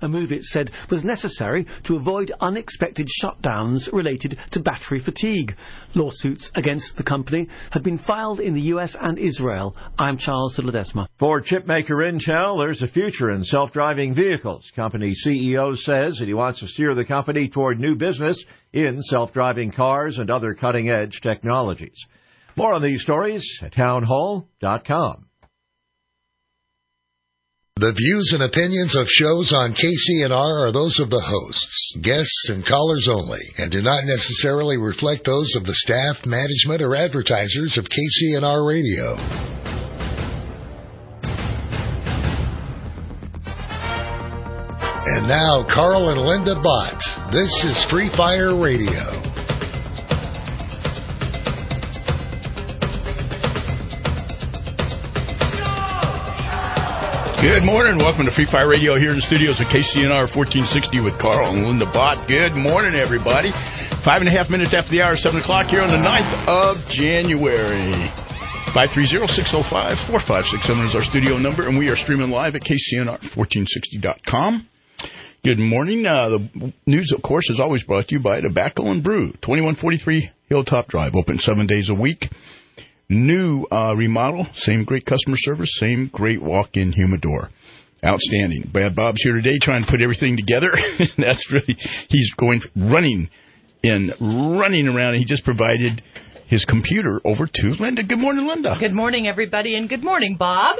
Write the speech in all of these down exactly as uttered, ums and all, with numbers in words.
a move it said was necessary to avoid unexpected shutdowns related to battery fatigue. Lawsuits against the company have been filed in the U S and Israel. I'm Charles de Ledesma. For chipmaker Intel, there's a future in self-driving vehicles. Company C E O says that he wants to steer the company toward new business in self-driving cars and other cutting-edge technologies. More on these stories at townhall dot com. The views and opinions of shows on K C N R are those of the hosts, guests, and callers only, and do not necessarily reflect those of the staff, management, or advertisers of K C N R Radio. And now, Carl and Linda Bott. This is Free Fire Radio. Good morning. Welcome to Free Fire Radio here in the studios at K C N R fourteen sixty with Carl and Linda Bott. Good morning, everybody. Five and a half minutes after the hour, seven o'clock here on the ninth of January. five three zero, six zero five, four five six seven is our studio number, and we are streaming live at K C N R fourteen sixty dot com. Good morning. Uh, the news, of course, is always brought to you by Tobacco and Brew, twenty-one forty-three Hilltop Drive, open seven days a week. New uh, remodel, same great customer service, same great walk-in humidor. Outstanding. Bad Bob's here today trying to put everything together. That's really, he's going, running and running around, and he just provided his computer over to Linda. Good morning, Linda. Good morning, everybody, and good morning, Bob.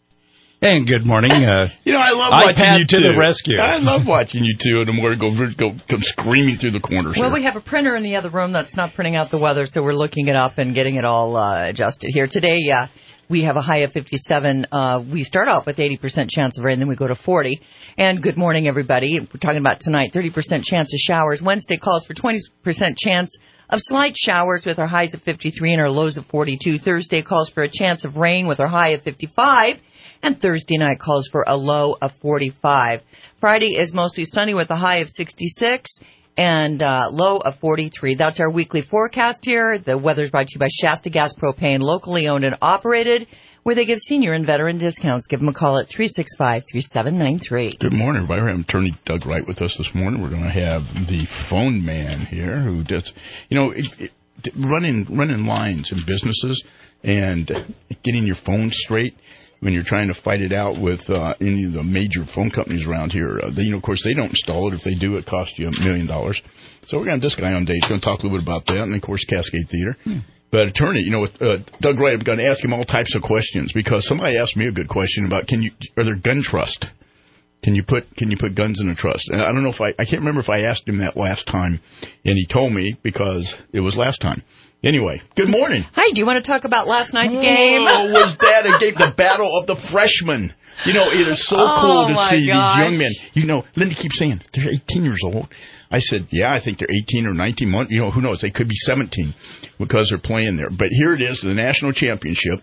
And good morning. Uh, you know, I love watching iPad you to two. the rescue. I love watching you two in the morning go, go come screaming through the corners. Well, here. we have a printer in the other room that's not printing out the weather, so we're looking it up and getting it all uh, adjusted here. Today, uh, we have a high of fifty-seven. Uh, we start off with eighty percent chance of rain, then we go to forty. And good morning, everybody. We're talking about tonight, thirty percent chance of showers. Wednesday calls for twenty percent chance of slight showers with our highs of fifty-three and our lows of forty-two. Thursday calls for a chance of rain with our high of fifty-five. And Thursday night calls for a low of forty-five. Friday is mostly sunny with a high of sixty-six and uh, low of forty-three. That's our weekly forecast here. The weather's brought to you by Shasta Gas Propane, locally owned and operated, where they give senior and veteran discounts. Give them a call at three six five, three seven nine three. Good morning, everybody. We're having Attorney Doug Wright with us this morning. We're going to have the phone man here who does, you know, it, it, running running lines in businesses and getting your phone straight. When you're trying to fight it out with uh, any of the major phone companies around here, uh, they, you know, of course, they don't install it. If they do, it costs you a million dollars. So we're going to have this guy on day. He's going to talk a little bit about that, and, of course, Cascade Theater. Hmm. But, attorney, you know, with uh, Doug Wright, I'm going to ask him all types of questions because somebody asked me a good question about can you are there gun trust? Can you put can you put guns in a trust? And I don't know if I I can't remember if I asked him that last time, and he told me because it was last time. Anyway, good morning. Hi, do you want to talk about last night's game? Oh, was that a game? The battle of the freshmen. You know, it is so oh, cool to see gosh. these young men. You know, Linda keeps saying, they're eighteen years old. I said, yeah, I think they're eighteen or nineteen months. You know, who knows? They could be seventeen because they're playing there. But here it is, the national championship.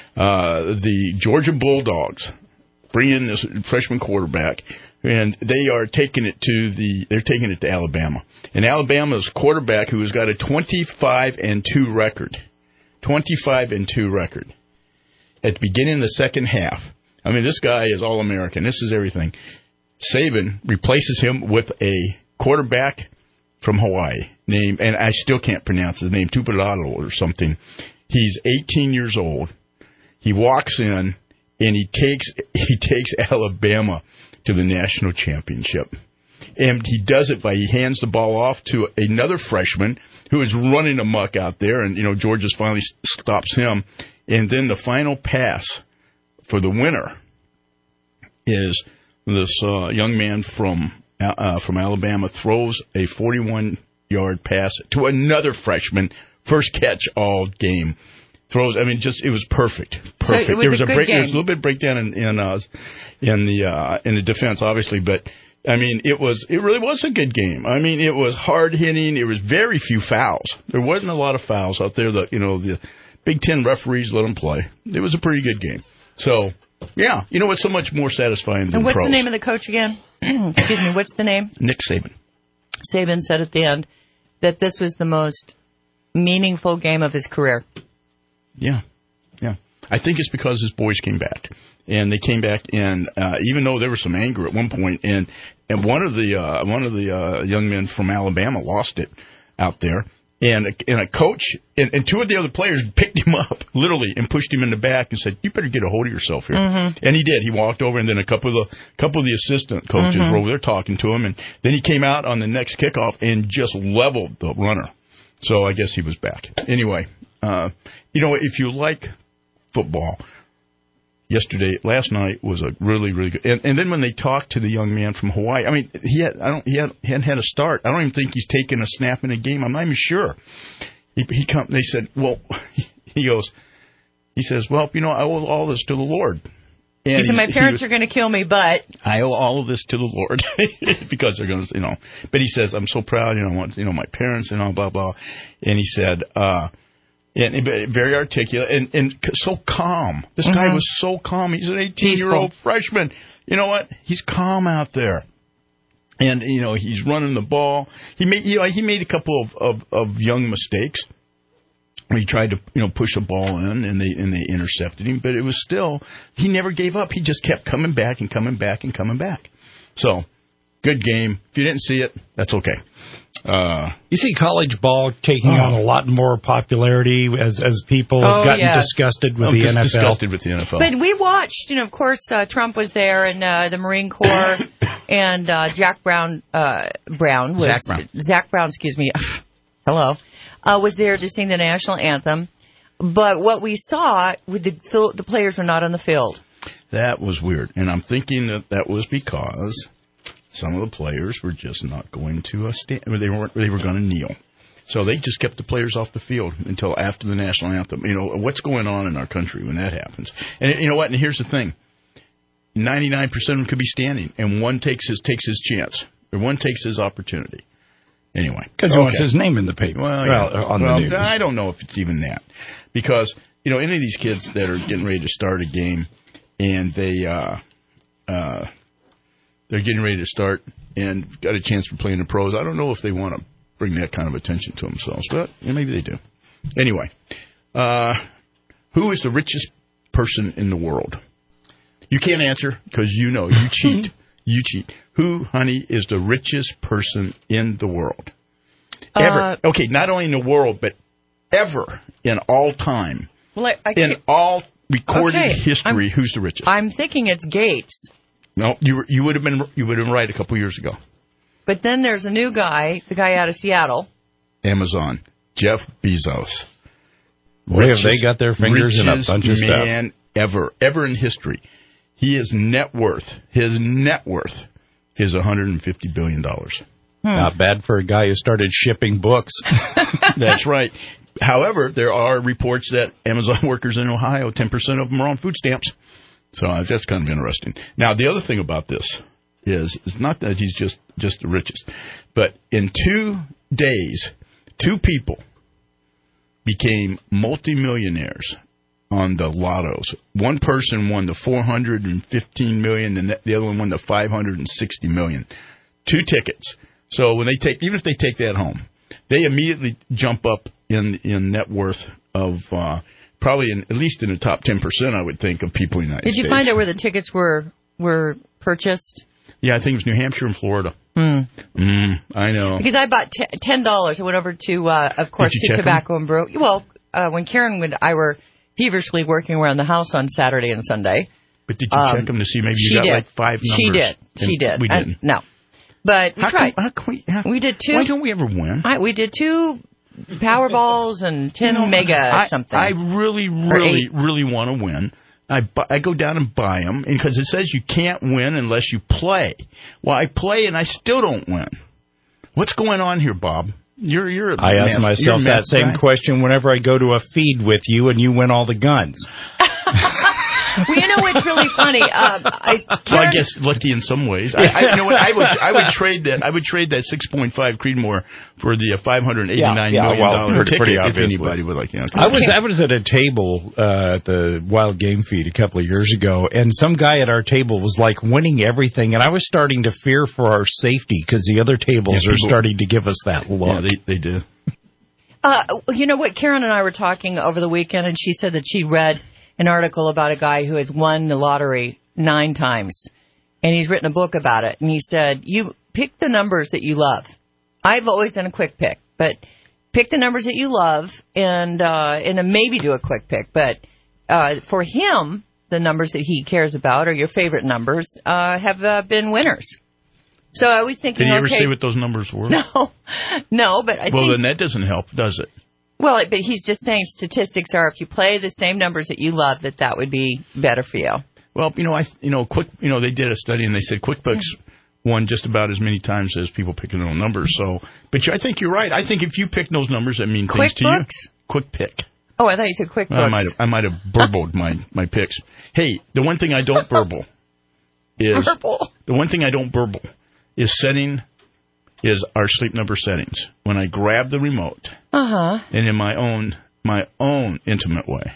Uh, the Georgia Bulldogs bring in this freshman quarterback. And they are taking it to the, they're taking it to Alabama. And Alabama's quarterback, who has got a twenty-five and two record, twenty-five and two record, at the beginning of the second half. I mean, this guy is all-American. This is everything. Saban replaces him with a quarterback from Hawaii named, and I still can't pronounce his name, Tupadalo or something. He's eighteen years old. He walks in, and he takes he takes Alabama to the national championship. And he does it by, he hands the ball off to another freshman who is running amok out there, and, you know, Georgia finally stops him. And then the final pass for the winner is this uh, young man from uh, from Alabama throws a forty-one-yard pass to another freshman, first catch all game. Throws. I mean, just it was perfect, perfect. So it was there was a, a good break. Game. There was a little bit of breakdown in in, uh, in the uh, in the defense, obviously, but I mean, it was it really was a good game. I mean, it was hard hitting. It was very few fouls. There wasn't a lot of fouls out there. That you know the Big Ten referees let them play. It was a pretty good game. So yeah, you know what's so much more satisfying than And what's pros? the name of the coach again? Excuse me. What's the name? Nick Saban. Saban said at the end that this was the most meaningful game of his career. Yeah, yeah. I think it's because his boys came back. And they came back, and uh, even though there was some anger at one point, and and one of the uh, one of the uh, young men from Alabama lost it out there. And a, and a coach and, and two of the other players picked him up, literally, and pushed him in the back and said, "You better get a hold of yourself here." Mm-hmm. And he did. He walked over, and then a couple of the couple of the assistant coaches mm-hmm. were over there talking to him, and then he came out on the next kickoff and just leveled the runner. So I guess he was back. Anyway, uh, you know, if you like football, yesterday, last night was a really, really good. And, and then when they talked to the young man from Hawaii, I mean, he had, I don't, he, had, he hadn't had a start. I don't even think he's taken a snap in a game. I'm not even sure. He, he come, they said, well, he goes, he says, well, you know, I owe all this to the Lord. And he said, my parents was, are going to kill me, but I owe all of this to the Lord because they're going to, you know. But he says, I'm so proud, you know, I want, you know, my parents and all blah blah. And he said, uh, and, and very articulate and, and so calm. This mm-hmm. guy was so calm. He's an eighteen-year-old freshman. You know what? He's calm out there, and you know he's running the ball. He made, you know, he made a couple of, of, of young mistakes. He tried to, you know, push a ball in, and they and they intercepted him. But it was still, he never gave up. He just kept coming back and coming back and coming back. So, good game. If you didn't see it, that's okay. Uh, you see college ball taking oh. on a lot more popularity as as people have oh, gotten yes. disgusted with oh, the dis- N F L. Disgusted with the N F L. But we watched, you know, of course, uh, Trump was there, and uh, the Marine Corps, and uh, Jack Brown, uh, Brown was Zach Brown. Zach Brown, excuse me. Hello. Uh, was there to sing the national anthem, but what we saw, with the the players were not on the field. That was weird, and I'm thinking that that was because some of the players were just not going to uh, stand. They weren't. They were going to kneel, so they just kept the players off the field until after the national anthem. You know what's going on in our country when that happens, and you know what? And here's the thing: ninety-nine percent of them could be standing, and one takes his takes his chance, or one takes his opportunity. Anyway. Because he okay. wants his name in the paper. Well, well yeah. on well, the news. I don't know if it's even that. Because, you know, any of these kids that are getting ready to start a game and they, uh, uh, they're getting ready to start and got a chance for playing the pros, I don't know if they want to bring that kind of attention to themselves. But yeah, maybe they do. Anyway. Uh, who is the richest person in the world? You can't answer because you know. You cheat. You cheat. Who, honey, is the richest person in the world? Ever. Uh, okay, not only in the world, but ever in all time. Well, I, I in all recorded okay, history, I'm, who's the richest? I'm thinking it's Gates. No, you were, you would have been you would have been right a couple years ago. But then there's a new guy, the guy out of Seattle. Amazon, Jeff Bezos. Where have they got their fingers in a bunch of stuff? Man ever, ever in history. He is net worth. His net worth is one hundred fifty billion dollars. Hmm. Not bad for a guy who started shipping books. That's right. However, there are reports that Amazon workers in Ohio, ten percent of them are on food stamps. So uh, that's kind of interesting. Now, the other thing about this is it's not that he's just, just the richest, but in two days, two people became multimillionaires on the lottos. One person won the four hundred fifteen million dollars, and the other one won the five hundred sixty million dollars. Two tickets. So when they take, even if they take that home, they immediately jump up in in net worth of uh, probably in, at least in the top ten percent, I would think, of people in the United Did States. you find out where the tickets were were purchased? Yeah, I think it was New Hampshire and Florida. Mm. Mm, I know. Because I bought t- ten dollars. I went over to, uh, of course, to Tobacco them? and Brew. Well, uh, when Karen and I were feverishly working around the house on Saturday and Sunday. But did you um, check them to see maybe you got did. like five numbers? She did. She did. We didn't. I, no. But we how tried. Come, how can we, how, we did two. Why don't we ever win? I, we did two Powerballs and ten you know, mega I, something. I really, really, really want to win. I, bu- I go down and buy them because it says you can't win unless you play. Well, I play and I still don't win. What's going on here, Bob? You're, you're. I ask math, myself that same guy. question whenever I go to a feed with you and you win all the guns. Well, you know what's really funny? Uh, I, well, I guess lucky in some ways. I, I, you know what? I would, I would trade that. I would trade that six point five Creedmoor for the uh, five hundred eighty-nine yeah, yeah, million dollar well, ticket. Pretty if obviously. anybody would like, you know. I was, I was at a table uh, at the Wild Game Feed a couple of years ago, and some guy at our table was like winning everything, and I was starting to fear for our safety because the other tables yeah, people, are starting to give us that look. Yeah, they, they do. Uh, you know what? Karen and I were talking over the weekend, and she said that she read an article about a guy who has won the lottery nine times. and he's written a book about it. And he said, you pick the numbers that you love. I've always done a quick pick, but pick the numbers that you love and uh, and then maybe do a quick pick. But uh, for him, the numbers that he cares about, or your favorite numbers, uh, have uh, been winners. So I was thinking, Did he ever okay, say what those numbers were? No, no, but I well, think... then that doesn't help, does it? Well, but he's just saying statistics are if you play the same numbers that you love, that that would be better for you. Well, you know, I you know, quick, you know, they did a study and they said QuickBooks won just about as many times as people picking their own numbers. So, but I think you're right. I think if you pick those numbers, that mean things to you. Quick pick. Oh, I thought you said QuickBooks. I might have, I might have burbled my my picks. Hey, the one thing I don't burble is burble. the one thing I don't burble is setting is our sleep number settings. When I grab the remote, uh huh, and in my own my own intimate way,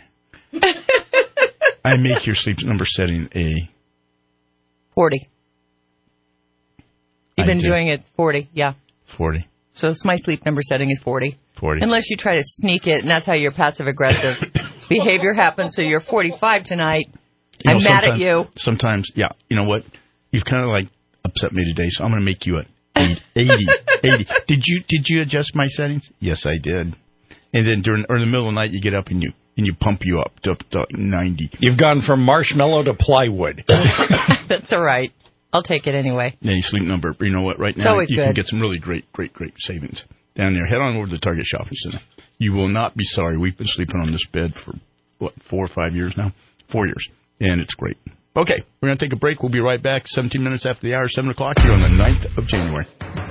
I make your sleep number setting a forty. You've I been do. doing it forty, yeah. forty. So my sleep number setting is forty. forty. Unless you try to sneak it, and that's how your passive-aggressive behavior happens. So you're forty-five tonight. You know, I'm mad at you. Sometimes, yeah. You know what? You've kind of like upset me today, so I'm going to make you an eighty. eighty. Did you did you adjust my settings? Yes, I did. And then during or in the middle of the night, you get up and you and you pump you up to, to ninety. You've gone from marshmallow to plywood. That's all right. I'll take it anyway. Yeah, your sleep number. You know what? Right now, you good. can get some really great, great, great savings down there. Head on over to the Target Shopping Center. You will not be sorry. We've been sleeping on this bed for, what, four or five years now? Four years. And it's great. Okay, we're going to take a break. We'll be right back seventeen minutes after the hour, seven o'clock here on the ninth of January.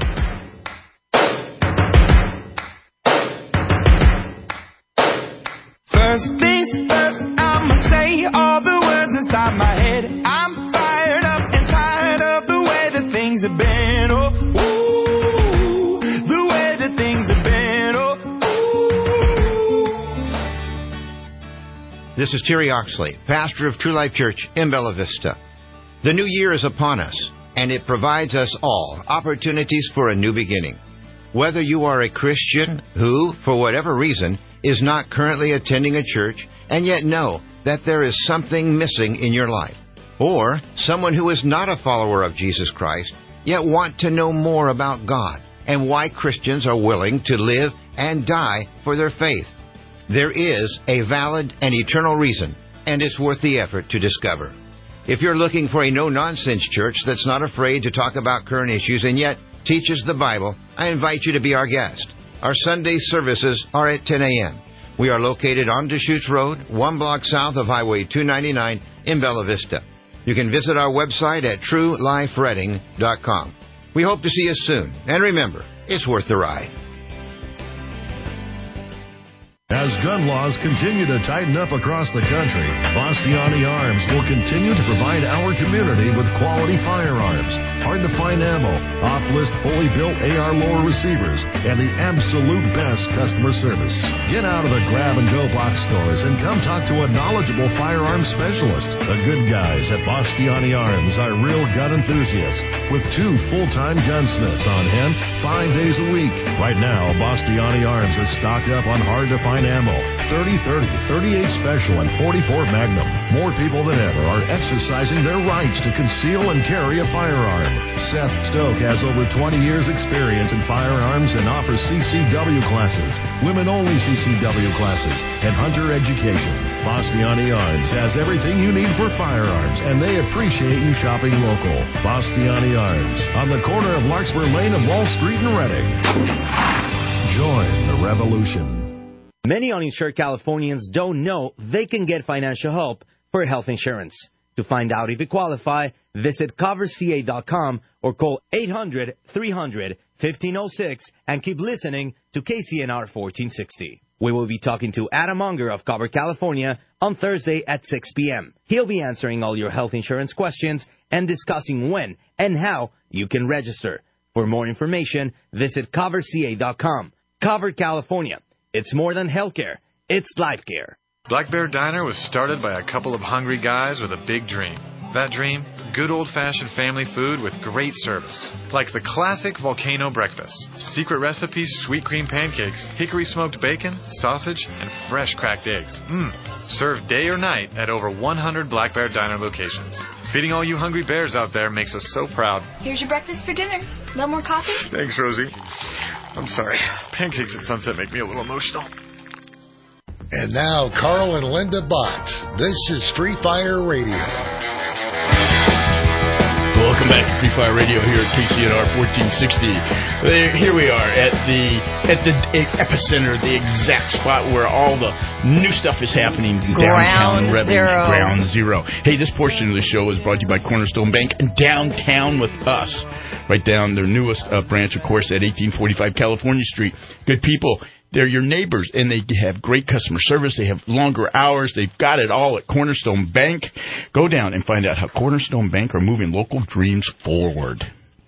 First things first, I'ma say all the words inside my head. I'm fired up and tired of the way that things have been. Oh, ooh, the way that things have been. Oh, ooh. This is Terry Oxley, pastor of True Life Church in Bella Vista. The new year is upon us, and it provides us all opportunities for a new beginning. Whether you are a Christian who, for whatever reason, is not currently attending a church and yet know that there is something missing in your life, or someone who is not a follower of Jesus Christ yet want to know more about God and why Christians are willing to live and die for their faith, there is a valid and eternal reason, and it's worth the effort to discover. If you're looking for a no-nonsense church that's not afraid to talk about current issues and yet teaches the Bible, I invite you to be our guest. Our Sunday services are at ten a.m. We are located on Deschutes Road, one block south of Highway two ninety-nine in Bella Vista. You can visit our website at true life reading dot com. We hope to see you soon. And remember, it's worth the ride. As gun laws continue to tighten up across the country, Bastiani Arms will continue to provide our community with quality firearms, hard-to-find ammo, off-list fully built A R lower receivers, and the absolute best customer service. Get out of the grab-and-go box stores and come talk to a knowledgeable firearms specialist. The good guys at Bastiani Arms are real gun enthusiasts with two full-time gunsmiths on hand five days a week. Right now, Bastiani Arms is stocked up on hard-to-find ammo, thirty thirty, thirty-eight Special, and forty-four Magnum. More people than ever are exercising their rights to conceal and carry a firearm. Seth Stoke has over twenty years experience in firearms and offers C C W classes, women-only C C W classes, and hunter education. Bastiani Arms has everything you need for firearms, and they appreciate you shopping local. Bastiani Arms, on the corner of Larkspur Lane and Wall Street in Reading. Join the revolution. Many uninsured Californians don't know they can get financial help for health insurance. To find out if you qualify, visit cover c a dot com or call eight hundred, three hundred, fifteen oh six and keep listening to K C N R fourteen sixty. We will be talking to Adam Unger of Cover California on Thursday at six p.m. He'll be answering all your health insurance questions and discussing when and how you can register. For more information, visit cover c a dot com. Cover California. It's more than healthcare. It's life care. Black Bear Diner was started by a couple of hungry guys with a big dream. That dream? Good old-fashioned family food with great service. Like the classic volcano breakfast. Secret recipes, sweet cream pancakes, hickory smoked bacon, sausage, and fresh cracked eggs. Mmm. Served day or night at over one hundred Black Bear Diner locations. Feeding all you hungry bears out there makes us so proud. Here's your breakfast for dinner. No more coffee? Thanks, Rosie. I'm sorry. Pancakes at sunset make me a little emotional. And now, Carl and Linda Bott. This is Free Fire Radio. Welcome back to Free Fire Radio here at K C N R fourteen sixty. Here we are at the at the epicenter, the exact spot where all the new stuff is happening in downtown Revenue. Zero. Ground Zero. Hey, this portion of the show is brought to you by Cornerstone Bank and Downtown with Us. Right down their newest uh, branch, of course, at eighteen forty-five California Street. Good people. They're your neighbors, and they have great customer service. They have longer hours. They've got it all at Cornerstone Bank. Go down and find out how Cornerstone Bank are moving local dreams forward.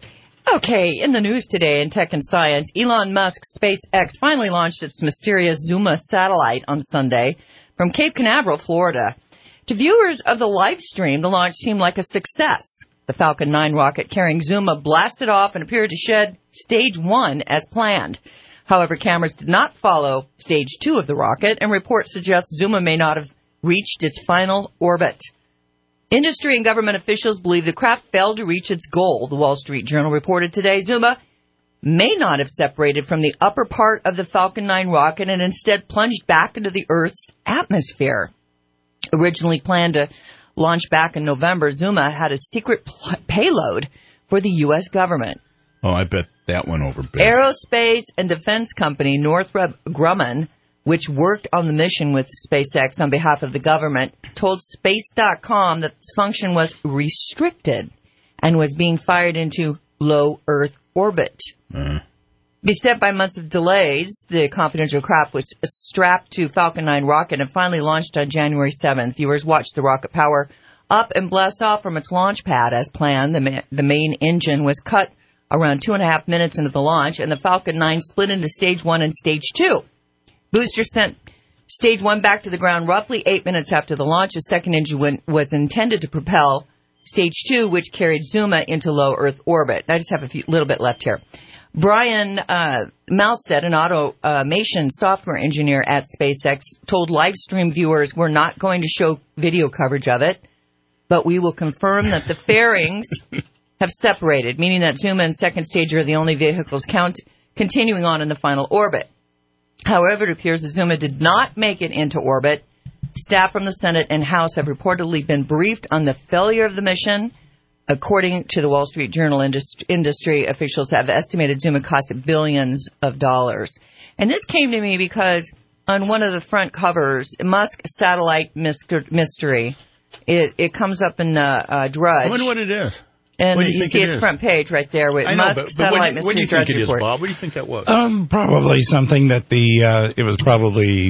Okay, in the news today in tech and science, Elon Musk's SpaceX finally launched its mysterious Zuma satellite on Sunday from Cape Canaveral, Florida. To viewers of the live stream, the launch seemed like a success. The Falcon nine rocket carrying Zuma blasted off and appeared to shed stage one as planned. However, cameras did not follow stage two of the rocket, and reports suggest Zuma may not have reached its final orbit. Industry and government officials believe the craft failed to reach its goal. The Wall Street Journal reported today Zuma may not have separated from the upper part of the Falcon nine rocket and instead plunged back into the Earth's atmosphere. Originally planned to launch back in November, Zuma had a secret pl- payload for the U S government. Oh, I bet that went over big. Aerospace and defense company Northrop Grumman, which worked on the mission with SpaceX on behalf of the government, told Space dot com that its function was restricted and was being fired into low Earth orbit. Uh. Beset by months of delays, the confidential craft was strapped to Falcon nine rocket and finally launched on January seventh. Viewers watched the rocket power up and blast off from its launch pad as planned. The, ma- the main engine was cut around two and a half minutes into the launch, and the Falcon nine split into stage one and stage two. Boosters sent stage one back to the ground roughly eight minutes after the launch. A second engine was intended to propel stage two, which carried Zuma into low Earth orbit. I just have a few, little bit left here. Brian uh, Malstead, an automation software engineer at SpaceX, told live stream viewers we're not going to show video coverage of it, but we will confirm that the fairings have separated, meaning that Zuma and second stage are the only vehicles count continuing on in the final orbit. However, it appears that Zuma did not make it into orbit. Staff from the Senate and House have reportedly been briefed on the failure of the mission. According to the Wall Street Journal, industry, industry officials have estimated Zuma cost billions of dollars. And this came to me because on one of the front covers, Musk Satellite Mystery, it, it comes up in uh, uh, Drudge. I wonder what it is. And you, you see its is? front page right there with I know, Musk but, but Satellite what, what do you Mystery think it is, Report. Bob? What do you think that was? Um, probably something that the uh, it was probably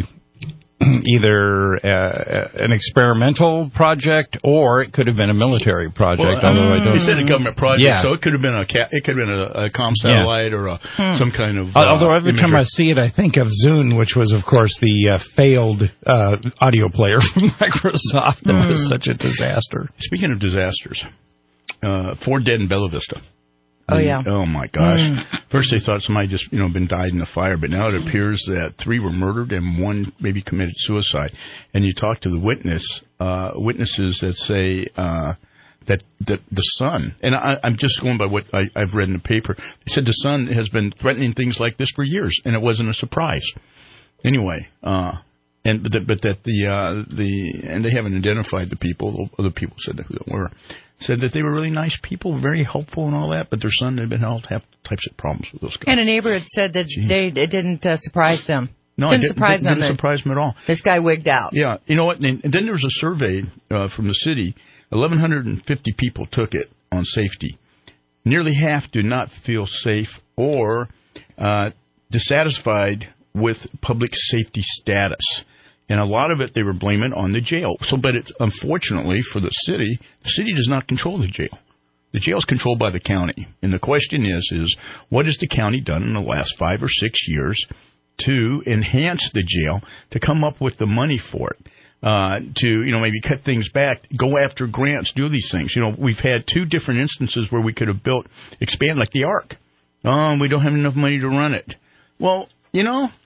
either uh, an experimental project or it could have been a military project. Well, although I don't. You said a government project, yeah. so it could have been a ca- it could have been a, a comm satellite yeah. or a, hmm. some kind of. Uh, although every imagery. time I see it, I think of Zune, which was, of course, the uh, failed uh, audio player from Microsoft. That hmm. was such a disaster. Speaking of disasters, uh, four dead in Bella Vista. Oh, yeah. Oh, my gosh. Mm. First they thought somebody just, you know, been died in the fire, but now it appears that three were murdered and one maybe committed suicide. And you talk to the witness, uh, witnesses that say uh, that, that the son, and I, I'm just going by what I, I've read in the paper, they said the son has been threatening things like this for years, and it wasn't a surprise. Anyway, uh, and but, the, but that the, uh, the, and they haven't identified the people, other people said who they were. Said that they were really nice people, very helpful and all that, but their son had been held have types of problems with those guys. And a neighbor had said that Jeez. they it didn't uh, surprise them. No, didn't it didn't, surprise didn't, them. Didn't surprise them at all. This guy wigged out. Yeah, you know what? And, and then there was a survey uh, from the city. eleven fifty people took it on safety. Nearly half do not feel safe or uh, dissatisfied with public safety status. And a lot of it they were blaming on the jail. So, but it's unfortunately for the city, the city does not control the jail. The jail is controlled by the county. And the question is, is what has the county done in the last five or six years to enhance the jail, to come up with the money for it, uh, to, you know, maybe cut things back, go after grants, do these things. You know, we've had two different instances where we could have built, expand like the Ark. Oh, we don't have enough money to run it. Well, you know,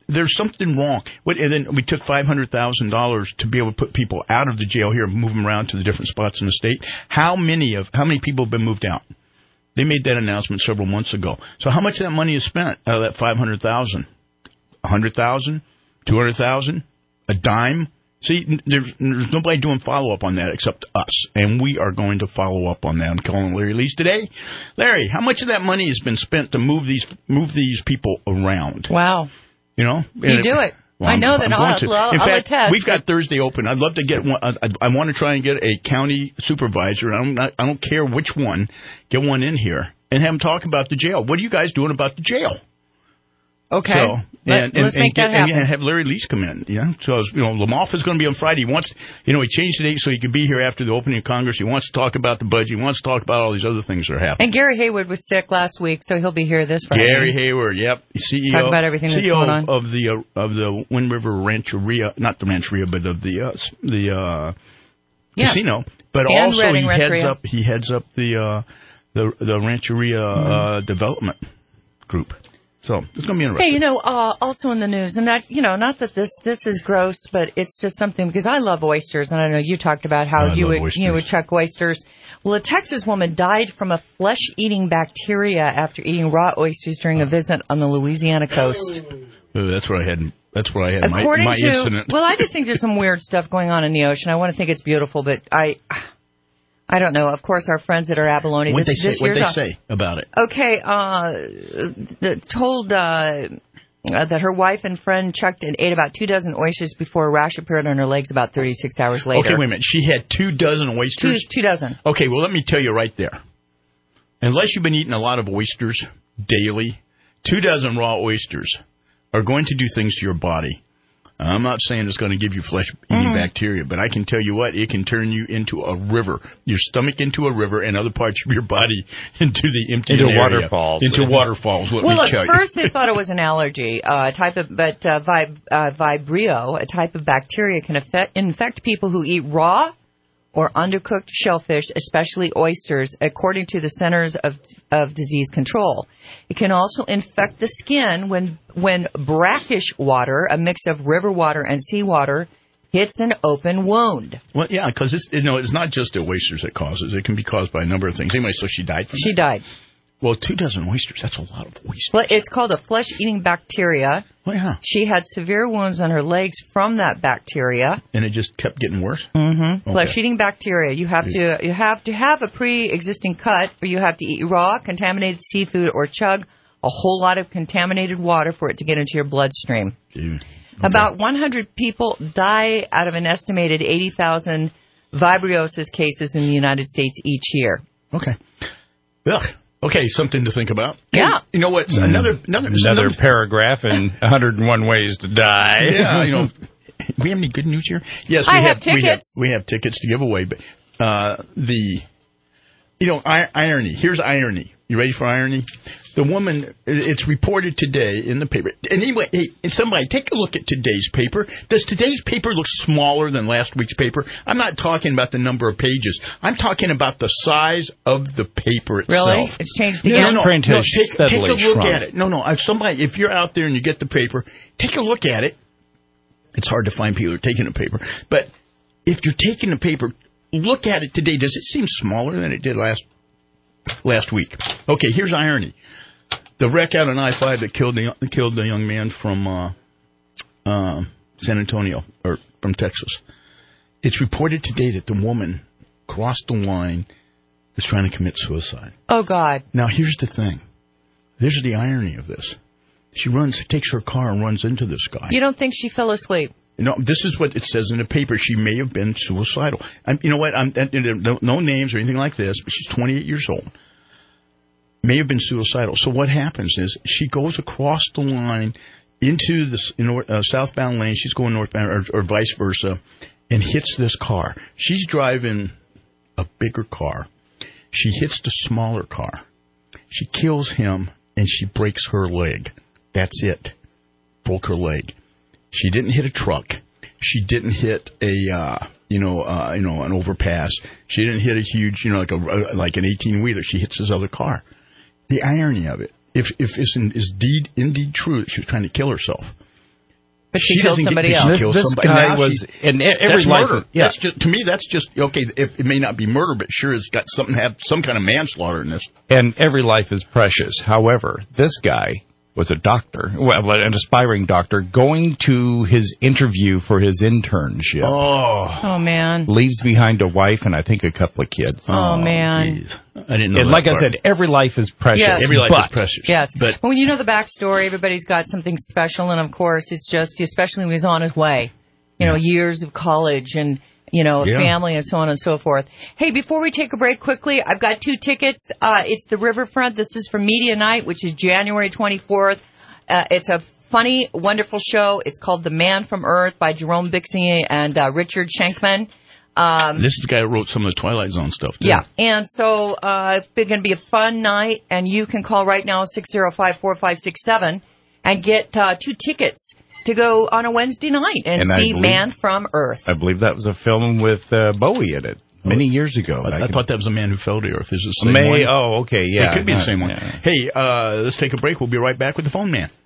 There's something wrong. What, and then we took five hundred thousand dollars to be able to put people out of the jail here and move them around to the different spots in the state. How many of how many people have been moved out? They made that announcement several months ago. So how much of that money is spent out of that five hundred thousand dollars? one hundred thousand dollars? two hundred thousand dollars? A dime? See, there's, there's nobody doing follow-up on that except us, and we are going to follow up on that. I'm calling Larry Lease today. Larry, how much of that money has been spent to move these move these people around? Wow. You know? You do it. Well, I know I'm, that I'm I'll, going to. I'll, In I'll fact, attest. we've got Thursday open. I'd love to get one. I, I want to try and get a county supervisor. I don't, I don't care which one. Get one in here and have them talk about the jail. What are you guys doing about the jail? Okay. So, Let, and, let's and, make and, that happen. and have Larry Lease come in. Yeah. So, you know, Lamoff is going to be on Friday. He wants, you know, he changed the date so he could be here after the opening of Congress. He wants to talk about the budget. He wants to talk about all these other things that are happening. And Gary Hayward was sick last week, so he'll be here this Friday. Gary Hayward, yep, C E O, Talk about everything that's C E O going on. of the uh, of the Wind River Rancheria, not the Rancheria, but of the uh, the uh, Yeah. casino. But And also Redding he heads Rancheria. up he heads up the uh, the the Rancheria uh, development group. So it's going to be interesting. Hey, you know, uh, also in the news, and that, you know, not that this this is gross, but it's just something because I love oysters, and I know you talked about how I you love would you would chuck oysters. Well, a Texas woman died from a flesh-eating bacteria after eating raw oysters during a visit on the Louisiana coast. Ooh, that's where I had that's where I had my, According my to, incident. well, I just think there's some weird stuff going on in the ocean. I want to think it's beautiful, but I, I don't know. Of course, our friends at our abalone. What this, they say? this What year's they off- say about it? Okay, uh, the, told uh, uh, that her wife and friend chucked and ate about two dozen oysters before a rash appeared on her legs about thirty-six hours later. Okay, wait a minute. She had two dozen Two, oysters. two dozen. Okay, well, let me tell you right there. Unless you've been eating a lot of oysters daily, two dozen raw oysters are going to do things to your body. I'm not saying it's going to give you flesh-eating Mm-hmm. bacteria, but I can tell you what, it can turn you into a river, your stomach into a river, and other parts of your body into the empty Into area. waterfalls. Into waterfalls, let Well, me at tell you. first they thought it was an allergy, uh, type of, but uh, vib, uh, Vibrio, a type of bacteria, can affect, infect people who eat raw or undercooked shellfish, especially oysters, according to the Centers of, of Disease Control. It can also infect the skin when when brackish water, a mix of river water and seawater, hits an open wound. Well, yeah, because it's, you know, it's not just the oysters that causes it. It can be caused by a number of things. Anyway, so she died from She that. died. Well, two dozen oysters, that's a lot of oysters. Well, it's called a flesh-eating bacteria. Well, yeah. She had severe wounds on her legs from that bacteria. And it just kept getting worse? Mm-hmm. Okay. Flesh-eating bacteria. You have to you have to have a pre-existing cut, or you have to eat raw, contaminated seafood, or chug a whole lot of contaminated water for it to get into your bloodstream. Gee. Okay. About one hundred people die out of an estimated eighty thousand vibriosis cases in the United States each year. Okay. Ugh. Okay, something to think about. Yeah. You know what? Mm. Another another, Another paragraph in one hundred one Ways to Die. Yeah, you know. We have any good news here? Yes, we I have we have tickets. we have tickets to give away. But uh, the you know I- irony. Here's irony. You ready for irony? The woman. It's reported today in the paper. And anyway, hey, somebody take a look at today's paper. Does today's paper look smaller than last week's paper? I'm not talking about the number of pages. I'm talking about the size of the paper itself. Really? It's changed No, again? no, no. Print no has take, take steadily a look shrunk. at it. No, no. If somebody, if you're out there and you get the paper, take a look at it. It's hard to find people who are taking the paper. But if you're taking the paper, look at it today. Does it seem smaller than it did last last week? Okay, here's irony. The wreck out on I five that killed the killed the young man from uh, uh, San Antonio, or from Texas. It's reported today that the woman crossed the line, is trying to commit suicide. Oh, God. Now, here's the thing. Here's the irony of this. She runs, takes her car and runs into this guy. You don't think she fell asleep? No, this is what it says in the paper. She may have been suicidal. I'm, you know what? I'm, no, no names or anything like this, but she's twenty-eight years old. May have been suicidal. So what happens is she goes across the line into the north, uh, southbound lane. She's going northbound, or, or vice versa, and hits this car. She's driving a bigger car. She hits the smaller car. She kills him, and she breaks her leg. That's it. Broke her leg. She didn't hit a truck. She didn't hit a, uh, you know, uh, you know, an overpass. She didn't hit a huge, you know, like a like an eighteen-wheeler. She hits his other car. The irony of it, if if it's in, is indeed indeed true that she was trying to kill herself, But she, she killed doesn't somebody get, else. This, Kill this somebody. guy Now was she, in every that's life. murder. Yeah. That's just, to me, that's just okay. If it may not be murder, but sure, it's got something have some kind of manslaughter in this. And every life is precious. However, this guy was a doctor, well, an aspiring doctor, going to his interview for his internship. Oh, oh man. Leaves behind a wife and I think a couple of kids. Oh, oh man. Geez. I didn't know And that like part. I said, every life is precious. Yes. Every life but, is precious. Yes. But well, when you know the backstory, everybody's got something special, and of course, it's just, especially when he was on his way, you know, years of college and, you know, Yeah. family and so on and so forth. Hey, before we take a break quickly, I've got two tickets. Uh, it's the Riverfront. This is for Media Night, which is January twenty-fourth. Uh, it's a funny, wonderful show. It's called The Man from Earth by Jerome Bixby and uh, Richard Schenkman. Um, this is the guy who wrote some of the Twilight Zone stuff, too. Yeah, and so uh, it's going to be a fun night, and you can call right now six zero five, four five six seven and get uh, two tickets to go on a Wednesday night and, And I see believe- Man from Earth. I believe that was a film with uh, Bowie in it many years ago. I, I in- thought that was a Man Who Fell to Earth. Is it the same May, one? oh, okay, yeah. It could be the Uh, same one. yeah. Hey, uh, let's take a break. We'll be right back with the phone man.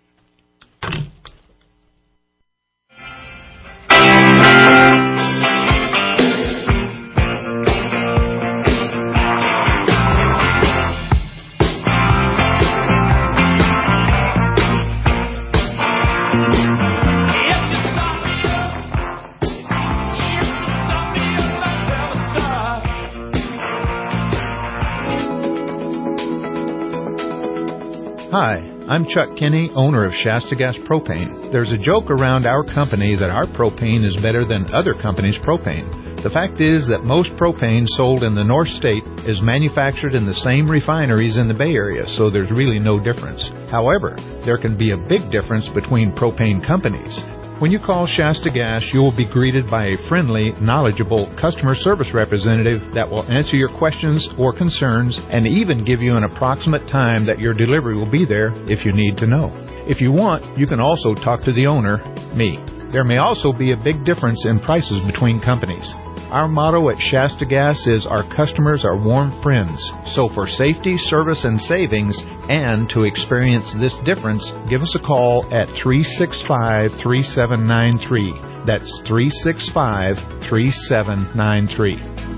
Hi, I'm Chuck Kinney, owner of Shasta Gas Propane. There's a joke around our company that our propane is better than other companies' propane. The fact is that most propane sold in the North State is manufactured in the same refineries in the Bay Area, so there's really no difference. However, there can be a big difference between propane companies. When you call Shasta Gas, you will be greeted by a friendly, knowledgeable customer service representative that will answer your questions or concerns and even give you an approximate time that your delivery will be there if you need to know. If you want, you can also talk to the owner, me. There may also be a big difference in prices between companies. Our motto at Shasta Gas is our customers are warm friends. So for safety, service, and savings, and to experience this difference, give us a call at three six five, three seven nine three. That's three six five, three seven nine three.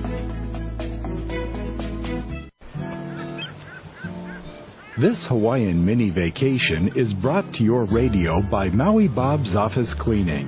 This Hawaiian mini vacation is brought to your radio by Maui Bob's Office Cleaning.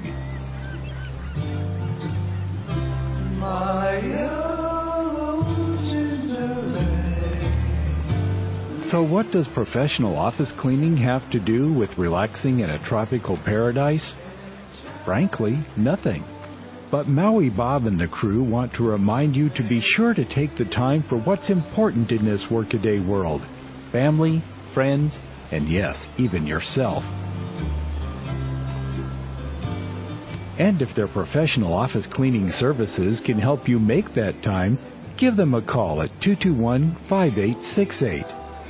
So what does professional office cleaning have to do with relaxing in a tropical paradise? Frankly, nothing. But Maui Bob and the crew want to remind you to be sure to take the time for what's important in this workaday world. Family, friends, and yes, even yourself. And if their professional office cleaning services can help you make that time, give them a call at two two one, five eight six eight.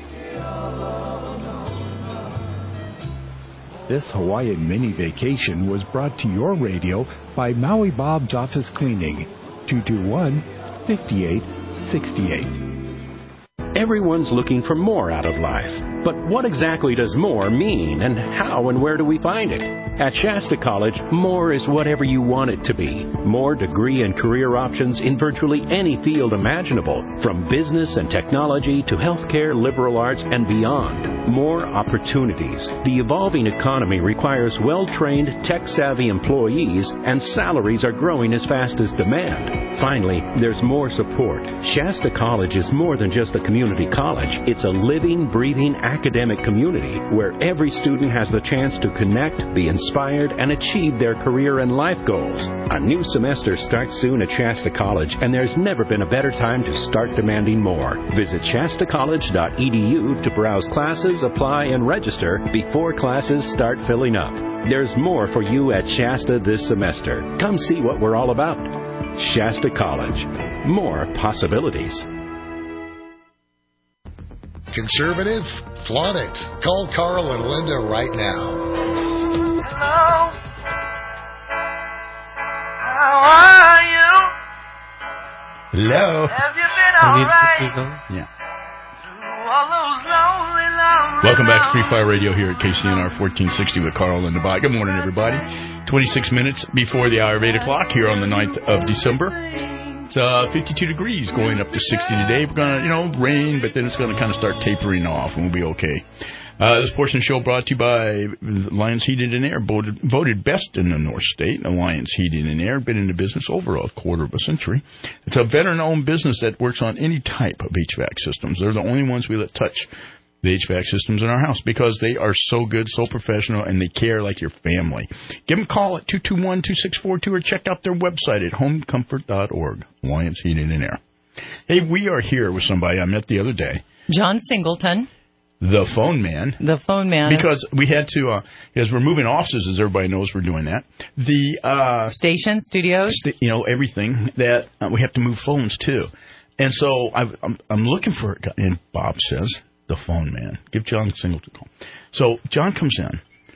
This Hawaiian mini vacation was brought to your radio by Maui Bob's Office Cleaning, two two one, five eight six eight. Everyone's looking for more out of life. But what exactly does more mean, and how and where do we find it? At Shasta College, more is whatever you want it to be. More degree and career options in virtually any field imaginable, from business and technology to healthcare, liberal arts, and beyond. More opportunities. The evolving economy requires well-trained, tech-savvy employees, and salaries are growing as fast as demand. Finally, there's more support. Shasta College is more than just a community college. It's a living, breathing academic community where every student has the chance to connect, be inspired, and achieve their career and life goals. A new semester starts soon at Shasta College, and there's never been a better time to start demanding more. Visit shasta college dot e d u to browse classes, apply, and register before classes start filling up. There's more for you at Shasta this semester. Come see what we're all about. Shasta College. More possibilities. Conservative? Flaunt it. Call Carl and Linda right now. Hello. How are you? Hello. Have you been alright? Yeah. Through Welcome back to Free Fire Radio here at K C N R fourteen sixty with Carl and Nabai. Good morning, everybody. twenty-six minutes before the hour of eight o'clock here on the ninth of December. It's uh, fifty-two degrees, going up to sixty today. We're going to, you know, rain, but then it's going to kind of start tapering off, and we'll be okay. Uh, this portion of the show brought to you by Alliance Heating and Air, voted, voted best in the North State. Alliance Heating and Air, been in the business over a quarter of a century. It's a veteran-owned business that works on any type of H V A C systems. They're the only ones we let touch the H V A C systems in our house because they are so good, so professional, and they care like your family. Give them a call at two two one, two six four two or check out their website at home comfort dot org. Alliance Heating and Air. Hey, we are here with somebody I met the other day. John Singleton. The phone man. The phone man. Because we had to, uh, as we're moving offices, as everybody knows we're doing that. The uh, station, studios. St- you know, everything that uh, we have to move phones too. And so I've, I'm, I'm looking for it. And Bob says, the phone man. Give John Singleton a call. So John comes in.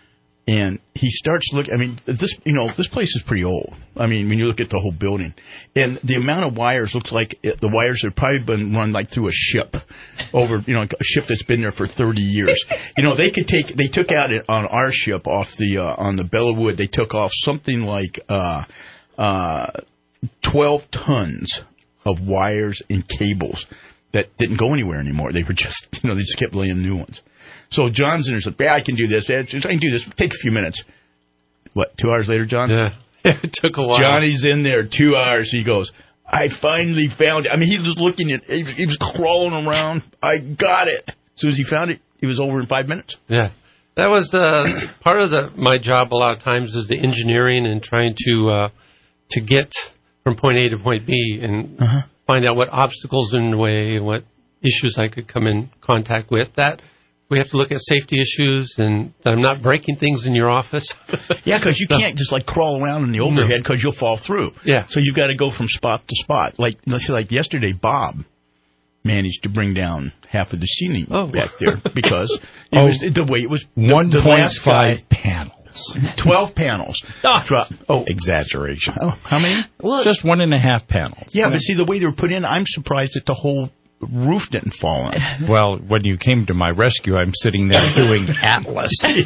And he starts looking. I mean, this you know this place is pretty old. I mean, when you look at the whole building, and the amount of wires looks like it, the wires have probably been run like through a ship, over you know a ship that's been there for thirty years. You know, they could take they took out it on our ship off the uh, on the Bellawood. They took off something like uh, uh, twelve tons of wires and cables that didn't go anywhere anymore. They were just you know they just kept laying new ones. So John's in there, said, yeah, I can do this. I can do this. Take a few minutes. What, two hours later, John? Yeah, it took a while. Johnny's in there two hours. He goes, I finally found it. I mean, he was looking at it. He was crawling around. I got it. As soon as he found it, it was over in five minutes. Yeah. That was the part of the my job a lot of times is the engineering and trying to uh, to get from point A to point B and uh-huh. find out what obstacles are in the way and what issues I could come in contact with. That we have to look at safety issues and that I'm not breaking things in your office. Yeah, because you so, can't just like crawl around in the overhead because no. you'll fall through. Yeah. So you've got to go from spot to spot. Like let's say like yesterday, Bob managed to bring down half of the ceiling oh. back there because it oh. was the way it was. one point five panels. twelve panels. Oh, Drop. oh exaggeration. Oh, how many? Well, just one and a half panels. Yeah, but see, the way they were put in, I'm surprised that the whole roof didn't fall in. Well, when you came to my rescue, I'm sitting there doing Atlas. that,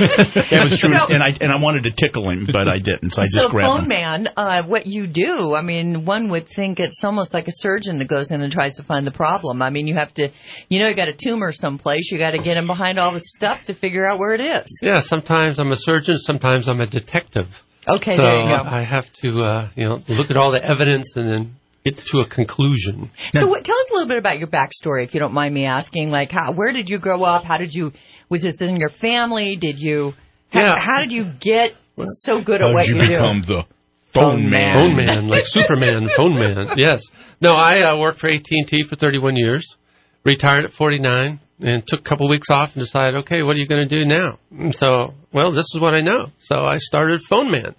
that was true, no. and I and I wanted to tickle him, but I didn't, so I just so grabbed phone him. Man, uh, what you do, I mean, one would think it's almost like a surgeon that goes in and tries to find the problem. I mean, you have to, you know, you got a tumor someplace, you got to get in behind all the stuff to figure out where it is. Yeah, sometimes I'm a surgeon, sometimes I'm a detective. Okay, so there you go. I have to, uh, you know, look at all the evidence and then get to a conclusion. So what, tell us a little bit about your backstory, if you don't mind me asking. Like, how, where did you grow up? How did you, was it in your family? Did you, how, yeah. how did you get so good how at what you, you do? become the phone man? Phone man, like Superman, phone man, yes. No, I uh, worked for A T and T for thirty-one years, retired at forty-nine, and took a couple weeks off and decided, okay, what are you going to do now? And so, well, this is what I know. So I started Phone Man.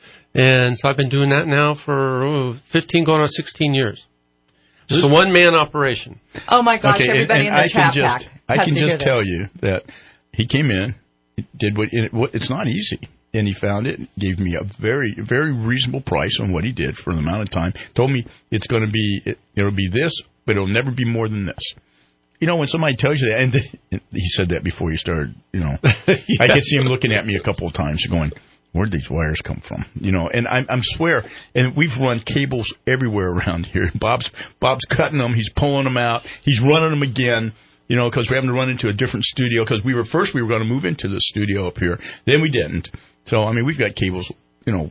And so I've been doing that now for oh, fifteen, going on sixteen years. Just a one-man operation. Oh, my gosh, okay, everybody and, and in the chat just, pack. I can just tell this. you that he came in, did what, it's not easy, and he found it, gave me a very, very reasonable price on what he did for the amount of time, told me it's going to be, it, it'll be this, but it'll never be more than this. You know, when somebody tells you that, and the, he said that before he started, you know, yeah. I could see him looking at me a couple of times going, where'd these wires come from? You know, and I I'm swear, and we've run cables everywhere around here. Bob's Bob's cutting them, he's pulling them out, he's running them again. You know, because we're having to run into a different studio. Because we were first we were going to move into the studio up here, then we didn't. So I mean, we've got cables, you know,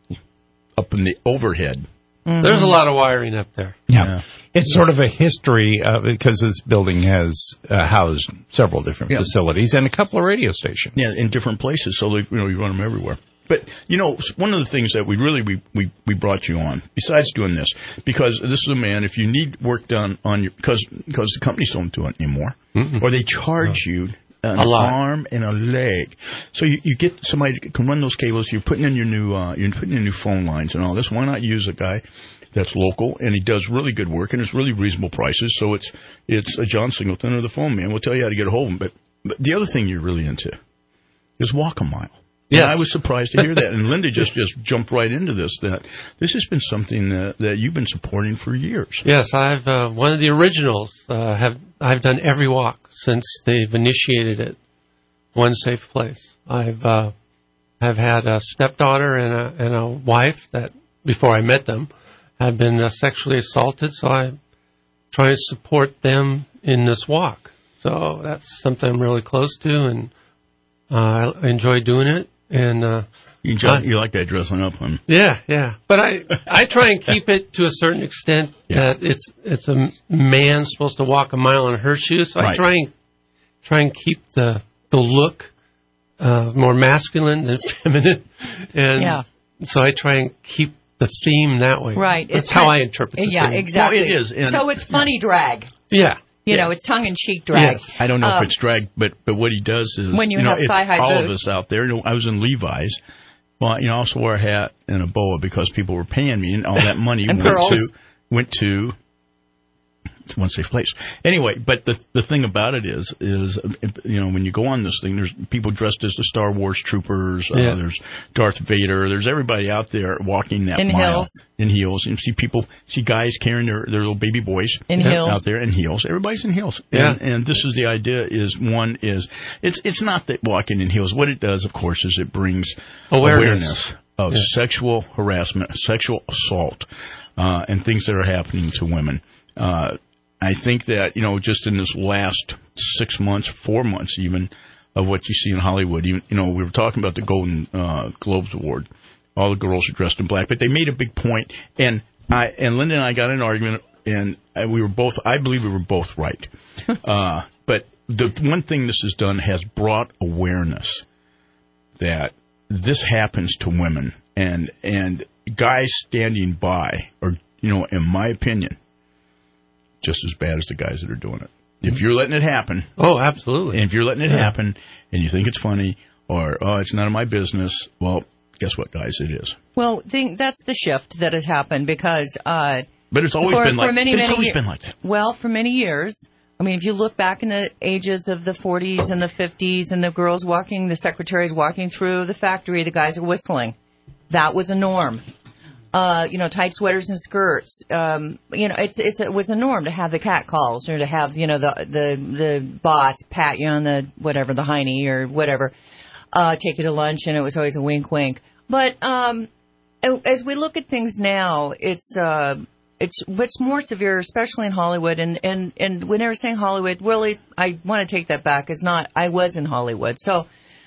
up in the overhead. Mm-hmm. There's a lot of wiring up there. Yeah, yeah. It's sort of a history uh, because this building has uh, housed several different yeah. facilities and a couple of radio stations. Yeah, in different places. So they, you know, you run them everywhere. But, you know, one of the things that we really, we, we, we brought you on, besides doing this, because this is a man, if you need work done on your, because because the companies don't do it anymore, mm-hmm. or they charge no. you an a arm and a leg. So you, you get somebody that can run those cables, you're putting in your new, uh, you're putting in new phone lines and all this. Why not use a guy that's local, and he does really good work, and it's really reasonable prices, so it's it's a John Singleton or the Phone Man. We'll tell you how to get a hold of him. But, but the other thing you're really into is Walk a Mile. Yeah, I was surprised to hear that. And Linda just, just jumped right into this, that this has been something that, that you've been supporting for years. Yes, I've uh, one of the originals. Uh, have I've done every walk since they've initiated it. One Safe Place. I've uh, I've had a stepdaughter and a and a wife that before I met them have been uh, sexually assaulted. So I try to support them in this walk. So that's something I'm really close to, and uh, I enjoy doing it. And uh, you, enjoy, uh, you like that dressing up one? Yeah, yeah. But I I try and keep it to a certain extent yeah. that it's it's a man supposed to walk a mile in her shoes. So right. I try and try and keep the the look uh, more masculine than feminine, and yeah. so I try and keep the theme that way. Right. That's it's how kind, I interpret the Yeah, theme. exactly. Well, it is. And so it's funny drag. Yeah. You yes. know, it's tongue-in-cheek drag. Yes. I don't know um, if it's drag, but but what he does is when you, you know, have it's thigh-high all boots. of us out there. You know, I was in Levi's. Well, you know, I also wore a hat and a boa because people were paying me, and all that money and went pearls. to went to One Safe Place. Anyway, but the the thing about it is is you know, when you go on this thing, there's people dressed as the Star Wars troopers. Uh, yeah. There's Darth Vader. There's everybody out there walking that in mile heels. in heels. And see people, see guys carrying their their little baby boys in yeah, heels out there in heels. Everybody's in heels. Yeah. And, and this is the idea. Is one is it's it's not that walking in heels. What it does, of course, is it brings awareness, awareness of yeah. sexual harassment, sexual assault, uh, and things that are happening to women. Uh, I think that, you know, just in this last six months, four months even, of what you see in Hollywood, even, you know, we were talking about the Golden uh, Globes Award. All the girls are dressed in black, but they made a big point, and I and Linda and I got in an argument, and we were both, I believe we were both right. uh, but the one thing this has done has brought awareness that this happens to women, and and guys standing by are, you know, in my opinion, just as bad as the guys that are doing it. If you're letting it happen. Oh, absolutely. And if you're letting it yeah. happen and you think it's funny or, oh, it's none of my business, well, guess what, guys? It is. Well, think that's the shift that has happened because... Uh, but it's always for, been like for many, it's many always years, been like that. Well, for many years. I mean, if you look back in the ages of the forties and the fifties and the girls walking, the secretaries walking through the factory, the guys are whistling. That was a norm. Uh, you know, tight sweaters and skirts. Um, you know, it's, it's, it was a norm to have the cat calls or to have, you know, the, the, the boss pat you on the, whatever, the hiney or whatever, uh, take you to lunch, and it was always a wink, wink. But, um, as we look at things now, it's, uh, it's, it's more severe, especially in Hollywood. And, and, and when they were saying Hollywood, really, I want to take that back. It's not, I was in Hollywood. So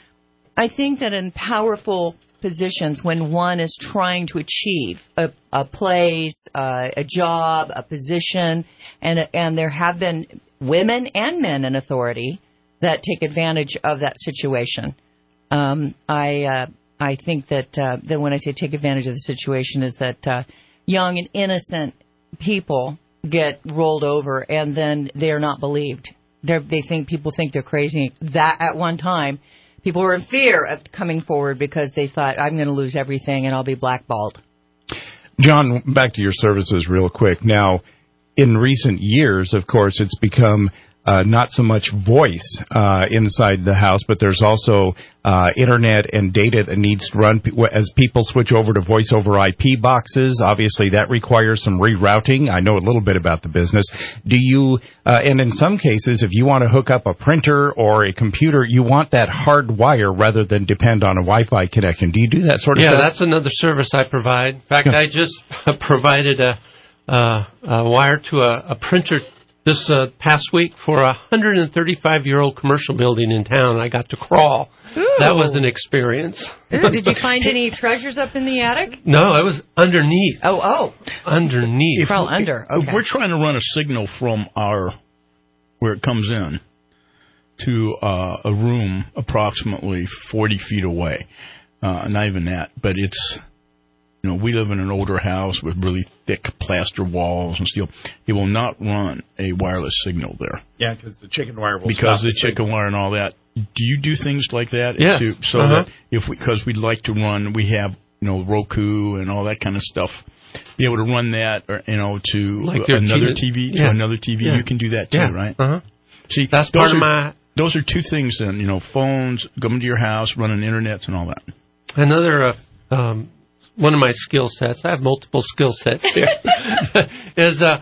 I think that in powerful positions, when one is trying to achieve a, a place, uh, a job, a position, and and there have been women and men in authority that take advantage of that situation. Um, I uh, I think that uh, that when I say take advantage of the situation is that uh, young and innocent people get rolled over, and then they are not believed. They're, they think people think they're crazy. That at one time. People were in fear of coming forward because they thought, I'm going to lose everything and I'll be blackballed. John, back to your services real quick. Now, in recent years, of course, it's become uh, not so much voice uh, inside the house, but there's also uh, internet and data that needs to run as people switch over to voice over I P boxes. Obviously, that requires some rerouting. I know a little bit about the business. Do you, uh, and in some cases, if you want to hook up a printer or a computer, you want that hard wire rather than depend on a Wi-Fi connection. Do you do that sort of yeah, stuff? Yeah, that's another service I provide. In fact, yeah. I just provided a, uh, a wire to a, a printer this uh, past week for a one hundred thirty-five-year-old commercial building in town. I got to crawl. Ooh. That was an experience. Ooh, did you find any treasures up in the attic? No, it was underneath. Oh, oh. Underneath. If, Crawl under. Okay. If we're trying to run a signal from our, where it comes in, to uh, a room approximately forty feet away, uh, not even that, but it's... You know, we live in an older house with really thick plaster walls and steel. It will not run a wireless signal there. Yeah, because the chicken wire will Because stop the, the chicken signal. wire and all that. Do you do things like that? Yes. To, so uh-huh. that if we, because we'd like to run, we have, you know, Roku and all that kind of stuff. Be able to run that, or, you know, to like another T V, T V, yeah. to another T V. Yeah. You can do that too, yeah. right? Uh-huh. See, that's part are, of my. Those are two things then, you know, phones, coming to your house, running internets and all that. Another, uh, um, one of my skill sets, I have multiple skill sets here, is uh,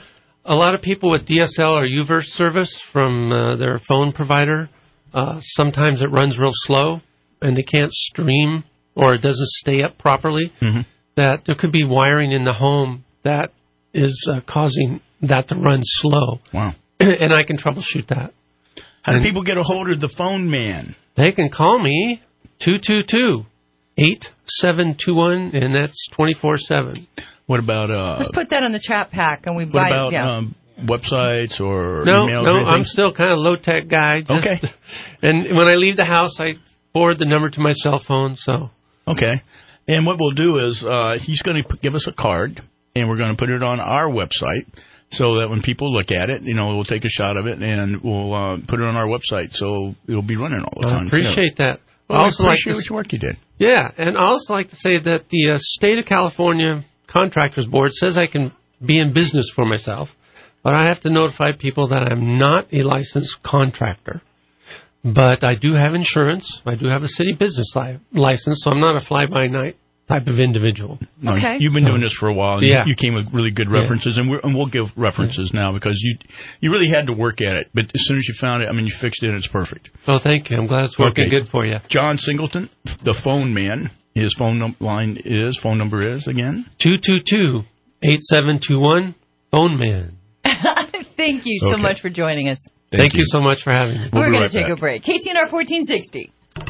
a lot of people with D S L or U verse service from uh, their phone provider, uh, sometimes it runs real slow and they can't stream or it doesn't stay up properly. Mm-hmm. That there could be wiring in the home that is uh, causing that to run slow. Wow. And I can troubleshoot that. How and do people get a hold of the phone man? They can call me, two two two, eight seven two one, and that's twenty-four seven. What about... Uh, Let's put that on the chat pack, and we what buy about, yeah. um, websites or no, emails? No, or I'm still kind of low-tech guy. Just, okay. And when I leave the house, I forward the number to my cell phone, so... Okay. And what we'll do is uh, he's going to give us a card, and we're going to put it on our website so that when people look at it, you know, we'll take a shot of it, and we'll uh, put it on our website so it'll be running all the time. I appreciate yeah. that. Well, I also I like appreciate to, which work you did. Yeah, and I also like to say that the uh, State of California Contractors Board says I can be in business for myself, but I have to notify people that I'm not a licensed contractor. But I do have insurance. I do have a city business li- license, so I'm not a fly-by-night type of individual. No, okay. You've been doing this for a while, and yeah. you, you came with really good references, yeah. and, we're, and we'll give references yeah. now because you you really had to work at it. But as soon as you found it, I mean, you fixed it, and it's perfect. Oh, thank you. I'm glad it's working okay. good for you. John Singleton, the phone man, his phone num- line is, phone number is, again? two two two, eight seven two one, phone man. Thank you so okay. much for joining us. Thank, Thank you. you so much for having me. We'll We're going right to take back. a break. K C N R fourteen sixty.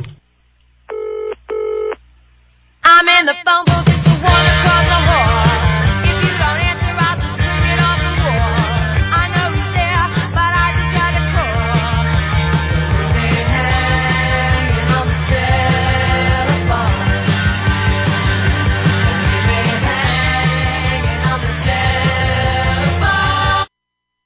I'm in the phone booth, it's the one across the hall. If you don't answer, I'll just bring it off the wall. I know who's there, but I just got a call. They're hanging on the telephone. They're hanging on the telephone.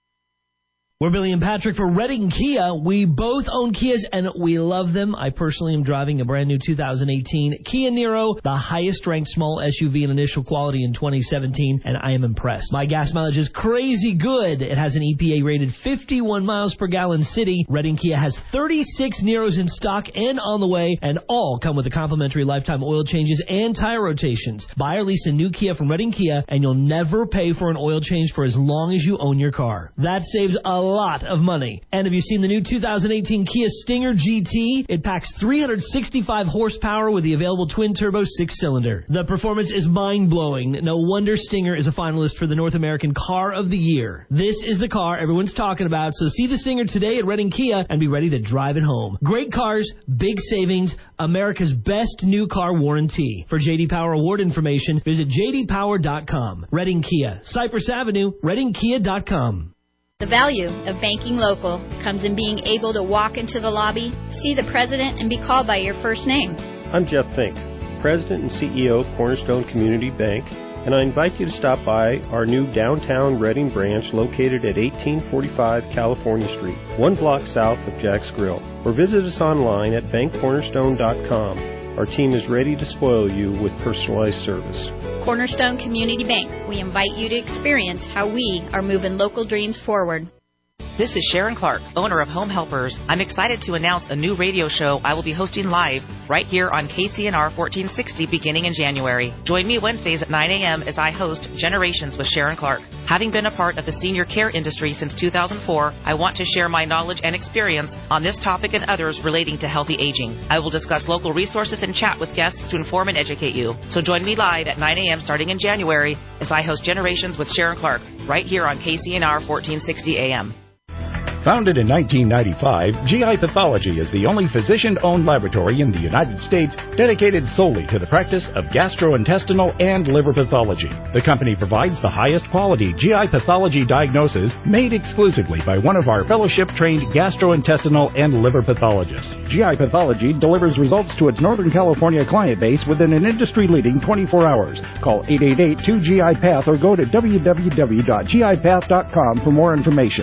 We're Billy and Patrick for Redding Kia. We both own Kias, and we love them. I personally am driving a brand new two thousand eighteen Kia Niro, the highest-ranked small S U V in initial quality in twenty seventeen, and I am impressed. My gas mileage is crazy good. It has an E P A-rated fifty-one miles per gallon city. Redding Kia has thirty-six Niros in stock and on the way, and all come with the complimentary lifetime oil changes and tire rotations. Buy or lease a new Kia from Redding Kia, and you'll never pay for an oil change for as long as you own your car. That saves a lot of money. And have you seen the new two thousand eighteen Kia Stinger G T? It packs three hundred sixty-five horsepower with the available twin-turbo six-cylinder. The performance is mind-blowing. No wonder Stinger is a finalist for the North American Car of the Year. This is the car everyone's talking about, so see the Stinger today at Redding Kia and be ready to drive it home. Great cars, big savings, America's best new car warranty. For J D Power award information, visit j d power dot com. Redding Kia, Cypress Avenue, redding kia dot com. The value of banking local comes in being able to walk into the lobby, see the president, and be called by your first name. I'm Jeff Fink, President and C E O of Cornerstone Community Bank, and I invite you to stop by our new downtown Redding branch located at eighteen forty-five California Street, one block south of Jack's Grill, or visit us online at bank cornerstone dot com. Our team is ready to spoil you with personalized service. Cornerstone Community Bank. We invite you to experience how we are moving local dreams forward. This is Sharon Clark, owner of Home Helpers. I'm excited to announce a new radio show I will be hosting live right here on K C N R fourteen sixty beginning in January. Join me Wednesdays at nine a.m. as I host Generations with Sharon Clark. Having been a part of the senior care industry since two thousand four, I want to share my knowledge and experience on this topic and others relating to healthy aging. I will discuss local resources and chat with guests to inform and educate you. So join me live at nine a.m. starting in January as I host Generations with Sharon Clark right here on K C N R fourteen sixty A M. Founded in nineteen ninety-five, G I Pathology is the only physician-owned laboratory in the United States dedicated solely to the practice of gastrointestinal and liver pathology. The company provides the highest quality G I pathology diagnosis made exclusively by one of our fellowship-trained gastrointestinal and liver pathologists. G I Pathology delivers results to its Northern California client base within an industry-leading twenty-four hours. Call eight eight eight, two G I Path or go to w w w dot g i path dot com for more information.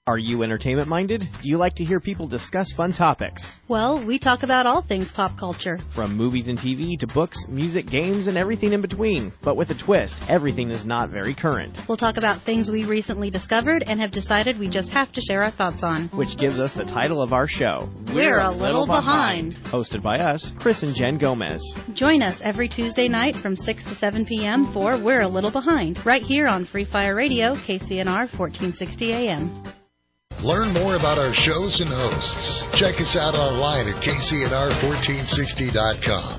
Are you entertainment-minded? Do you like to hear people discuss fun topics? Well, we talk about all things pop culture. From movies and T V to books, music, games, and everything in between. But with a twist, everything is not very current. We'll talk about things we recently discovered and have decided we just have to share our thoughts on. Which gives us the title of our show, We're a Little Behind. Hosted by us, Chris and Jen Gomez. Join us every Tuesday night from six to seven p.m. for We're a Little Behind, right here on Free Fire Radio, K C N R fourteen sixty A M. Learn more about our shows and hosts. Check us out online at K C N R fourteen sixty dot com.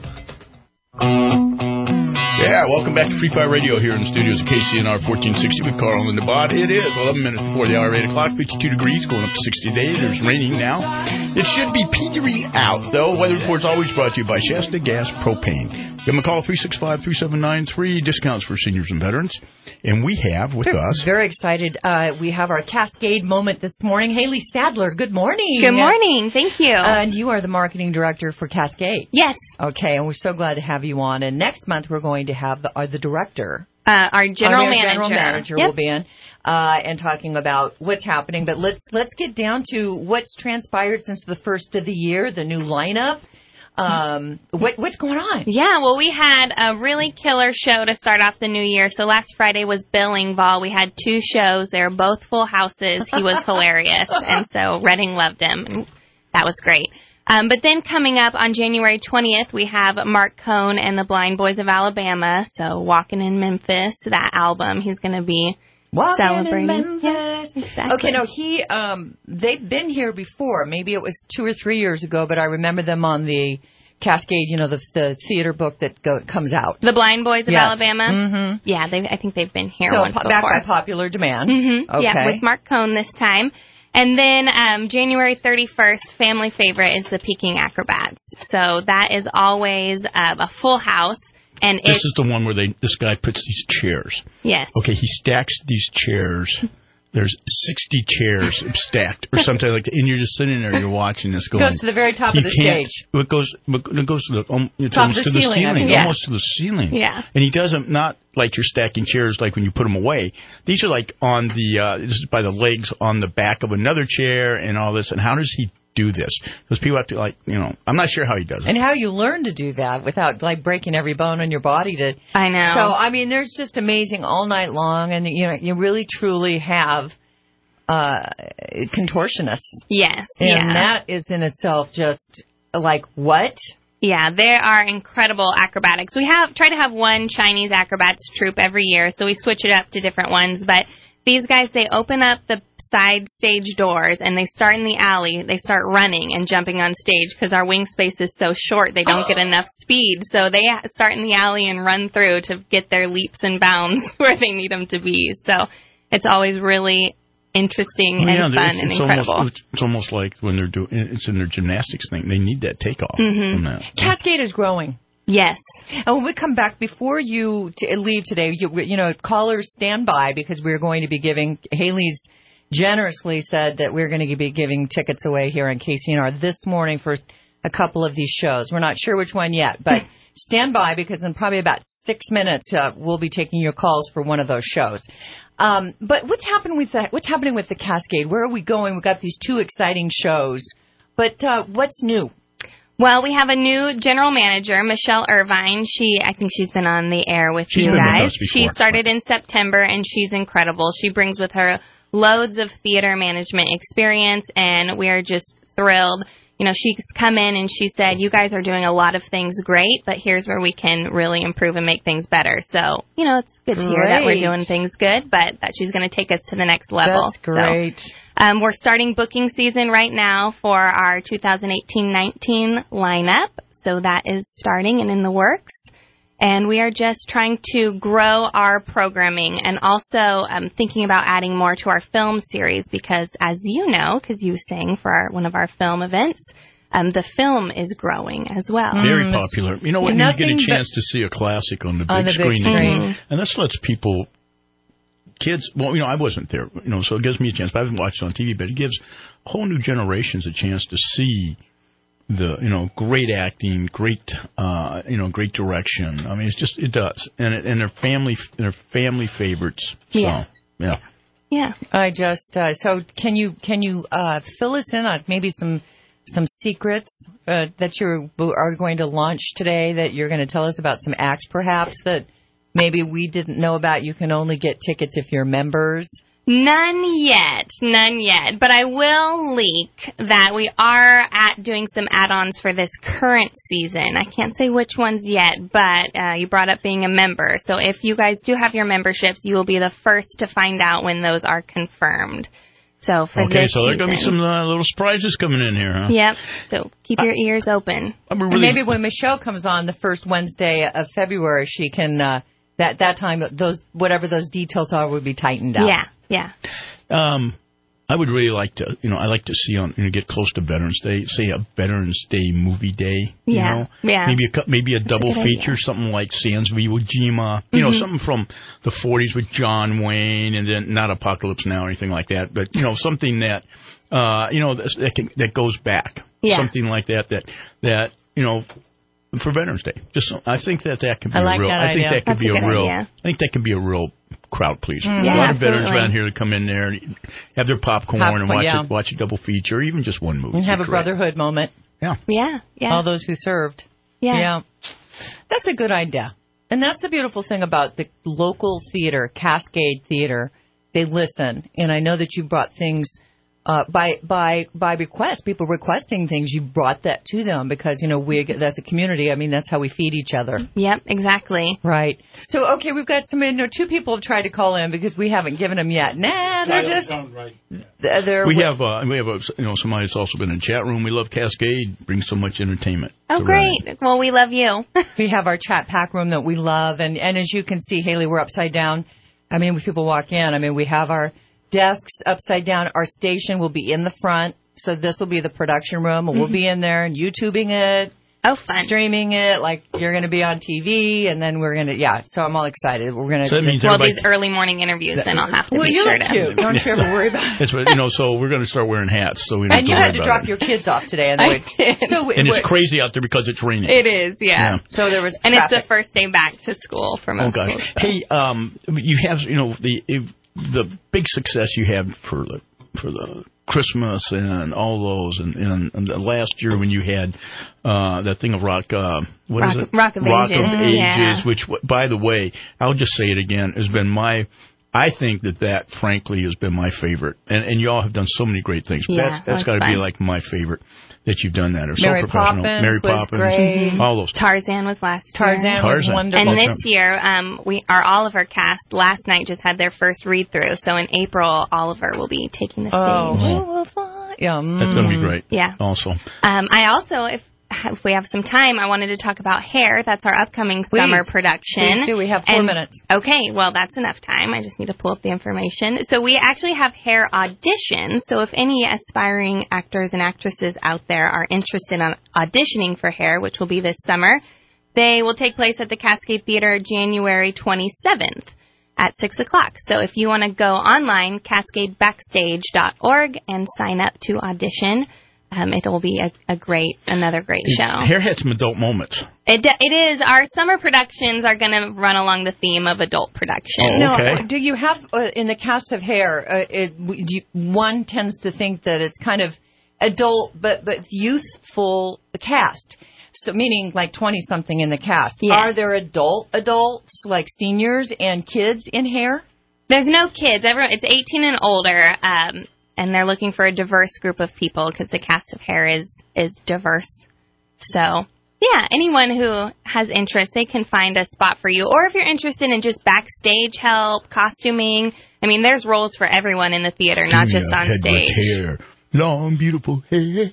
Yeah, welcome back to Free Fire Radio here in the studios of K C N R fourteen sixty with Carl and the Bot. It is eleven minutes before the hour, eight o'clock, fifty-two degrees, going up to sixty today. There's raining now. It should be petering out, though. Weather Report's always brought to you by Shasta Gas Propane. Give them a call, three six five, three seven nine three, discounts for seniors and veterans. And we have with We're us... Very excited. Uh, we have our Cascade moment this morning. Haley Sadler, good morning. Good morning. Thank you. Uh, and you are the marketing director for Cascade. Yes. Okay, and we're so glad to have you on. And next month we're going to have the, uh, the director. Uh, our general our manager. general manager Yep. will be in uh, and talking about what's happening. But let's let's get down to what's transpired since the first of the year, the new lineup. Um, what what's going on? Yeah, well, we had a really killer show to start off the new year. So last Friday was Bill Engvall. We had two shows. They were both full houses. He was hilarious, and so Reading loved him. And that was great. Um, but then coming up on January twentieth, we have Mark Cohn and the Blind Boys of Alabama. So Walking in Memphis, that album, he's going to be Walking celebrating. in Memphis. Yeah, exactly. Okay, no, he um, they've been here before. Maybe it was two or three years ago, but I remember them on the Cascade, you know, the the theater book that go, comes out. The Blind Boys of Yes. Alabama. Mm-hmm. Yeah, they, I think they've been here so once po- before. back by popular demand. Mm-hmm. Okay. Yeah, with Mark Cohn this time. And then um, January thirty-first, family favorite is the Peking Acrobats. So that is always uh, a full house. And This it, is the one where they this guy puts these chairs. Yes. Okay, he stacks these chairs. There's sixty chairs stacked or something like that, and you're just sitting there, you're watching this going. Goes to the very top you of the can't- stage. It goes, it goes to the, um, it's Top almost of the to ceiling, the I ceiling, think. Yeah. almost to the ceiling. Yeah. And he does them not like you're stacking chairs, like when you put them away. These are like on the, uh, this is by the legs on the back of another chair and all this. And how does he do this? Because people have to, like, you know, I'm not sure how he does it. And how you learn to do that without, like, breaking every bone in your body to... I know. So, I mean, there's just amazing all night long, and, you know, you really, truly have uh, contortionists. yes. And yeah. that is in itself just, like, what? Yeah, they are incredible acrobatics. We have try to have one Chinese acrobats troupe every year, so we switch it up to different ones. But these guys, they open up the side stage doors and they start in the alley. They start running and jumping on stage because our wing space is so short. They don't get enough speed, so they start in the alley and run through to get their leaps and bounds where they need them to be. So it's always really interesting Well, yeah, and there- fun and it's incredible. Almost, it's almost like when they're doing it's in their gymnastics thing. They need that takeoff Mhm. from that. Cascade is growing. Yes. And when we come back, before you t- leave today, you, you know, callers stand by because we're going to be giving, Haley's generously said that we're going to be giving tickets away here on K C N R this morning for a couple of these shows. We're not sure which one yet, but stand by because in probably about six minutes uh, we'll be taking your calls for one of those shows. Um, but what's happening with the, what's happening with the Cascade? Where are we going? We've got these two exciting shows, but uh, what's new? Well, we have a new general manager, Michelle Irvine. She, I think she's been on the air with She's you been with guys. us before. She started in September, and she's incredible. She brings with her loads of theater management experience, and we are just thrilled. You know, she's come in and she said, you guys are doing a lot of things great, but here's where we can really improve and make things better. So, you know, it's good to hear that we're Great. doing things good, but that she's going to take us to the next level. That's great. So, um, we're starting booking season right now for our two thousand eighteen nineteen lineup. So that is starting and in the works. And we are just trying to grow our programming and also um, thinking about adding more to our film series because, as you know, because you sang for our, one of our film events, um, the film is growing as well. Very popular. You know what? You get a Nothing chance to see a classic on the big on the big screen. screen. And this lets people, kids, well, you know, I wasn't there, you know, so it gives me a chance. I haven't watched it on T V, but it gives whole new generations a chance to see the, you know, great acting, great, uh, you know, great direction. I mean, it's just, it does. And it, and they're family, they're family favorites. So, Yeah. yeah. Yeah. I just uh, so can you can you uh, fill us in on maybe some some secrets uh, that you are going to launch today, that you're going to tell us about, some acts perhaps that maybe we didn't know about? You can only get tickets if you're members. None yet, none yet. But I will leak that we are at doing some add-ons for this current season. I can't say which ones yet, but uh, you brought up being a member. So if you guys do have your memberships, you will be the first to find out when those are confirmed. So for okay, this so there are going to be season- some uh, little surprises coming in here, huh? Yep. So keep your ears open. And maybe when Michelle comes on the first Wednesday of February, she can uh, that that time those whatever those details are would be tightened up. Yeah. Yeah. Um, I would really like to, you know, I like to see on, you know, get close to Veterans Day, say a Veterans Day movie day. You Yeah, know? yeah. Maybe a cou- maybe a That's a double good feature, idea. something like Sans v. Iwo Jima. You know, Mhm. something from the forties with John Wayne, and then not Apocalypse Now or anything like that, but you know, something that, uh, you know, that that, can, that goes back. Yeah. Something like that that that you know. For Veterans Day, just I think that that could be I like a real. that I think idea. that could That's be a a, good real. idea. I think that could be a real crowd pleaser. Mm. A Yeah, lot of veterans absolutely. around here that come in there and have their popcorn, Popcorn, and watch yeah. it, watch a double feature, or even just one movie. And have a It's great. brotherhood moment. Yeah. Yeah. Yeah. All those who served. Yeah. Yeah. That's a good idea. And that's the beautiful thing about the local theater, Cascade Theater. They listen. And I know that you brought things uh, by by by request, people requesting things. You brought that to them because, you know, we that's a community. I mean, that's how we feed each other. Yep, exactly. Right. So, okay, we've got some, you know, two people have tried to call in because we haven't given them yet. Nah, they're just, they're, We have uh, we have a, you know somebody that's also been in the chat room. We love Cascade. Brings so much entertainment. Oh, to great. Well, we love you. We have our chat pack room that we love. And, and as you can see, Haley, we're upside down. I mean, when people walk in, I mean, we have our desks upside down. Our station will be in the front. So this will be the production room. And we'll Mhm. be in there and YouTubing it. Oh, fun. Streaming it like you're going to be on T V. And then we're going to, yeah. So I'm all excited. We're going to. So that means well, everybody- these early morning interviews, then I'll have to Well, be you sure look to. cute. Don't you ever worry about it. That's what, you know. So we're going to start wearing hats. So we don't And you have had to to worry drop about your it. kids off today. And, I did. So And what- it's crazy out there because it's raining. It is, yeah. Yeah. So there was And traffic. it's the first day back to school for Oh most gosh. schools. so. Hey, um, you have you know the the big success you had for the for the Christmas and all those, and, and, and the last year when you had uh, that thing of rock, uh, what Rock- is it? Rock of Rock Ages. of Mhm. Ages, Yeah. which, by the way, I'll just say it again, has been my. I think that that, frankly, has been my favorite, and and y'all have done so many great things. Yeah, that's that that's was got to be fun. like my favorite that you've done that. Or Mary so professional. Poppins Mary was Poppins, great. all those. Tarzan was last Tarzan year. was Tarzan. wonderful. And this year, um, we our Oliver cast last night just had their first read through. So in April, Oliver will be taking the Oh, stage. we will fly. Yeah, That's going to be mm. great. Yeah. Also. Um, I also, if if we have some time, I wanted to talk about Hair. That's our upcoming Please. summer production. Please do. We have four And- minutes. Okay, well, that's enough time. I just need to pull up the information. So we actually have Hair auditions. So if any aspiring actors and actresses out there are interested in auditioning for Hair, which will be this summer, they will take place at the Cascade Theater January twenty-seventh at six o'clock. So if you want to go online, cascade backstage dot org, and sign up to audition, um, it will be a, a great, another great show. Hair had some adult moments. It, d- it is. Our summer productions are going to run along the theme of adult production. Oh, No, okay. do you have uh, in the cast of Hair? Uh, it, do you, one tends to think that it's kind of adult, but but youthful cast. So meaning like twenty something in the cast. Yeah. Are there adult adults like seniors and kids in Hair? There's no kids. Everyone, it's eighteen and older, um, and they're looking for a diverse group of people because the cast of Hair is is diverse. So, yeah, anyone who has interest, they can find a spot for you. Or if you're interested in just backstage help, costuming, I mean, there's roles for everyone in the theater, not Give me just a on head with stage. hair. Long, beautiful hair.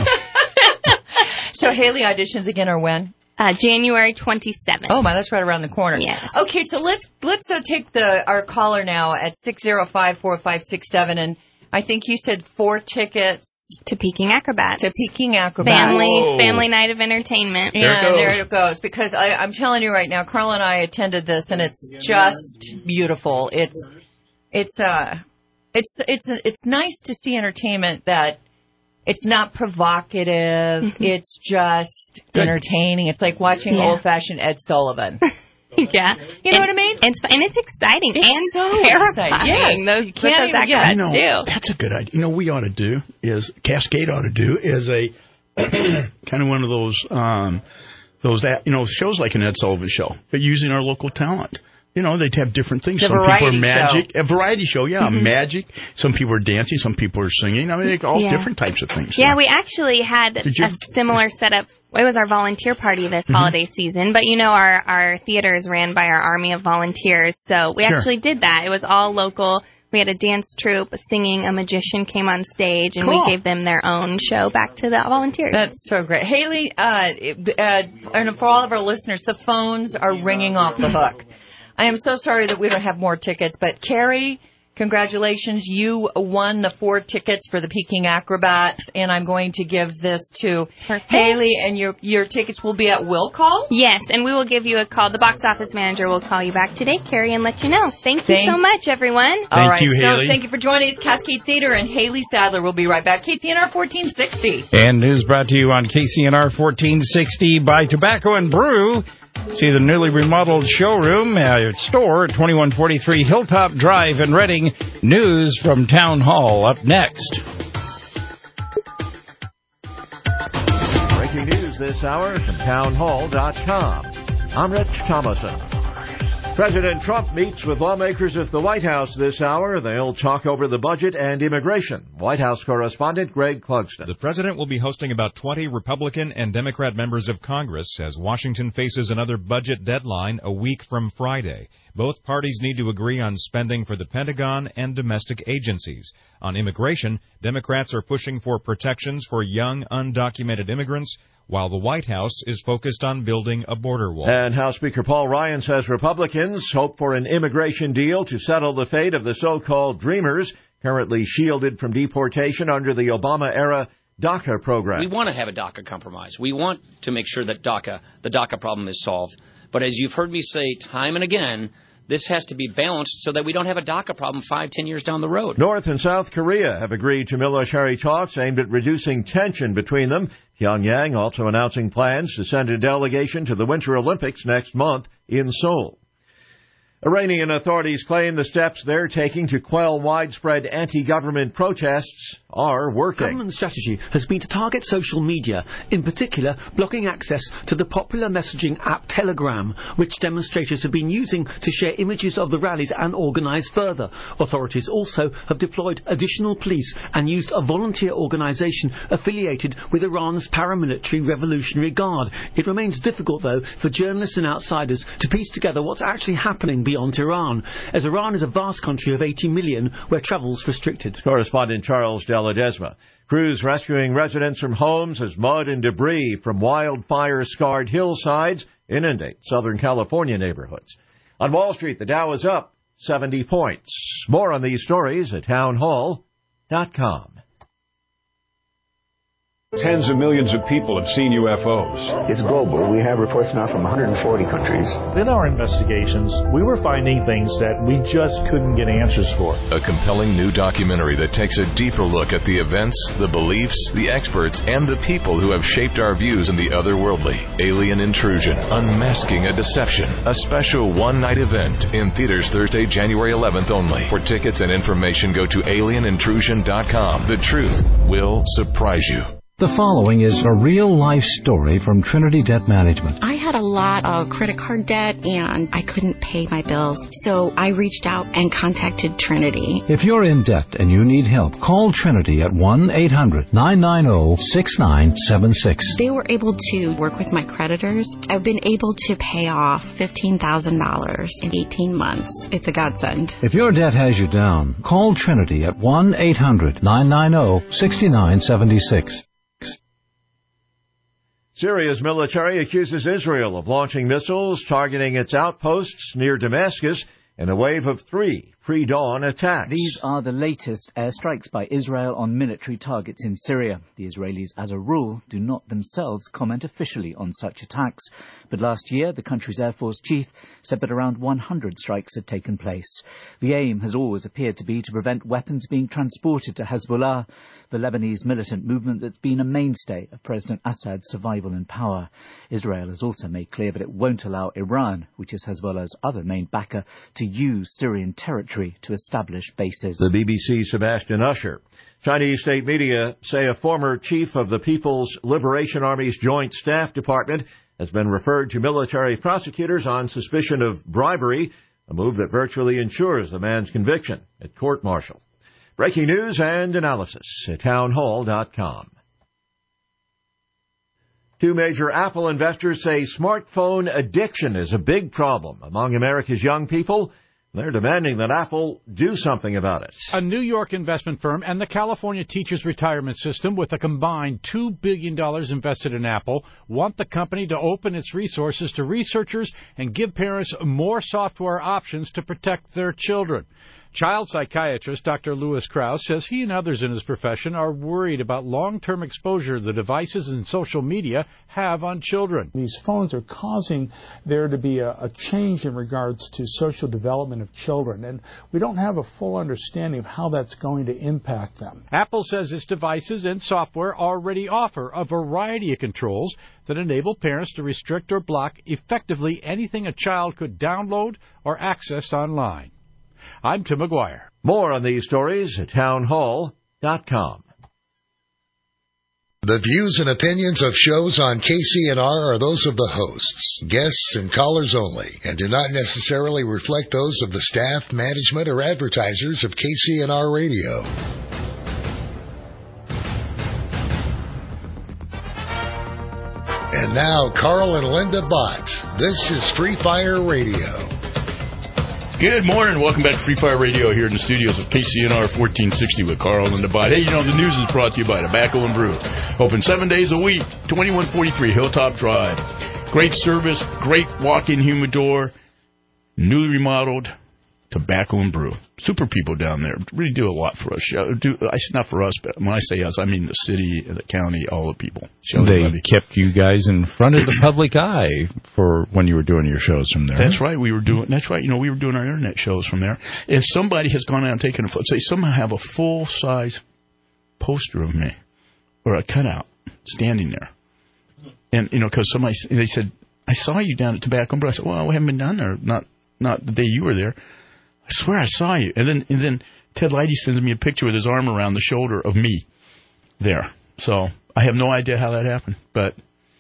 So Haley auditions again or when? Uh, January twenty-seventh. Oh my, that's right around the corner. Yeah. Okay, so let's let's uh, take the our caller now at six zero five four five six seven, and I think you said four tickets to Peking Acrobat. To Peking Acrobat. Family Whoa. family night of entertainment. And there it goes. Because I, I'm telling you right now, Carl and I attended this, and it's just beautiful. It's it's uh it's it's it's nice to see entertainment that it's not provocative. It's just entertaining. It's like watching Yeah. old-fashioned Ed Sullivan. Yeah. You know what I mean? It's, and it's exciting It's and so terrifying. exciting. Those, You can't those even- yeah. acrobats You know, do. that's a good idea. You know, we ought to do is Cascade ought to do is a kind of one of those um, those that you know shows like an Ed Sullivan Show, but using our local talent. You know, they'd have different things. The Some people are variety magic, show. a variety show, yeah, Mm-hmm. magic. Some people are dancing, some people are singing. I mean, like, all Yeah. different types of things. Yeah, we actually had Did you- a similar setup. It was our volunteer party this Mhm. holiday season, but you know our our theater is ran by our army of volunteers, so we Sure. actually did that. It was all local. We had a dance troupe, singing, a magician came on stage, and Cool. we gave them their own show back to the volunteers. That's so great. Haley, uh, uh, and for all of our listeners, the phones are ringing off the hook. I am so sorry that we don't have more tickets, but Carrie, congratulations. You won the four tickets for the Peking Acrobats, and I'm going to give this to Perfect. Haley, and your your tickets will be at will call? Yes, and we will give you a call. The box office manager will call you back today, Carrie, and let you know. Thank you Thank- so much, everyone. All right, you, so Haley. thank you for joining us, Cascade Theater, and Haley Sadler will be right back. K C N R fourteen sixty. And news brought to you on K C N R fourteen sixty by Tobacco and Brew. See the newly remodeled showroom uh, store at twenty-one forty-three Hilltop Drive in Reading. News from Town Hall up next. Breaking news this hour from town hall dot com. I'm Rich Thomason. President Trump meets with lawmakers at the White House this hour. They'll talk over the budget and immigration. White House correspondent Greg Clugston. The president will be hosting about twenty Republican and Democrat members of Congress as Washington faces another budget deadline a week from Friday. Both parties need to agree on spending for the Pentagon and domestic agencies. On immigration, Democrats are pushing for protections for young, undocumented immigrants, while the White House is focused on building a border wall. And House Speaker Paul Ryan says Republicans hope for an immigration deal to settle the fate of the so-called Dreamers, currently shielded from deportation under the Obama-era DACA program. We want to have a DACA compromise. We want to make sure that DACA, the DACA problem is solved. But as you've heard me say time and again, this has to be balanced so that we don't have a DACA problem five, ten years down the road. North and South Korea have agreed to military talks aimed at reducing tension between them. Pyongyang also announcing plans to send a delegation to the Winter Olympics next month in Seoul. Iranian authorities claim the steps they're taking to quell widespread anti-government protests are working. Government strategy has been to target social media, in particular blocking access to the popular messaging app Telegram, which demonstrators have been using to share images of the rallies and organise further. Authorities also have deployed additional police and used a volunteer organisation affiliated with Iran's paramilitary Revolutionary Guard. It remains difficult, though, for journalists and outsiders to piece together what's actually happening beyond Iran, as Iran is a vast country of eighty million where travel's restricted. Correspondent Charles Del Ledesma. Crews rescuing residents from homes as mud and debris from wildfire-scarred hillsides inundate Southern California neighborhoods. On Wall Street, the Dow is up seventy points. More on these stories at town hall dot com. Tens of millions of people have seen U F Os. It's global. We have reports now from one hundred forty countries. In our investigations, we were finding things that we just couldn't get answers for. A compelling new documentary that takes a deeper look at the events, the beliefs, the experts, and the people who have shaped our views in the otherworldly. Alien Intrusion, Unmasking a Deception. A special one-night event in theaters Thursday, January eleventh only. For tickets and information, go to alien intrusion dot com. The truth will surprise you. The following is a real-life story from Trinity Debt Management. I had a lot of credit card debt, and I couldn't pay my bills, so I reached out and contacted Trinity. If you're in debt and you need help, call Trinity at one eight hundred nine nine zero six nine seven six. They were able to work with my creditors. I've been able to pay off fifteen thousand dollars in eighteen months. It's a godsend. If your debt has you down, call Trinity at one eight hundred nine nine zero six nine seven six. Syria's military accuses Israel of launching missiles targeting its outposts near Damascus in a wave of three pre-dawn attacks. These are the latest airstrikes by Israel on military targets in Syria. The Israelis, as a rule, do not themselves comment officially on such attacks. But last year, the country's Air Force chief said that around one hundred strikes had taken place. The aim has always appeared to be to prevent weapons being transported to Hezbollah, the Lebanese militant movement that's been a mainstay of President Assad's survival in power. Israel has also made clear that it won't allow Iran, which is Hezbollah's other main backer, to use Syrian territory to establish bases. The B B C's Sebastian Usher. Chinese state media say a former chief of the People's Liberation Army's Joint Staff Department has been referred to military prosecutors on suspicion of bribery, a move that virtually ensures the man's conviction at court-martial. Breaking news and analysis at townhall dot com. Two major Apple investors say smartphone addiction is a big problem among America's young people. They're demanding that Apple do something about it. A New York investment firm and the California Teachers Retirement System, with a combined two billion dollars invested in Apple, want the company to open its resources to researchers and give parents more software options to protect their children. Child psychiatrist Doctor Lewis Krause says he and others in his profession are worried about long-term exposure the devices and social media have on children. These phones are causing there to be a, a change in regards to social development of children, and we don't have a full understanding of how that's going to impact them. Apple says its devices and software already offer a variety of controls that enable parents to restrict or block effectively anything a child could download or access online. I'm Tim McGuire. More on these stories at townhall dot com. The views and opinions of shows on K C N R are those of the hosts, guests, and callers only, and do not necessarily reflect those of the staff, management, or advertisers of K C N R Radio. And now, Carl and Linda Bott. This is Free Fire Radio. Good morning. Welcome back to Free Fire Radio here in the studios of K C N R fourteen sixty with Carl and the Bot. Hey, you know, the news is brought to you by Tobacco and Brew. Open seven days a week, twenty-one forty-three Hilltop Drive. Great service, great walk-in humidor, newly remodeled Tobacco and Brew. Super people down there. Really do a lot for us. Do, I not for us, but when I say us, I mean the city, the county, all the people. Shelley they Levy. Kept you guys in front of the public eye for when you were doing your shows from there. That's right. We were doing. That's right. You know, we were doing our internet shows from there. If somebody has gone out and taken a photo, say somehow have a full size poster of me or a cutout standing there, and you know, because somebody they said I saw you down at Tobacco and Brew. I said, well, we haven't been down there. Not not the day you were there. I swear I saw you. And then and then Ted Leidy sends me a picture with his arm around the shoulder of me there. So I have no idea how that happened. But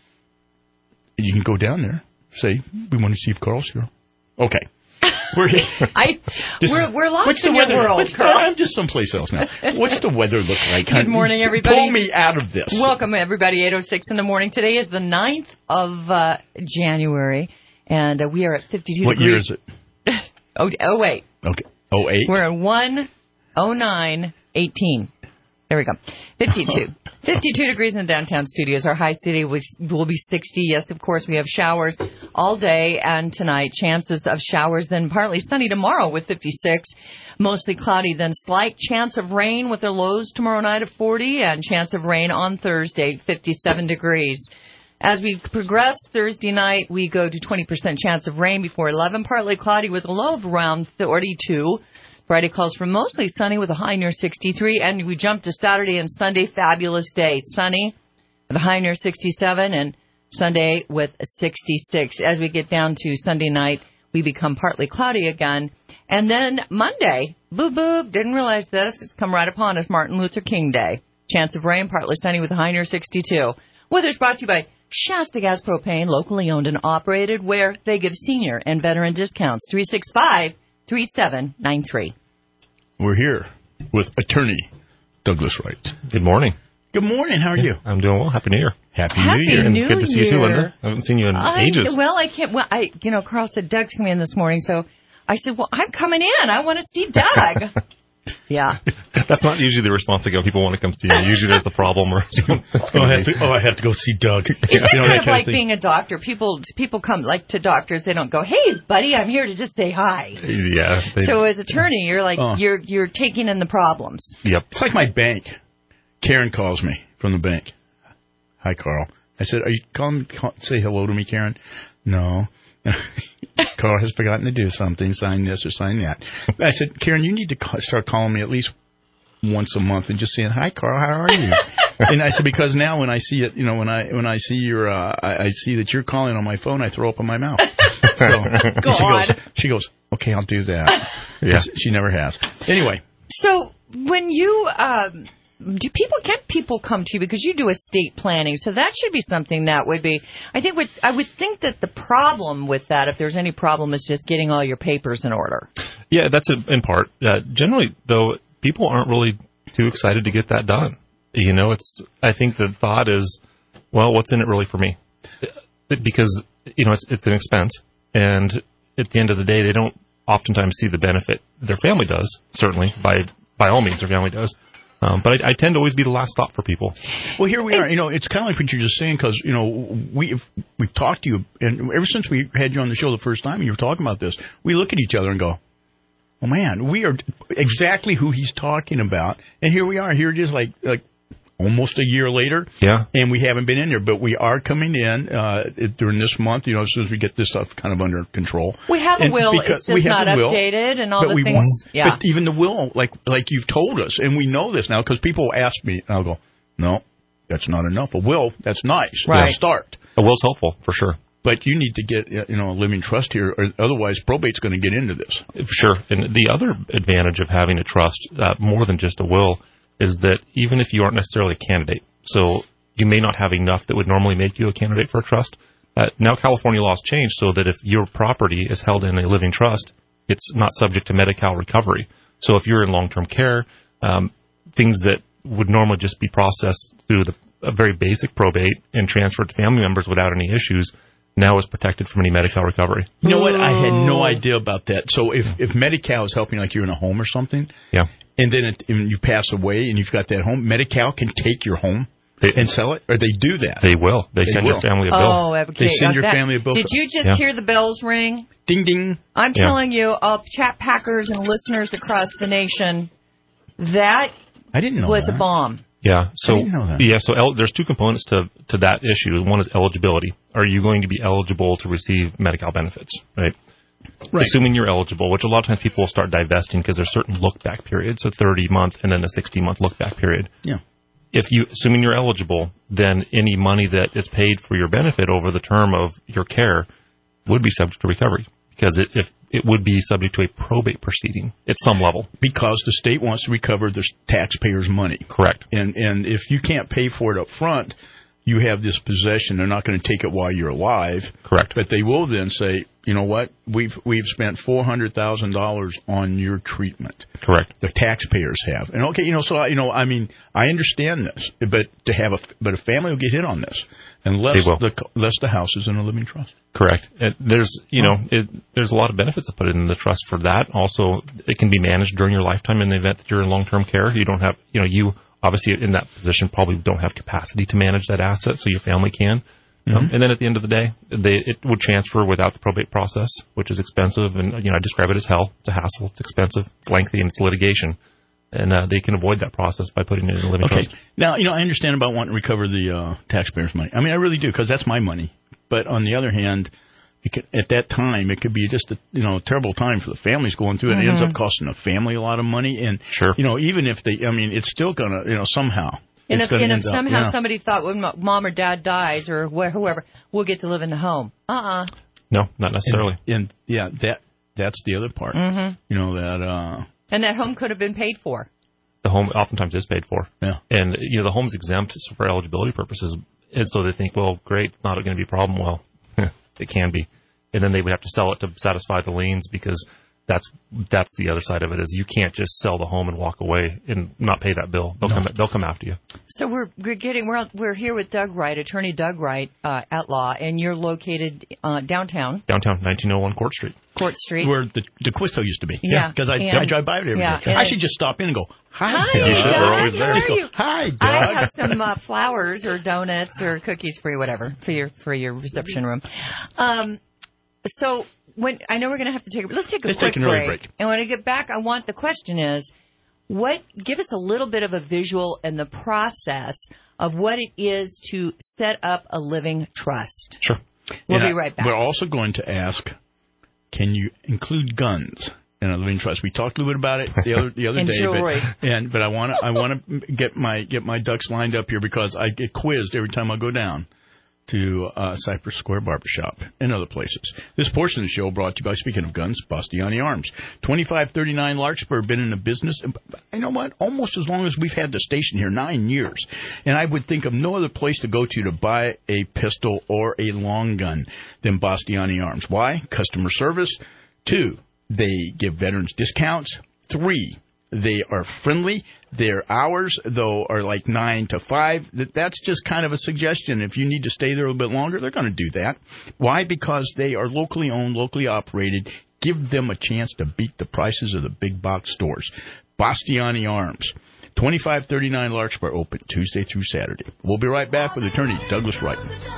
you can go down there, say, we want to see if Carl's here. Okay. We're here. I, This we're, is- we're lost what's in the your weather? world, What's Carl. the, I'm just someplace else now. What's the weather look like? Good morning, everybody. Pull me out of this. Welcome, everybody. eight oh six in the morning. Today is the ninth of uh, January, and uh, we are at fifty-two What degrees. year is it? oh, oh, wait. Okay. Oh, eight? We're at one oh nine eighteen. There we go. fifty-two. fifty-two degrees in the downtown studios. Our high city will, will be sixty. Yes, of course, we have showers all day and tonight. Chances of showers, then partly sunny tomorrow with fifty-six. Mostly cloudy, then slight chance of rain with the lows tomorrow night of forty, and chance of rain on Thursday, fifty-seven degrees. As we progress Thursday night, we go to twenty percent chance of rain before eleven, partly cloudy with a low of around forty-two. Friday calls for mostly sunny with a high near sixty-three, and we jump to Saturday and Sunday, fabulous day. Sunny with a high near sixty-seven, and Sunday with a sixty-six. As we get down to Sunday night, we become partly cloudy again. And then Monday, boo boo, didn't realize this, it's come right upon us, Martin Luther King Day. Chance of rain, partly sunny with a high near sixty-two. Weather's brought to you by Shasta Gas Propane, locally owned and operated, where they give senior and veteran discounts. three six five, three seven nine three. We're here with attorney Douglas Wright. Good morning. Good morning. How are you? I'm doing well. Happy New Year. Happy, Happy New Year. New and good to see you too, Linda. I haven't seen you in I, ages. Well, I can't. Well, I, you know, Carl said Doug's coming in this morning, so I said, well, I'm coming in. I want to see Doug. Yeah. That's not usually the response I get when people want to come see me. Usually there's a problem or something. oh, I have to, oh, I have to go see Doug. It's you know, kind of like of being a doctor. People people come like to doctors. They don't go, "Hey, buddy, I'm here to just say hi." Yeah. They, so as attorney, you're like oh. you're you're taking in the problems. Yep. It's like my bank. Karen calls me from the bank. Hi, Carl. I said, "Are you calling? Call, say hello to me, Karen." No. Carl has forgotten to do something. Sign this or sign that. I said, Karen, you need to call, start calling me at least once a month and just saying, "Hi, Carl, how are you?" And I said, because now when I see it, you know, when I when I see your, uh, I, I see that you're calling on my phone, I throw up in my mouth. So Go she on. goes, she goes, "Okay, I'll do that." Yeah. She never has. Anyway. So when you um, do people can't people come to you because you do estate planning? So that should be something that would be. I think would I would think that the problem with that, if there's any problem, is just getting all your papers in order. Yeah, that's a, in part. Uh, generally, though, people aren't really too excited to get that done. You know, it's. I think the thought is, well, what's in it really for me? Because you know, it's it's an expense, and at the end of the day, they don't oftentimes see the benefit. Their family does, certainly, by by all means, their family does. Um, but I, I tend to always be the last stop for people. Well, here we are. You know, it's kind of like what you're just saying because, you know, we've, we've talked to you, and ever since we had you on the show the first time, you were talking about this, we look at each other and go, oh, man, we are exactly who he's talking about. And here we are. Here it is like like almost a year later. Yeah. And we haven't been in there, but we are coming in uh, during this month, you know, as soon as we get this stuff kind of under control. We have and a will. It's just not updated and all the we things. Want, yeah. But even the will, like like you've told us, and we know this now because people ask me, and I'll go, no, that's not enough. A will, that's nice. Right. A start. A will's helpful, for sure. But you need to get, you know, a living trust here, or otherwise probate's going to get into this. Sure. And the other advantage of having a trust, uh, more than just a will, is that even if you aren't necessarily a candidate, so you may not have enough that would normally make you a candidate for a trust. Uh, now California laws change so that if your property is held in a living trust, it's not subject to Medi-Cal recovery. So if you're in long-term care, um, things that would normally just be processed through the, a very basic probate and transferred to family members without any issues, now is protected from any Medi-Cal recovery. You know what? I had no idea about that. So if, if Medi-Cal is helping, like you're in a home or something, yeah, and then it, and you pass away and you've got that home, Medi-Cal can take your home they, and sell it? Or they do that? They will. They, they send will. your family a bill. Oh, okay. They send your that, family a bill. Did you just yeah. hear the bells ring? Ding, ding. I'm yeah. telling you, all chat packers and listeners across the nation, that I didn't know was that. a bomb. Yeah. So I didn't know that. yeah. So el- there's two components to to that issue. One is eligibility. Are you going to be eligible to receive Medi-Cal benefits? Right. Right. Assuming you're eligible, which a lot of times people will start divesting because there's certain look back periods, a thirty month and then a sixty month look back period. Yeah. If you assuming you're eligible, then any money that is paid for your benefit over the term of your care would be subject to recovery because it if it would be subject to a probate proceeding at some level. Because the state wants to recover the taxpayers' money. Correct. And and if you can't pay for it up front, you have this possession. They're not going to take it while you're alive. Correct. But they will then say, you know what, we've we've spent four hundred thousand dollars on your treatment. Correct. The taxpayers have. And okay, you know, so I, you know, I mean, I understand this, but to have a but a family will get hit on this unless the unless the house is in a living trust. Correct. It, there's you know it, there's a lot of benefits to put it in the trust for that. Also, it can be managed during your lifetime in the event that you're in long-term care. You don't have you know you obviously in that position probably don't have capacity to manage that asset, so your family can. Mm-hmm. Um, and then at the end of the day, they, it would transfer without the probate process, which is expensive. And, you know, I describe it as hell. It's a hassle. It's expensive. It's lengthy, and it's litigation. And uh, they can avoid that process by putting it in a living okay. trust. Now, you know, I understand about wanting to recover the uh, taxpayers' money. I mean, I really do, because that's my money. But on the other hand, it could, at that time, it could be just a you know terrible time for the families going through it. Mm-hmm. It ends up costing the family a lot of money. And, sure. you know, even if they, I mean, it's still going to, you know, somehow. And if, and if up, somehow yeah. somebody thought when mom or dad dies or wh- whoever, we'll get to live in the home. Uh-uh. No, not necessarily. And, and yeah, that that's the other part. Mm-hmm. You know, that... Uh, and that home could have been paid for. The home oftentimes is paid for. Yeah. And, you know, the home's exempt for eligibility purposes. And so they think, well, great, not going to be a problem. Well, it can be. And then they would have to sell it to satisfy the liens because that's that's the other side of it, is you can't just sell the home and walk away and not pay that bill. They'll, no. come, they'll come after you. So we're, we're getting we're we're here with Doug Wright, attorney Doug Wright uh, at law, and you're located uh, downtown. Downtown, nineteen oh one Court Street. Court Street, where the the Quisto used to be. Yeah, because yeah, I, I drive by it every yeah, day. I should just stop in and go, hi, hi Doug. You should. We're always there. Just go, you? hi, Doug. I have some uh, flowers or donuts or cookies for you, whatever, for your for your reception room. Um, so. When I know we're going to have to take a let's take a let's quick take an break. break. And when I get back, I want the question is, what? Give us a little bit of a visual and the process of what it is to set up a living trust. Sure. We'll and be right back. We're also going to ask, can you include guns in a living trust? We talked a little bit about it the other the other and day, jewelry. but and but I want to I want to get my get my ducks lined up here because I get quizzed every time I go down to uh, Cypress Square Barbershop and other places. This portion of the show brought to you by, speaking of guns, Bastiani Arms. twenty-five thirty-nine Larkspur, been in the business, you know what, almost as long as we've had the station here, nine years. And I would think of no other place to go to to buy a pistol or a long gun than Bastiani Arms. Why? Customer service. Two, they give veterans discounts. Three, they are friendly. Their hours, though, are like nine to five. That's just kind of a suggestion. If you need to stay there a little bit longer, they're going to do that. Why? Because they are locally owned, locally operated. Give them a chance to beat the prices of the big box stores. Bastiani Arms, twenty-five thirty-nine Larkspur, open Tuesday through Saturday. We'll be right back with attorney Douglas Wright.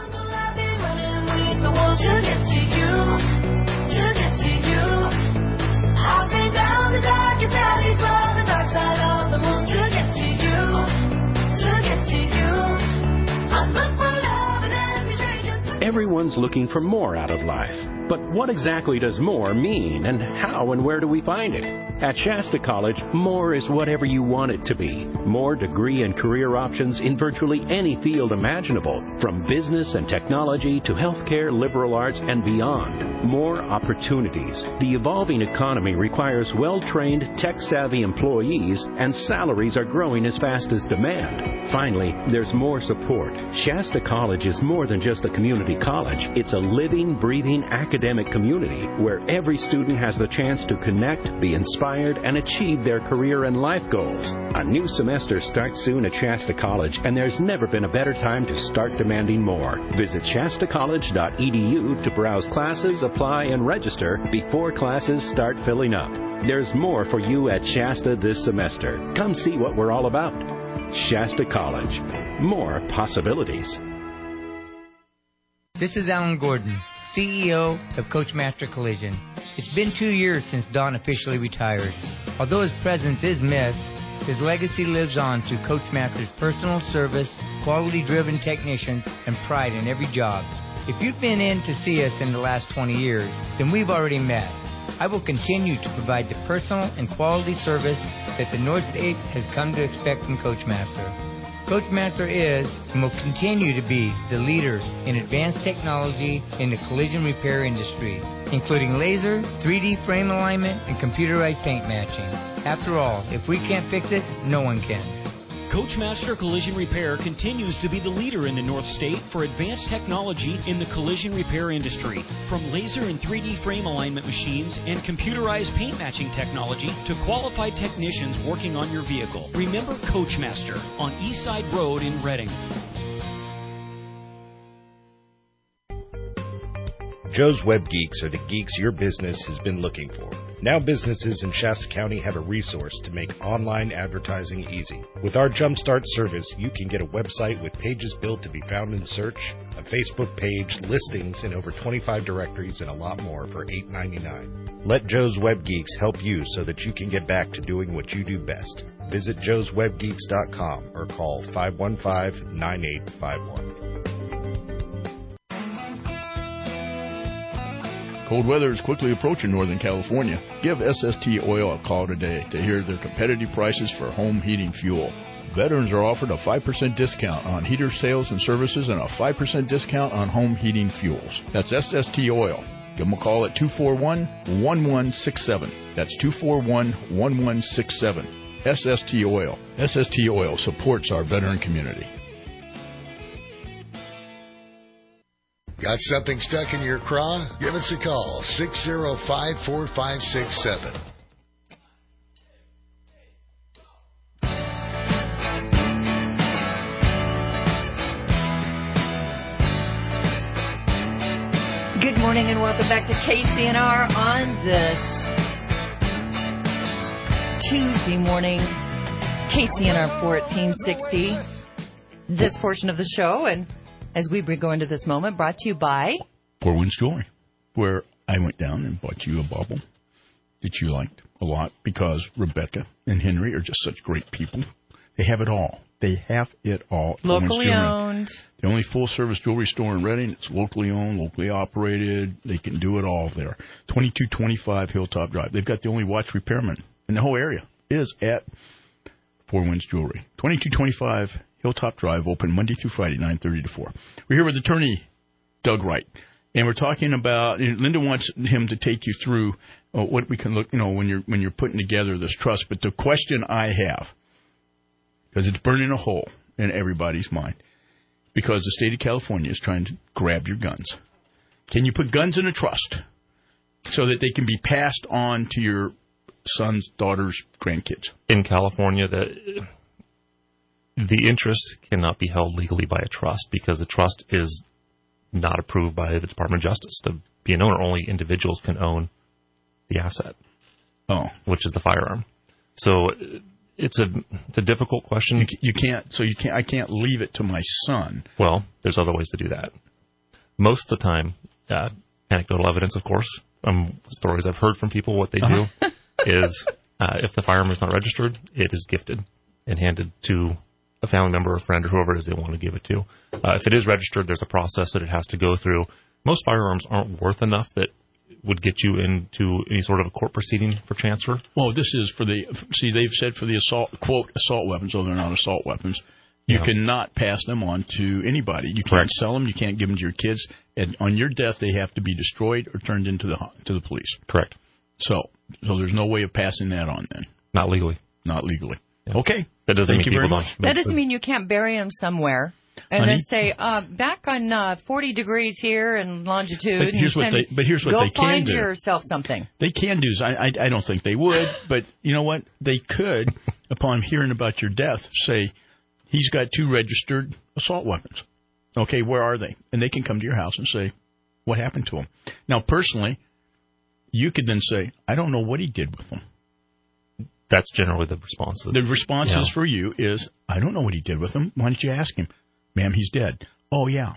Everyone's looking for more out of life. But what exactly does more mean, and how and where do we find it? At Shasta College, more is whatever you want it to be. More degree and career options in virtually any field imaginable, from business and technology to healthcare, liberal arts, and beyond. More opportunities. The evolving economy requires well-trained, tech-savvy employees, and salaries are growing as fast as demand. Finally, there's more support. Shasta College is more than just a community college. It's a living, breathing academic community where every student has the chance to connect, be inspired, and achieve their career and life goals. A new semester starts soon at Shasta College, and there's never been a better time to start demanding more. Visit shasta college dot e d u to browse classes, apply, and register before classes start filling up. There's more for you at Shasta this semester. Come see what we're all about. Shasta College. More possibilities. This is Alan Gordon, C E O of Coachmaster Collision. It's been two years since Don officially retired. Although his presence is missed, his legacy lives on through Coachmaster's personal service, quality-driven technicians, and pride in every job. If you've been in to see us in the last twenty years, then we've already met. I will continue to provide the personal and quality service that the North State has come to expect from Coachmaster. Coachmaster is and will continue to be the leader in advanced technology in the collision repair industry, including laser, three D frame alignment, and computerized paint matching. After all, if we can't fix it, no one can. Coachmaster Collision Repair continues to be the leader in the North State for advanced technology in the collision repair industry. From laser and three D frame alignment machines and computerized paint matching technology to qualified technicians working on your vehicle. Remember Coachmaster on Eastside Road in Reading. Joe's Web Geeks are the geeks your business has been looking for. Now businesses in Shasta County have a resource to make online advertising easy. With our Jumpstart service, you can get a website with pages built to be found in search, a Facebook page, listings in over twenty-five directories, and a lot more for eight ninety-nine. Let Joe's Web Geeks help you so that you can get back to doing what you do best. Visit joes web geeks dot com or call five one five, nine eight five one. Cold weather is quickly approaching Northern California. Give S S T Oil a call today to hear their competitive prices for home heating fuel. Veterans are offered a five percent discount on heater sales and services and a five percent discount on home heating fuels. That's S S T Oil. Give them a call at two four one, one one six seven. That's two four one, one one six seven. S S T Oil. S S T Oil supports our veteran community. Got something stuck in your craw? Give us a call, six oh five, four five six seven. Good morning and welcome back to K C N R on this Tuesday morning. K C N R fourteen sixty. This portion of the show, and as we go into this moment, brought to you by Four Winds Jewelry, where I went down and bought you a bauble that you liked a lot because Rebecca and Henry are just such great people. They have it all. They have it all. Locally owned. The only full-service jewelry store in Reading. It's locally owned, locally operated. They can do it all there. twenty-two twenty-five Hilltop Drive. They've got the only watch repairman in the whole area is at Four Winds Jewelry. twenty-two twenty-five Hilltop Drive, open Monday through Friday, nine thirty to four. We're here with attorney Doug Wright, and we're talking about. Linda wants him to take you through uh, what we can look, you know, when you're when you're putting together this trust. But the question I have, because it's burning a hole in everybody's mind, because the state of California is trying to grab your guns. Can you put guns in a trust so that they can be passed on to your sons, daughters, grandkids? In California, the the interest cannot be held legally by a trust because the trust is not approved by the Department of Justice. To be an owner, only individuals can own the asset, oh, which is the firearm. So it's a it's a difficult question. You, you can't. So you can't. I can't leave it to my son. Well, there's other ways to do that. Most of the time, uh, anecdotal evidence, of course, um, stories I've heard from people. What they Uh-huh. do is, uh, if the firearm is not registered, it is gifted and handed to a family member or friend or whoever it is they want to give it to. Uh, if it is registered, there's a process that it has to go through. Most firearms aren't worth enough that would get you into any sort of a court proceeding for transfer. Well, this is for the, see, they've said for the assault, quote, assault weapons, though they're not assault weapons, you Yeah. cannot pass them on to anybody. You can't Correct. sell them. You can't give them to your kids. And on your death, they have to be destroyed or turned into the to the police. Correct. So, so there's no way of passing that on then. Not legally. Not legally. Okay. That doesn't Thank mean you very people much. don't. That doesn't mean you can't bury them somewhere and Honey? then say, uh, back on uh, forty degrees here and longitude. But and here's you what send- they- but here's what go they can find do. yourself something. They can do. I, I, I don't think they would, but you know what? They could, upon hearing about your death, say, he's got two registered assault weapons. Okay, where are they? And they can come to your house and say, what happened to them? Now, personally, you could then say, I don't know what he did with them. That's generally the response. The response Yeah. is for you is, I don't know what he did with them. Why don't you ask him? Ma'am, he's dead. Oh, yeah.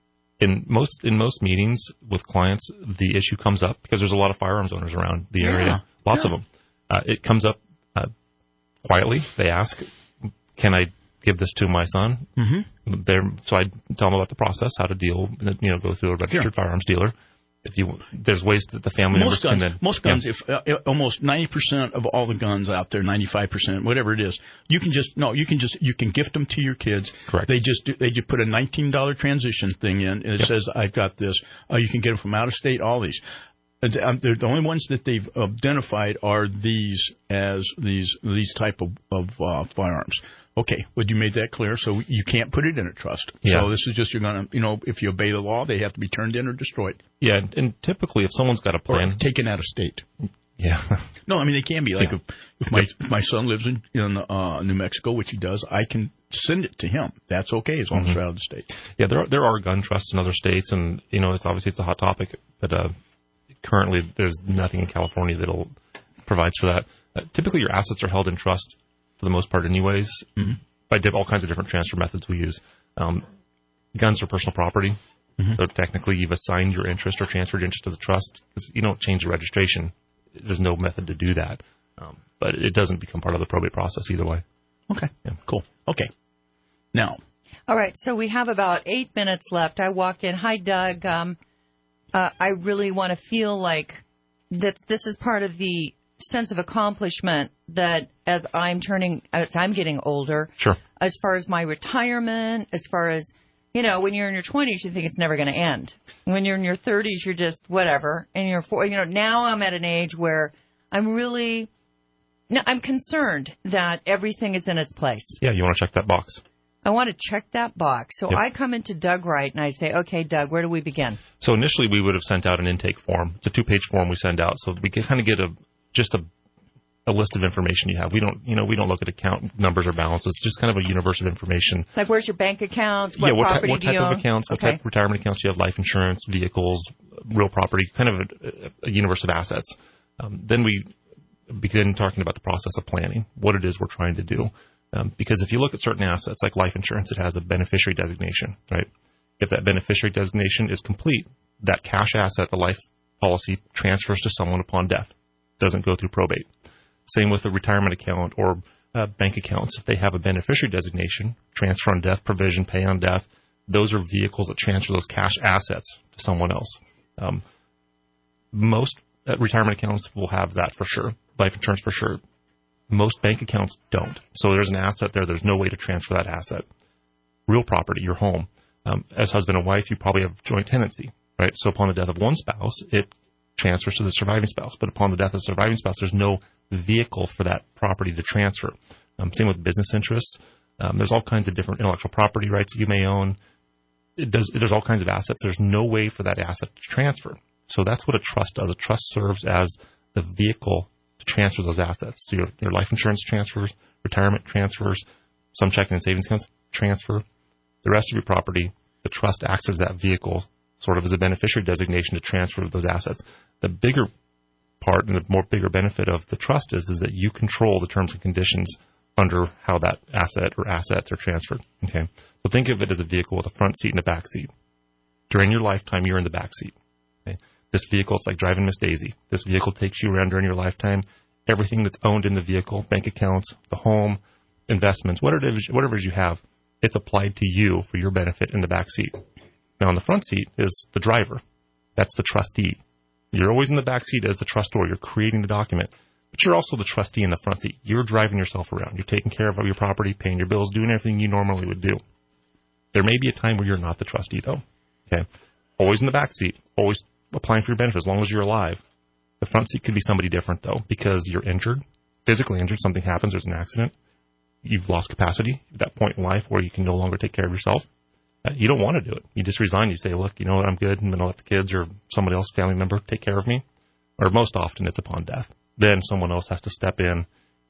In most in most meetings with clients, the issue comes up because there's a lot of firearms owners around the area, Yeah. lots Yeah. of them. Uh, it comes up uh, quietly. They ask, "Can I give this to my son?" Mm-hmm. They're, so I tell them about the process, how to deal, you know, go through a registered Sure. firearms dealer. If you, there's ways that the family Most members guns, can then. most guns, if uh, almost ninety percent of all the guns out there, ninety-five percent, whatever it is, you can just no, you can just you can gift them to your kids. Correct. They just do, they just put a nineteen dollar transition thing in, and it Yep. says I've got this. Uh, you can get them from out of state. All these. Uh, um, they're the only ones that they've identified are these as these these type of, of uh, firearms. Okay, well, you made that clear, so you can't put it in a trust. Yeah. So this is just, you're going to, you know, if you obey the law, they have to be turned in or destroyed. Yeah, and typically if someone's got a plan, Or taken out of state. Yeah. No, I mean, they can be. Like Yeah. if, if my if my son lives in, in uh, New Mexico, which he does, I can send it to him. That's okay as long as Mhm. they're out of the state. Yeah, there are, there are gun trusts in other states, and you know, it's obviously it's a hot topic, but uh, currently there's nothing in California that'll provides for that. Uh, typically, your assets are held in trust for the most part, anyways. Mm-hmm. By di- all kinds of different transfer methods we use. Um, guns are personal property, Mm-hmm. so technically you've assigned your interest or transferred interest to the trust because you don't change the registration. There's no method to do that, um, but it doesn't become part of the probate process either way. Okay, Yeah. cool. Okay, now. All right, so we have about eight minutes left. I walk in. Hi, Doug. Um, uh, I really want to feel like that this is part of the sense of accomplishment that as I'm turning, as I'm getting older, Sure. as far as my retirement, as far as, you know, when you're in your twenties, you think it's never going to end. When you're in your thirties, you're just whatever. And you're, for, you know, now I'm at an age where I'm really, no, I'm concerned that everything is in its place. Yeah, you want to check that box. I want to check that box. So Yep. I come into Doug Wright and I say, okay, Doug, where do we begin? So initially we would have sent out an intake form. It's a two-page form we send out, so we can kind of get a just a, a list of information you have. We don't, you know, we don't look at account numbers or balances. Just kind of a universe of information. Like, where's your bank accounts? What yeah, what, property ty- what do you type own? of accounts? What Okay. type of retirement accounts do you have? Life insurance, vehicles, real property, kind of a, a universe of assets. Um, then we begin talking about the process of planning, what it is we're trying to do. Um, because if you look at certain assets, like life insurance, it has a beneficiary designation, right? If that beneficiary designation is complete, that cash asset, the life policy, transfers to someone upon death, doesn't go through probate. Same with a retirement account or uh, bank accounts. If they have a beneficiary designation, transfer on death, provision, pay on death, those are vehicles that transfer those cash assets to someone else. Um, most uh, retirement accounts will have that for sure. Life insurance for sure. Most bank accounts don't. So there's an asset there. There's no way to transfer that asset. Real property, your home. Um, as husband and wife, you probably have joint tenancy, right? So upon the death of one spouse, it transfers to the surviving spouse. But upon the death of the surviving spouse, there's no vehicle for that property to transfer. Um, same with business interests. Um, there's all kinds of different intellectual property rights that you may own. It does, there's all kinds of assets. There's no way for that asset to transfer. So that's what a trust does. A trust serves as the vehicle to transfer those assets. So your, your life insurance transfers, retirement transfers, some checking and savings accounts transfer. The rest of your property, the trust acts as that vehicle, sort of as a beneficiary designation to transfer those assets. The bigger part and the more bigger benefit of the trust is, is that you control the terms and conditions under how that asset or assets are transferred. Okay, so think of it as a vehicle with a front seat and a back seat. During your lifetime, you're in the back seat. Okay? This vehicle, it's like driving Miss Daisy. This vehicle takes you around during your lifetime. Everything that's owned in the vehicle, bank accounts, the home, investments, whatever it is, whatever it is you have, it's applied to you for your benefit in the back seat. Now, in the front seat is the driver. That's the trustee. You're always in the back seat as the trustor. You're creating the document. But you're also the trustee in the front seat. You're driving yourself around. You're taking care of your property, paying your bills, doing everything you normally would do. There may be a time where you're not the trustee, though. Okay, always in the back seat, always applying for your benefits as long as you're alive. The front seat could be somebody different, though, because you're injured, physically injured, something happens, there's an accident, you've lost capacity at that point in life where you can no longer take care of yourself. Uh, you don't want to do it. You just resign. You say, look, you know what, I'm good, and then I'll let the kids or somebody else, family member, take care of me. Or most often it's upon death. Then someone else has to step in,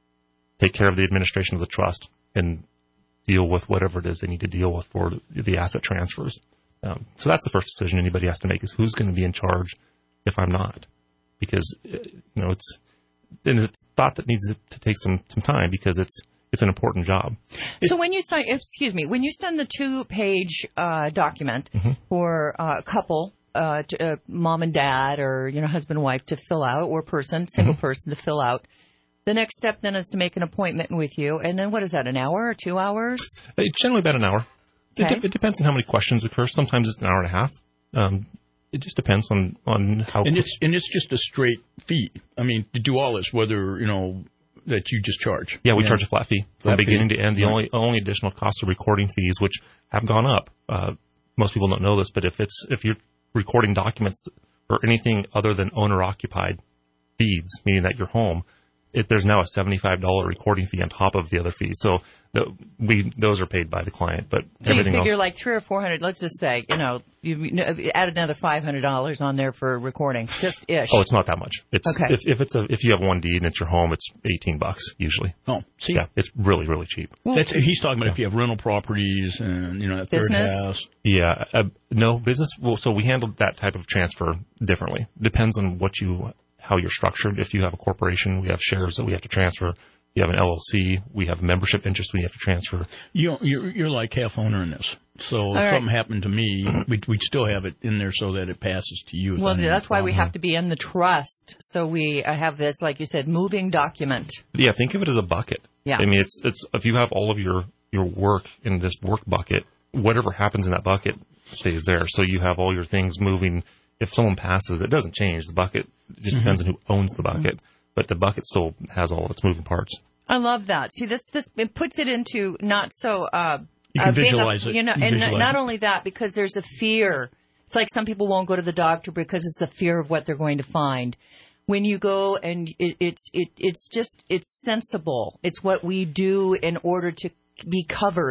take care of the administration of the trust, and deal with whatever it is they need to deal with for the asset transfers. Um, so that's the first decision anybody has to make, is who's going to be in charge if I'm not. Because, you know, it's and it's thought that needs to take some, some time because it's it's an important job. So when you sign, excuse me, when you send the two-page uh, document mm-hmm. for uh, a couple, uh, to, uh, mom and dad, or you know, husband and wife to fill out, or person, single mm-hmm. person to fill out, the next step then is to make an appointment with you. And then what is that, an hour or two hours? It's generally about an hour. Okay. It, de- it depends on how many questions occur. Sometimes it's an hour and a half. Um, it just depends on, on how. And it's and it's just a straight fee. I mean, to do all this, whether you know that you just charge. Yeah, we yeah. charge a flat fee flat from beginning fee. to end. The right. only only additional costs are recording fees, which have gone up. Uh, most people don't know this, but if it's if you're recording documents or anything other than owner occupied feeds, meaning that your home, it, there's now a seventy-five dollars recording fee on top of the other fees. So the, we those are paid by the client, but so everything you figure else, like three or four hundred. Let's just say, you know, you add another five hundred dollars on there for recording, just ish. Oh, it's not that much. It's okay. if, if it's a if you have one deed and it's your home, it's eighteen bucks usually. Oh, see, yeah, it's really really cheap. Well, That's, he's talking about yeah. if you have rental properties and you know that third business? house. Yeah, uh, no business. Well, so we handle that type of transfer differently. Depends on what you. How you're structured. If you have a corporation, we have shares that we have to transfer. If you have an L L C, we have membership interest we have to transfer. You, you're, you're like half owner in this. So All if right. something happened to me, we'd, we'd still have it in there so that it passes to you. Well, that's why we have to be in the trust. So we have this, like you said, moving document. Yeah, think of it as a bucket. Yeah. I mean, it's it's if you have all of your, your work in this work bucket, whatever happens in that bucket stays there. So you have all your things moving. If someone passes, it doesn't change. The bucket it just mm-hmm. depends on who owns the bucket, mm-hmm. but the bucket still has all of its moving parts. I love that. See, this this it puts it into not so. Uh, you can uh, visualize a, it. You know, you and visualize not it. only that, because there's a fear. It's like some people won't go to the doctor because it's a fear of what they're going to find. When you go and it, it's it it's just it's sensible. It's what we do in order to be covered.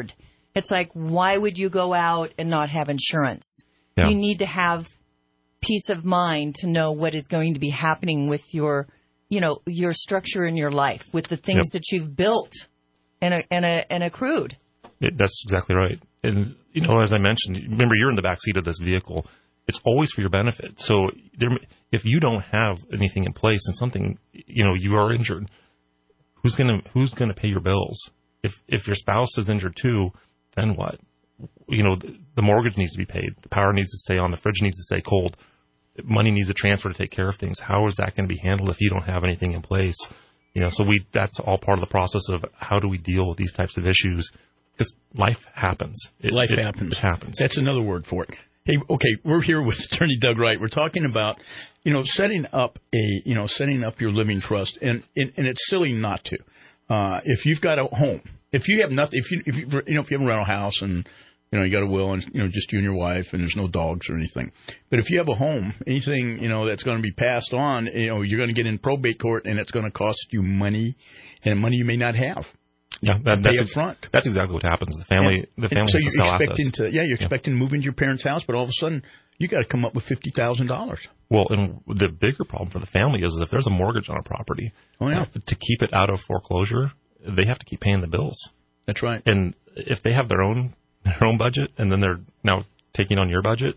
It's like, why would you go out and not have insurance? Yeah. You need to have peace of mind to know what is going to be happening with your, you know, your structure in your life, with the things Yep. that you've built and, and, and accrued. It, that's exactly right. And, you know, as I mentioned, remember, you're in the back seat of this vehicle. It's always for your benefit. So there, if you don't have anything in place and something, you know, you are injured, who's going to who's going to pay your bills? If if your spouse is injured too, then what? You know, the, the mortgage needs to be paid. The power needs to stay on. The fridge needs to stay cold. Money needs to transfer to take care of things. How is that going to be handled if you don't have anything in place? You know, so we that's all part of the process of how do we deal with these types of issues. Because life happens. It, life it, happens. It happens. That's another word for it. Hey, okay, we're here with Attorney Doug Wright. We're talking about, you know, setting up a, you know, setting up your living trust, and and, and it's silly not to. Uh, if you've got a home, if you have nothing, if you if you you know if you have a rental house and you know you got a will and you know just you and your wife and there's no dogs or anything, but if you have a home, anything you know that's going to be passed on, you know you're going to get in probate court and it's going to cost you money, and money you may not have. Yeah, that, that's pay up front. That's exactly what happens. The family, and, the family. So has you're to sell expecting assets. to, yeah, you're expecting yeah. to move into your parents' house, but all of a sudden you got to come up with fifty thousand dollars. Well, and the bigger problem for the family is if there's a mortgage on a property, oh yeah, uh, to keep it out of foreclosure, they have to keep paying the bills. That's right. And if they have their own their own budget, and then they're now taking on your budget.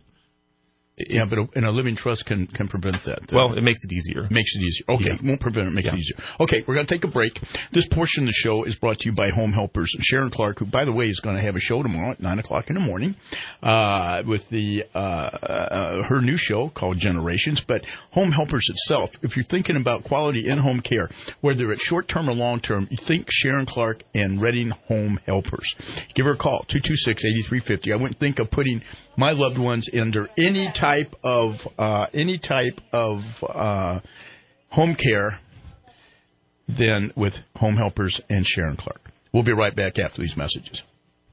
Yeah, but a, and a living trust can, can prevent that. Well, it makes it easier. Makes it easier. Okay, yeah. won't prevent it, make yeah. it easier. Okay, we're going to take a break. This portion of the show is brought to you by Home Helpers. Sharon Clark, who, by the way, is going to have a show tomorrow at nine o'clock in the morning uh, with the uh, uh, her new show called Generations. But Home Helpers itself, if you're thinking about quality in-home care, whether it's short-term or long-term, you think Sharon Clark and Redding Home Helpers. Give her a call, two two six, eight three five zero. I wouldn't think of putting my loved ones under any type of uh, any type of uh, home care than with Home Helpers and Sharon Clark. We'll be right back after these messages.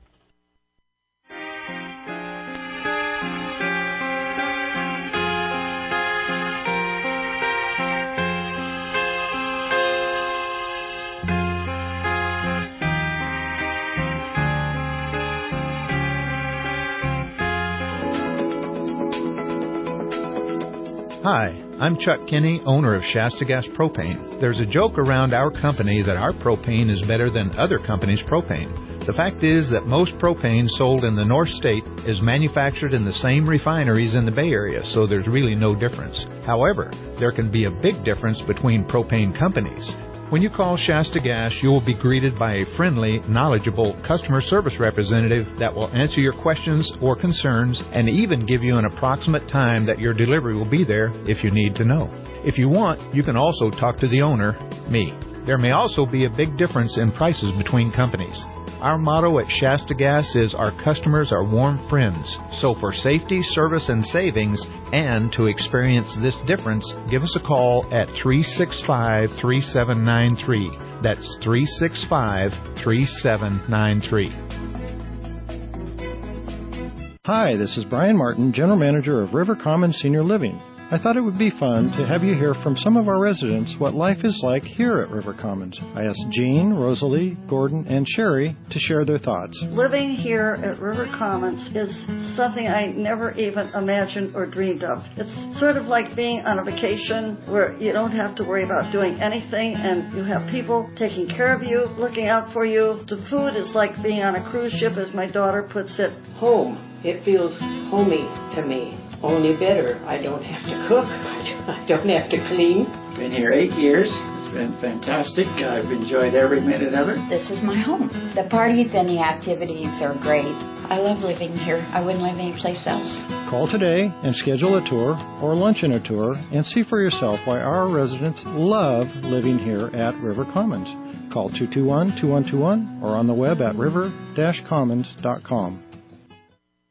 Hi, I'm Chuck Kinney, owner of Shasta Gas Propane. There's a joke around our company that our propane is better than other companies' propane. The fact is that most propane sold in the North State is manufactured in the same refineries in the Bay Area, so there's really no difference. However, there can be a big difference between propane companies. When you call Shasta Gas, you will be greeted by a friendly, knowledgeable customer service representative that will answer your questions or concerns and even give you an approximate time that your delivery will be there if you need to know. If you want, you can also talk to the owner, me. There may also be a big difference in prices between companies. Our motto at Shasta Gas is our customers are warm friends. So for safety, service, and savings, and to experience this difference, give us a call at three six five, three seven nine three. That's three six five, three seven nine three. Hi, this is Brian Martin, General Manager of River Commons Senior Living. I thought it would be fun to have you hear from some of our residents what life is like here at River Commons. I asked Jean, Rosalie, Gordon, and Sherry to share their thoughts. Living here at River Commons is something I never even imagined or dreamed of. It's sort of like being on a vacation where you don't have to worry about doing anything and you have people taking care of you, looking out for you. The food is like being on a cruise ship, as my daughter puts it. Home. It feels homey to me. Only better. I don't have to cook. I don't have to clean. Been here eight years. It's been fantastic. I've enjoyed every minute of it. This is my home. The parties and the activities are great. I love living here. I wouldn't live anyplace else. Call today and schedule a tour or lunch and a tour and see for yourself why our residents love living here at River Commons. Call two two one, two one two one or on the web at river dash commons dot com.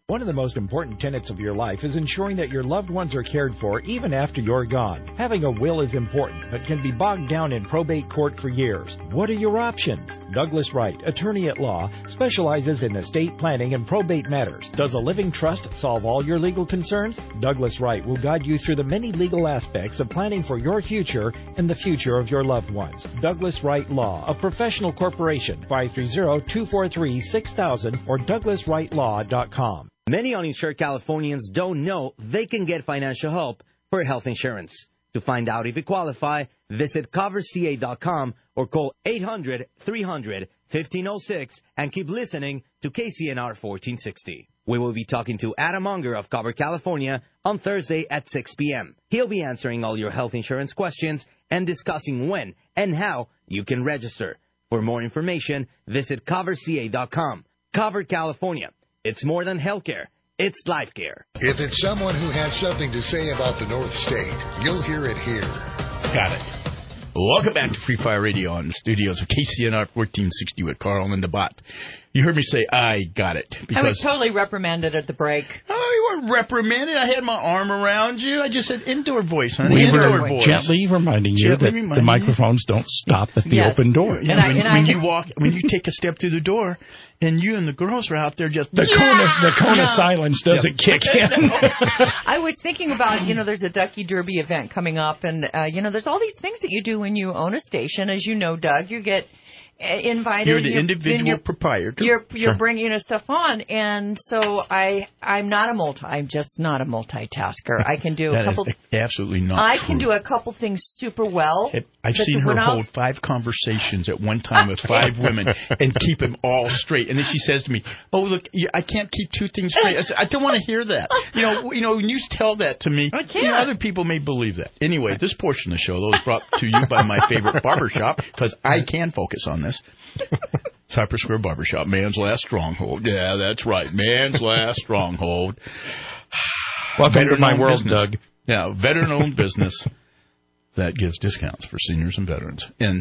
One of the most important tenets of your life is ensuring that your loved ones are cared for even after you're gone. Having a will is important, but can be bogged down in probate court for years. What are your options? Douglas Wright, attorney at law, specializes in estate planning and probate matters. Does a living trust solve all your legal concerns? Douglas Wright will guide you through the many legal aspects of planning for your future and the future of your loved ones. Douglas Wright Law, a professional corporation, five three zero, two four three, six thousand or douglas wright law dot com. Many uninsured Californians don't know they can get financial help for health insurance. To find out if you qualify, visit cover c a dot com or call eight hundred, three hundred, fifteen oh six and keep listening to K C N R fourteen sixty. We will be talking to Adam Unger of Cover California on Thursday at six p.m. He'll be answering all your health insurance questions and discussing when and how you can register. For more information, visit cover c a dot com. Cover California. It's more than healthcare. It's life care. If it's someone who has something to say about the North State, you'll hear it here. Got it. Welcome back to Free Fire Radio on the studios of K C N R fourteen sixty with Carl and the Bot. You heard me say, I got it. I was totally reprimanded at the break. Oh, you weren't reprimanded. I had my arm around you. I just said indoor voice, honey. We indoor were voice. gently reminding you Gently that reminding the microphones don't stop at the Yes. open door. Yeah, And I- when, and when I- you walk, when you take a step through the door, and you and the girls are out there just The yeah! cone of, the cone of No. silence doesn't kick in. I was thinking about, you know, there's a Ducky Derby event coming up, and, uh, you know, there's all these things that you do when you own a station. As you know, Doug, you get uh, invited. You're the you're, individual then you're, proprietor. You're, you're Sure. bringing us stuff on, and so I, I'm not a multi, I'm just not a multitasker. I can do a That couple. is absolutely not I true. can do a couple things super well. It- I've but seen her when I'll- hold five conversations at one time with five women and keep them all straight. And then she says to me, "Oh, look, you- I can't keep two things straight." I said, "I don't want to hear that." You know, you know, when you tell that to me, I can't. you know, other people may believe that. Anyway, this portion of the show though, is brought to you by my favorite barbershop because I can focus on this. Cypress Square Barbershop, man's last stronghold. Yeah, that's right, man's last stronghold. Welcome to my Veteran-owned world, business. Doug. Yeah, veteran-owned business that gives discounts for seniors and veterans. In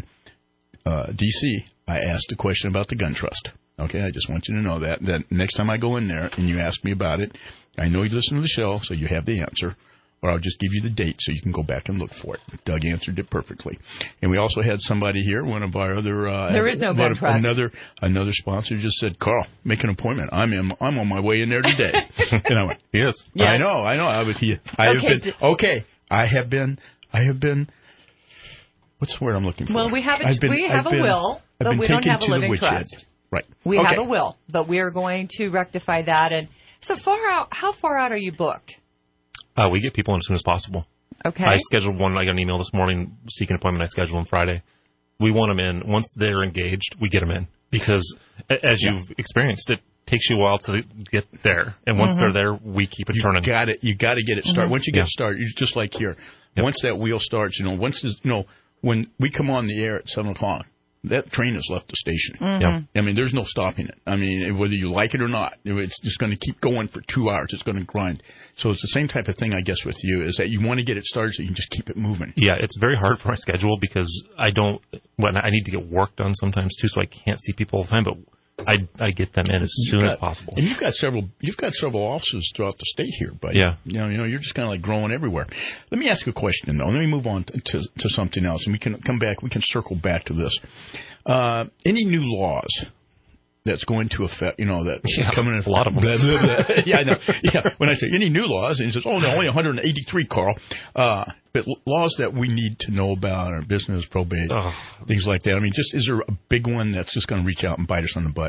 uh, D C, I asked a question about the gun trust. Okay, I just want you to know that. That next time I go in there and you ask me about it, I know you listen to the show, so you have the answer. Or I'll just give you the date so you can go back and look for it. Doug answered it perfectly. And we also had somebody here, one of our other... Uh, There is no gun one of- trust. Another, another sponsor just said, "Carl, make an appointment. I'm in, I'm on my way in there today." And I went, Yes. Yeah. I know, I know. I would. He, I Okay, have d- been. Okay, I have been. I have been. What's the word I'm looking for? Well, we have a, I've been- we have I've a been- will, I've but been we don't taken have a to the living woodshed. trust. Right. We okay. have a will, but we are going to rectify that. And so far out, how far out are you booked? Uh, we get people in as soon as possible. Okay. I scheduled one. I got an email this morning seeking an appointment. I scheduled them Friday. We want them in. Once they're engaged, we get them in because, a- as Yeah. you've experienced, it takes you a while to get there. And once Mhm. they're there, we keep it You turning. got it. You got to get it started. Mhm. Once you get Yeah. started, it's just like here. Yep. Once that wheel starts, you know, once this, you know, when we come on the air at seven o'clock, that train has left the station. Mhm. Yeah. I mean, there's no stopping it. I mean, whether you like it or not, it's just going to keep going for two hours. It's going to grind. So it's the same type of thing, I guess, with you, is that you want to get it started so you can just keep it moving. Yeah, it's very hard for my schedule because I don't. When I need to get work done sometimes too, so I can't see people all the time. But I I get them in as You've soon got- as possible. And you've got several you've got several offices throughout the state here, but Yeah. you know, you know, you're just kind of like growing everywhere. Let me ask you a question though. Let me move on to to, to something else, and we can come back. We can circle back to this. Uh, any new laws that's going to affect, you know, that Yeah, coming in a lot of them. Blah, blah, blah. Yeah, I know. Yeah, when I say any new laws, and he says, "Oh, no, only one hundred eighty-three, Carl." Uh, but l- laws that we need to know about, or business, probate, Ugh. things like that. I mean, just is there a big one that's just going to reach out and bite us on the butt?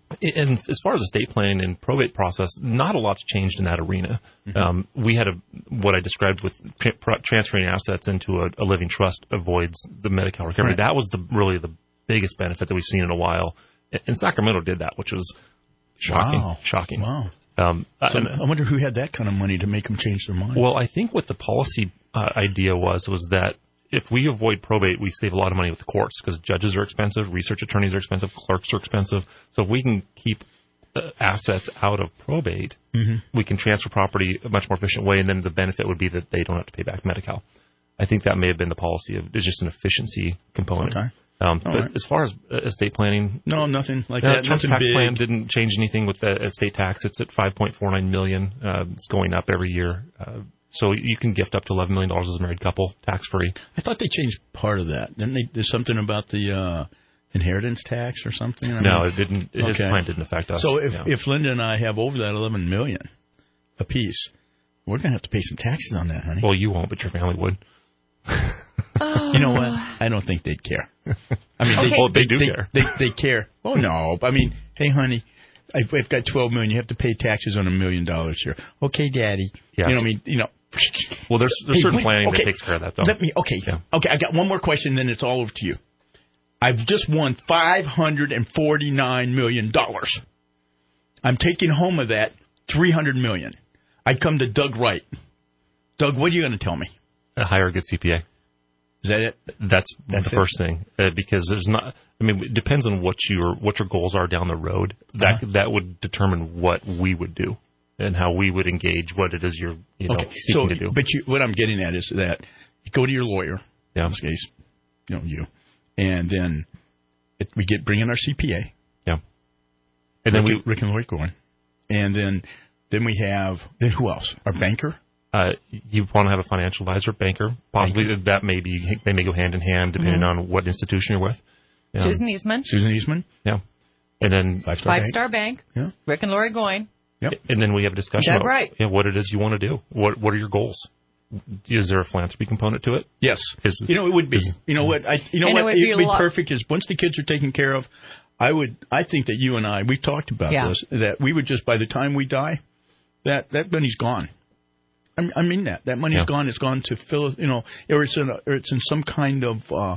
And as far as estate planning and probate process, not a lot's changed in that arena. Mm-hmm. Um, we had a what I described with tra- pro- transferring assets into a, a living trust avoids the Medi-Cal recovery. Right. That was the really the biggest benefit that we've seen in a while. And Sacramento did that, which was shocking. Wow. Shocking. Wow. Um, So and- I wonder who had that kind of money to make them change their mind. well, I think what the policy uh, idea was was that if we avoid probate, we save a lot of money with the courts because judges are expensive, research attorneys are expensive, clerks are expensive. So if we can keep uh, assets out of probate, mm-hmm. we can transfer property a much more efficient way, and then the benefit would be that they don't have to pay back Medi-Cal. I think that may have been the policy of it's just an efficiency component. Okay. Um, All but right. as far as uh, estate planning, no, nothing like uh, that. Trump's Nothing tax big. plan didn't change anything with the estate tax. It's at five point four nine million dollars. Uh, it's going up every year. Uh, so you can gift up to eleven million dollars as a married couple, tax free. I thought they changed part of that. Didn't they? There's something about the uh, inheritance tax or something. I No, mean, it didn't. His okay. plan didn't affect us. So if no. if Linda and I have over that eleven million apiece, we're going to have to pay some taxes on that, honey. Well, you won't, but your family would. You know what? I don't think they'd care. I mean, Okay. they, Well, they do they, care. They, they care. Oh no! I mean, hey, honey, I've, I've got twelve million. You have to pay taxes on a million dollars here. Okay, Daddy. Yes. You know, what I mean, you know. Well, there's there's Hey, certain wait, planning okay. that takes care of that, though. Let me. Okay. Yeah. Okay. I got one more question, then it's all over to you. I've just won five hundred and forty nine million dollars. I'm taking home of that three hundred million. I come to Doug Wright. Doug, what are you going to tell me? Uh, hire a good C P A. Is that it? That's, That's the it? first thing, uh, because there's not. I mean, it depends on what your what your goals are down the road. That Uh-huh. that would determine what we would do and how we would engage what it is you're you know Okay. seeking So, to do. but you, what I'm getting at is that you go to your lawyer. Yeah. In this case, you know you, and then it, we get bring in our C P A. Yeah. And then Rick, we Rick and Lori Gorin, and then then we have then who else? Our banker. Uh, you want to have a financial advisor, banker, possibly that may be they may go hand in hand depending Mhm. on what institution you're with. Um, Susan Eastman. Susan Eastman. Yeah, and then Five Star Five Bank. Star Bank. Yeah. Rick and Lori Goin. Yep. And then we have a discussion Doug about Wright. yeah, what it is you want to do. What what are your goals? Is there a philanthropy component to it? Yes. Is, You know, it would be. is- You know what? I. You know And it what? would be It'd be a lot- perfect. Is once the kids are taken care of, I would. I think that you and I, we've talked about Yeah. this. That we would just by the time we die, that that money's gone. I mean, I mean that that money's Yeah. gone. It's gone to phil. You know, or it's in a, or it's in some kind of uh,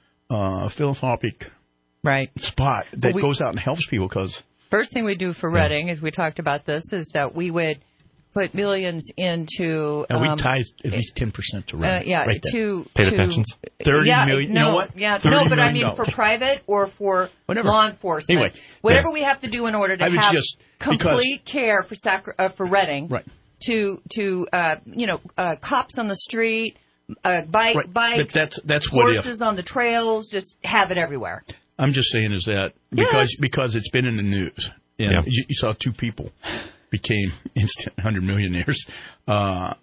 uh, philanthropic Right. spot that Well, we- goes out and helps people because. First thing we do for Reading, as we talked about this, is that we would put millions into. And we um, tie at least ten percent to Uh, rent. yeah, right there. to Pay the to, pensions. thirty yeah, million. No, You know what? Yeah, thirty no, but I million mean for dollars. private or for Whatever. law enforcement. Anyway, whatever yeah. we have to do in order to I was have just- because- complete care for sacri- uh, for Reading. Right. To to uh, you know uh, cops on the street, uh, bike Right. bikes, But that's that's what if. horses on the trails, just have it everywhere. I'm just saying is that Yes. because because it's been in the news and Yeah. you, you saw two people became instant hundred millionaires, uh,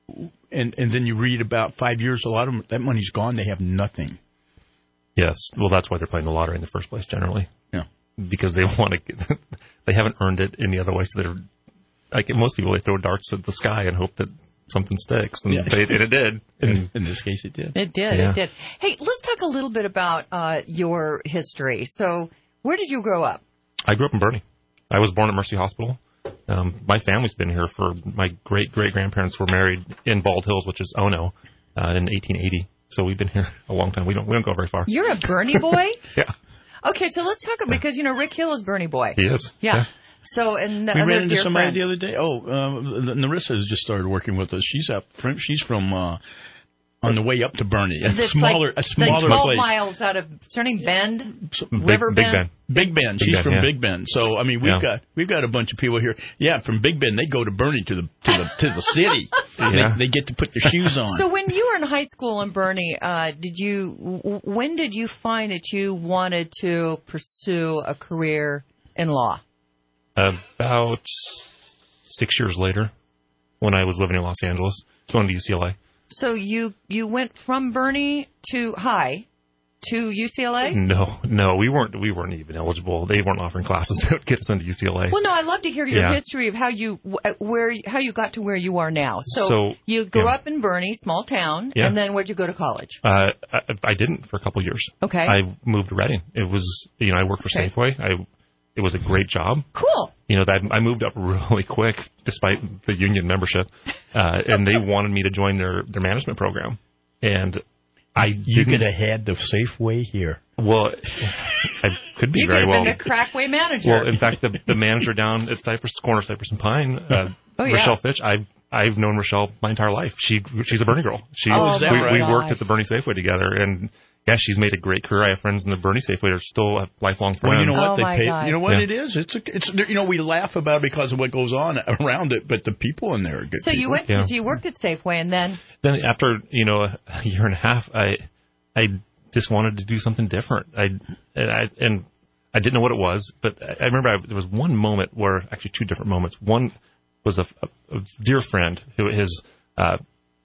and and then you read about five years, a lot of them, that money's gone. They have nothing. Yes. Well, that's why they're playing the lottery in the first place, generally. Yeah. Because they want to. They haven't earned it any other way. So they're like most people. They throw darts at the sky and hope that something sticks, and, Yeah. they, and it did. In, in this case, it did. It did. Yeah. It did. Hey, let's talk a little bit about uh, your history. So, where did you grow up? I grew up in Bernie. I was born at Mercy Hospital. Um, my family's been here for my great great grandparents were married in Bald Hills, which is Ono, uh, in eighteen eighty. So we've been here a long time. We don't we don't go very far. You're a Bernie boy? Yeah, Okay, so let's talk about, because, you know, Rick Hill is Bernie boy. he is. Yeah. Yeah. So, and the We other ran into dear somebody friend. the other day. Oh, um, Narissa has just started working with us. She's up. From, she's from uh, on the way up to Bernie, a That's smaller, like, a smaller like twelve place. miles out of starting Bend, Big, River Big Bend. Ben. Big Bend. Big She's Bend, from yeah. Big Bend. So I mean, we've Yeah. got we've got a bunch of people here. Yeah, from Big Bend, they go to Bernie to the to the to the city. Yeah. they, they get to put their shoes on. So when you were in high school in Bernie, uh, did you? w- When did you find that you wanted to pursue a career in law? About six years later, when I was living in Los Angeles, going to U C L A. So you you went from Bernie to high to U C L A? No, no, we weren't. We weren't even eligible. They weren't offering classes that would get us into U C L A. Well, no, I'd love to hear your Yeah. history of how you wh- where how you got to where you are now. So, So, you grew yeah. up in Bernie, small town, Yeah. and then where'd you go to college? Uh, I, I didn't for a couple of years. Okay. I moved to Reading. It was, you know, I worked for Okay. Safeway. I, it was a great job. Cool. You know, that I moved up really quick despite the union membership, uh, and they wanted me to join their their management program, and I you didn't- could have had the Safeway here. Well, I could be You very could well. have been the Crackway manager. Well, in fact, the the manager down at Cypress Corner, Cypress and Pine, uh, Oh, yeah. Rochelle Fitch. I've I've known Rochelle my entire life. She she's a Bernie girl. She Oh, is that we, right? we worked Gosh. at the Bernie Safeway together, and yeah, she's made a great career. I have friends in the Bernie Safeway that are still uh, lifelong friends. Well, you know what Oh, they my pay. God. You know what Yeah. it is. It's a, it's you know we laugh about it because of what goes on around it, but the people in there are good. so you people. went. Yeah. So you worked at Safeway, and then Then after you know a year and a half, I I just wanted to do something different. I and I and I didn't know what it was, but I remember I, there was one moment where, actually two different moments. One was a, a, a dear friend who his uh,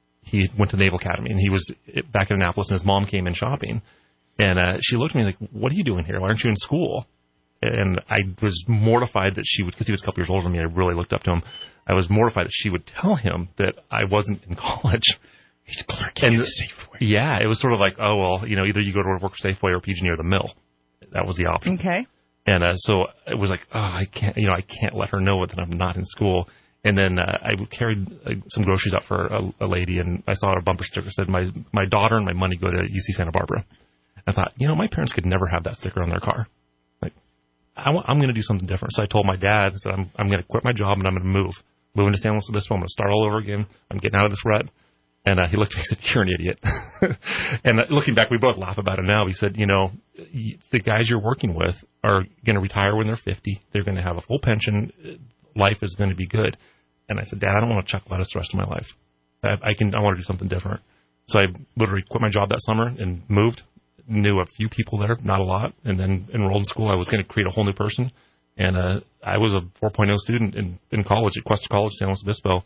he went to the Naval Academy, and he was back in Annapolis, and his mom came in shopping, and uh, she looked at me like, "What are you doing here? Why aren't you in school?" And I was mortified that she would, because he was a couple years older than me. I really looked up to him. I was mortified that she would tell him that I wasn't in college. He's clerking at Safeway. Yeah, it was sort of like, oh, well, you know, either you go to work for Safeway or P G and E or the mill. That was the option. Okay. And uh, so it was like, oh, I can't, you know, I can't let her know that I'm not in school. And then uh, I carried uh, some groceries out for a, a lady, and I saw a bumper sticker that said, my my daughter and my money go to U C Santa Barbara. I thought, you know, my parents could never have that sticker on their car. Like, I w- I'm going to do something different. So I told my dad, I said, I'm, I'm going to quit my job and I'm going to move. Moving to San Luis Obispo. I'm going to start all over again. I'm getting out of this rut. And uh, he looked at me and said, you're an idiot. And uh, looking back, we both laugh about it now. He said, you know, the guys you're working with are going to retire when they're fifty. They're going to have a full pension. Life is going to be good. And I said, Dad, I don't want to chuck lettuce the rest of my life. I, I can. I want to do something different. So I literally quit my job that summer and moved. Knew a few people there, not a lot, and then enrolled in school. I was going to create a whole new person. And uh, I was a four point oh student in, in college at Cuesta College, San Luis Obispo.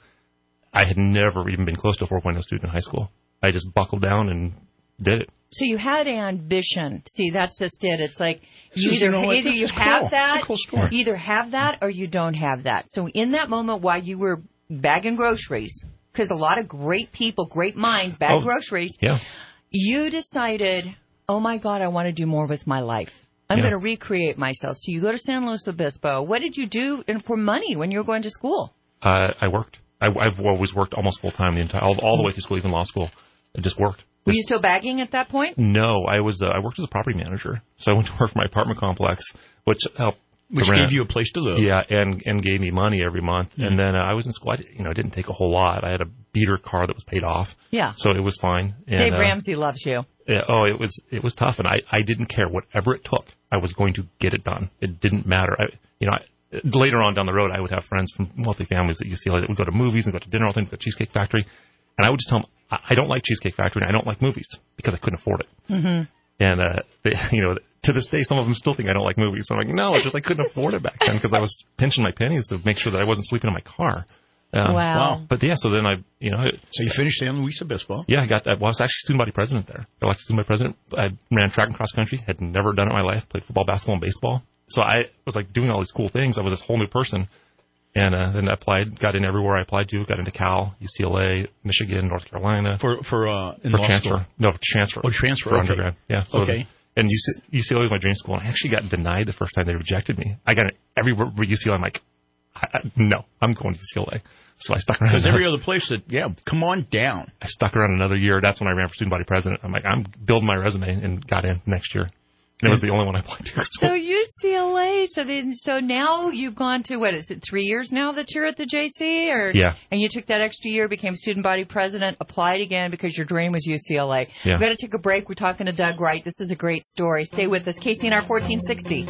I had never even been close to a four point oh student in high school. I just buckled down and did it. So you had ambition. See, that's just it. It's like you So, either, you know what? either This you is have cool. that, It's a cool story. you either have that or you don't have that. So in that moment while you were bagging groceries, because a lot of great people, great minds bag Oh, groceries, yeah. you decided, oh, my God, I want to do more with my life. I'm Yeah. going to recreate myself. So you go to San Luis Obispo. What did you do in, for money when you were going to school? Uh, I worked. I, I've always worked almost full time the entire, all, all the way through school, even law school. I just worked. Were Just, you still bagging at that point? no, I was. Uh, I worked as a property manager, so I went to work for my apartment complex, which helped. Which to rent. gave you a place to live. Yeah, and and gave me money every month. Mm. And then uh, I was in school. I, you know, it didn't take a whole lot. I had a beater car that was paid off. Yeah. So it was fine. And, Dave uh, Ramsey loves you. Yeah, oh, it was it was tough, and I, I didn't care. Whatever it took, I was going to get it done. It didn't matter. I, you know, I, later on down the road, I would have friends from wealthy families at U C L A that would go to movies and go to dinner all the time, go to Cheesecake Factory, and I would just tell them, I, I don't like Cheesecake Factory, and I don't like movies because I couldn't afford it. Mm-hmm. And uh, they, you know, to this day, some of them still think I don't like movies. So I'm like, no, it's just I couldn't afford it back then because I was pinching my pennies to make sure that I wasn't sleeping in my car. Um, Wow. But yeah, so then I, you know, I, So you finished San Luis Obispo. yeah, I got that. Well, I was actually student body president there. I elected student body president. I ran track and cross country. Had never done it in my life. Played football, basketball, and baseball. So I was like doing all these cool things. I was this whole new person. And uh, then I applied, got in everywhere I applied to. Got into Cal, U C L A, Michigan, North Carolina. For for uh, in for law transfer. school. No, for transfer. Oh, transfer. For okay. undergrad. Yeah. So okay. And U C, U C L A was my dream school. And I actually got denied the first time they rejected me. I got it everywhere but U C L A. I'm like, I, I, no, I'm going to U C L A. So I stuck around. Because every other place said, yeah, come on down. I stuck around another year. That's when I ran for student body president. I'm like, I'm building my resume and got in next year. And it was the only one I applied to. So U C L A. So then, so now you've gone to what is it? Three years now that you're at the J C, or yeah. And you took that extra year, became student body president, applied again because your dream was U C L A. Yeah. We've got to take a break. We're talking to Doug Wright. This is a great story. Stay with us. K C N R fourteen sixty.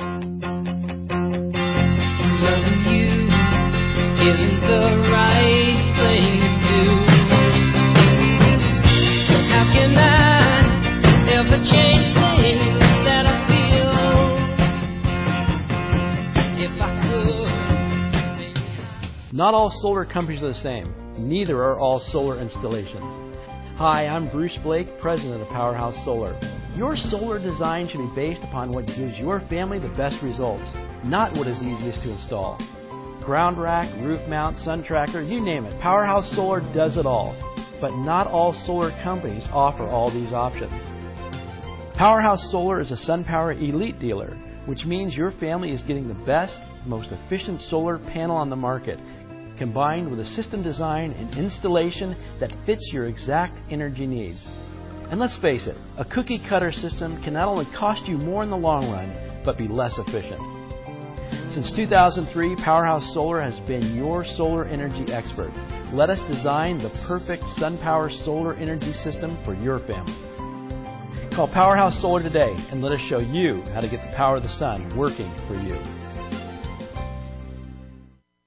Loving you isn't the right thing to do. How can I ever change things that I feel if I could? Not all solar companies are the same. Neither are all solar installations. Hi, I'm Bruce Blake, president of Powerhouse Solar. Your solar design should be based upon what gives your family the best results, not what is easiest to install. Ground rack, roof mount, sun tracker, you name it. Powerhouse Solar does it all. But not all solar companies offer all these options. Powerhouse Solar is a SunPower Elite dealer, which means your family is getting the best, most efficient solar panel on the market, combined with a system design and installation that fits your exact energy needs. And let's face it, a cookie cutter system can not only cost you more in the long run, but be less efficient. Since two thousand three, Powerhouse Solar has been your solar energy expert. Let us design the perfect SunPower solar energy system for your family. Call Powerhouse Solar today and let us show you how to get the power of the sun working for you.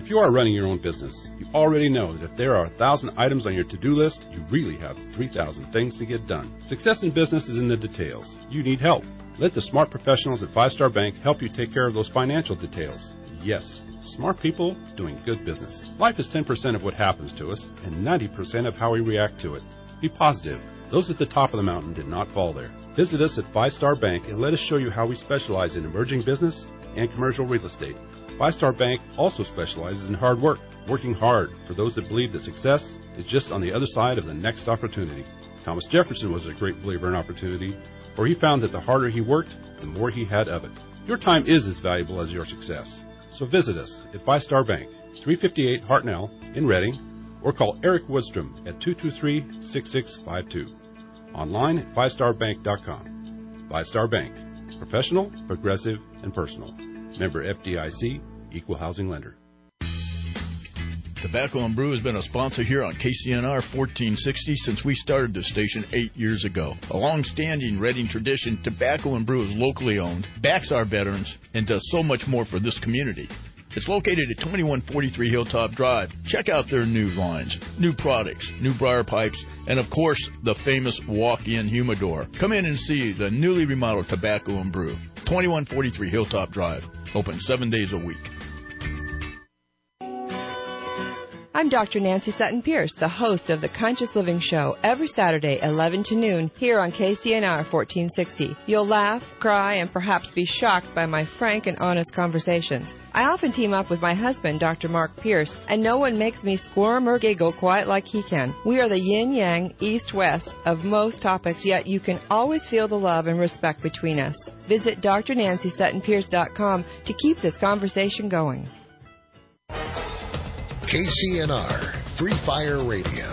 If you are running your own business, you already know that if there are one thousand items on your to-do list, you really have three thousand things to get done. Success in business is in the details. You need help. Let the smart professionals at Five Star Bank help you take care of those financial details. Yes, smart people doing good business. Life is ten percent of what happens to us and ninety percent of how we react to it. Be positive. Those at the top of the mountain did not fall there. Visit us at Five Star Bank and let us show you how we specialize in emerging business and commercial real estate. Five Star Bank also specializes in hard work, working hard for those that believe that success is just on the other side of the next opportunity. Thomas Jefferson was a great believer in opportunity, for he found that the harder he worked, the more he had of it. Your time is as valuable as your success. So visit us at Five Star Bank, three fifty-eight Hartnell in Reading, or call Eric Woodstrom at two two three, six six five two. Online at five star bank dot com. Five Star Bank. Professional, progressive, and personal. Member F D I C, Equal Housing Lender. Tobacco and Brew has been a sponsor here on K C N R fourteen sixty since we started this station eight years ago. A long-standing Reading tradition, Tobacco and Brew is locally owned, backs our veterans, and does so much more for this community. It's located at twenty-one forty-three Hilltop Drive. Check out their new lines, new products, new briar pipes, and of course, the famous walk-in humidor. Come in and see the newly remodeled Tobacco and Brew. twenty-one forty-three Hilltop Drive. Open seven days a week. I'm Doctor Nancy Sutton Pierce, the host of the Conscious Living Show, every Saturday, eleven to noon, here on K C N R fourteen sixty. You'll laugh, cry, and perhaps be shocked by my frank and honest conversations. I often team up with my husband, Doctor Mark Pierce, and no one makes me squirm or giggle quite like he can. We are the yin-yang, east-west of most topics, yet you can always feel the love and respect between us. Visit D R Nancy Sutton Pierce dot com to keep this conversation going. K C N R, Free Fire Radio.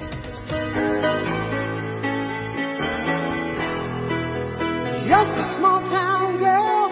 Just a small town girl.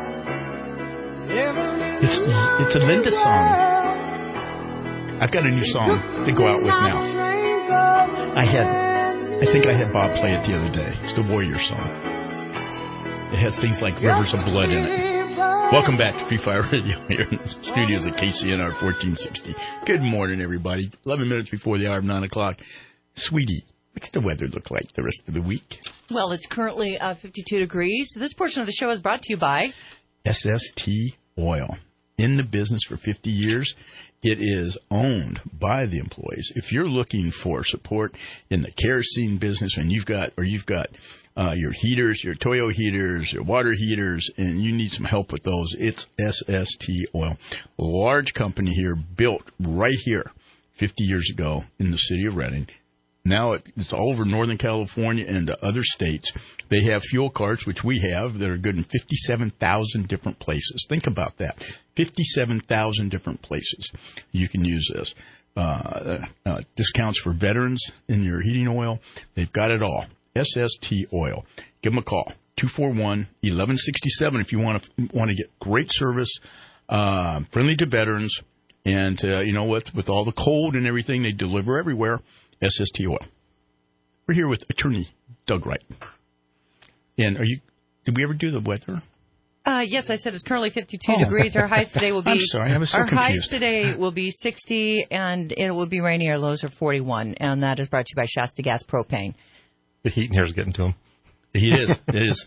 It's, it's a Linda song. I've got a new song to go out with now. I had, I think I had Bob play it the other day. It's the Warrior song. It has things like Rivers of Blood in it. Welcome back to Free Fire Radio here in the studios at K C N R fourteen sixty. Good morning, everybody. eleven minutes before the hour of nine o'clock. Sweetie, what's the weather look like the rest of the week? Well, it's currently uh, fifty-two degrees. This portion of the show is brought to you by S S T Oil. In the business for fifty years. It is owned by the employees. If you're looking for support in the kerosene business, and you've got, or you've got uh, your heaters, your Toyo heaters, your water heaters, and you need some help with those, it's S S T Oil. A large company here, built right here, fifty years ago in the city of Reading. Now it's all over Northern California and the other states. They have fuel cards, which we have, that are good in fifty-seven thousand different places. Think about that. fifty-seven thousand different places you can use this. Uh, uh, discounts for veterans in your heating oil. They've got it all. S S T Oil. Give them a call. two four one, one one six seven if you want to want to get great service, uh, friendly to veterans. And uh, you know what? With all the cold and everything, they deliver everywhere. S S T Oil. We're here with Attorney Doug Wright. And are you? Did we ever do the weather? Uh, yes, I said it's currently fifty-two oh. degrees. Our highs today will be. I'm sorry, I was so our confused. highs today will be sixty, and it will be rainy. Our lows are forty-one, and that is brought to you by Shasta Gas Propane. The heat in here is getting to him. The heat is. It is.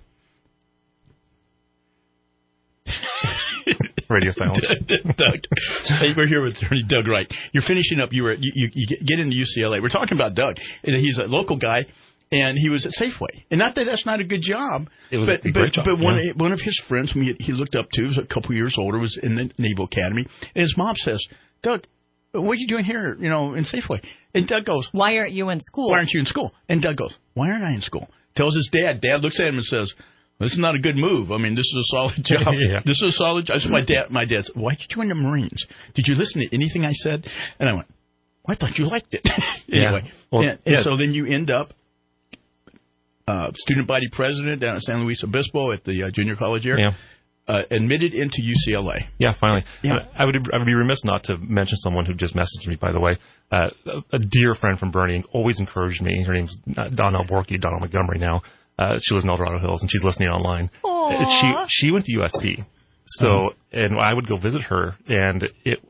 Radio silence. Doug, hey, we're here with Attorney Doug Wright. You're finishing up. You were you, you, you get into U C L A. We're talking about Doug. He's a local guy, and he was at Safeway. And not that that's not a good job. It was but, a great but, job. But one yeah. one of his friends, whom he, he looked up to, was a couple years older, was in the Naval Academy, and his mom says, "Doug, what are you doing here? You know, in Safeway?" And Doug goes, "Why aren't you in school? Why aren't you in school?" And Doug goes, "Why aren't I in school?" Tells his dad. Dad looks at him and says, "This is not a good move. I mean, this is a solid job. yeah. This is a solid job." So my dad, my dad said, "Why did you join the Marines? Did you listen to anything I said?" And I went, well, "I thought you liked it." anyway, yeah. Well, and, and yeah. so then you end up uh, student body president down at San Luis Obispo at the uh, junior college here, yeah. uh, admitted into U C L A. Yeah, finally. Yeah. I would I would be remiss not to mention someone who just messaged me, by the way. Uh, a, a dear friend from Bernie, always encouraged me. Her name's Donna Borky, Donna Montgomery now. Uh, she lives in El Dorado Hills, and she's listening online. Aww. She she went to U S C, so mm-hmm. and I would go visit her, and it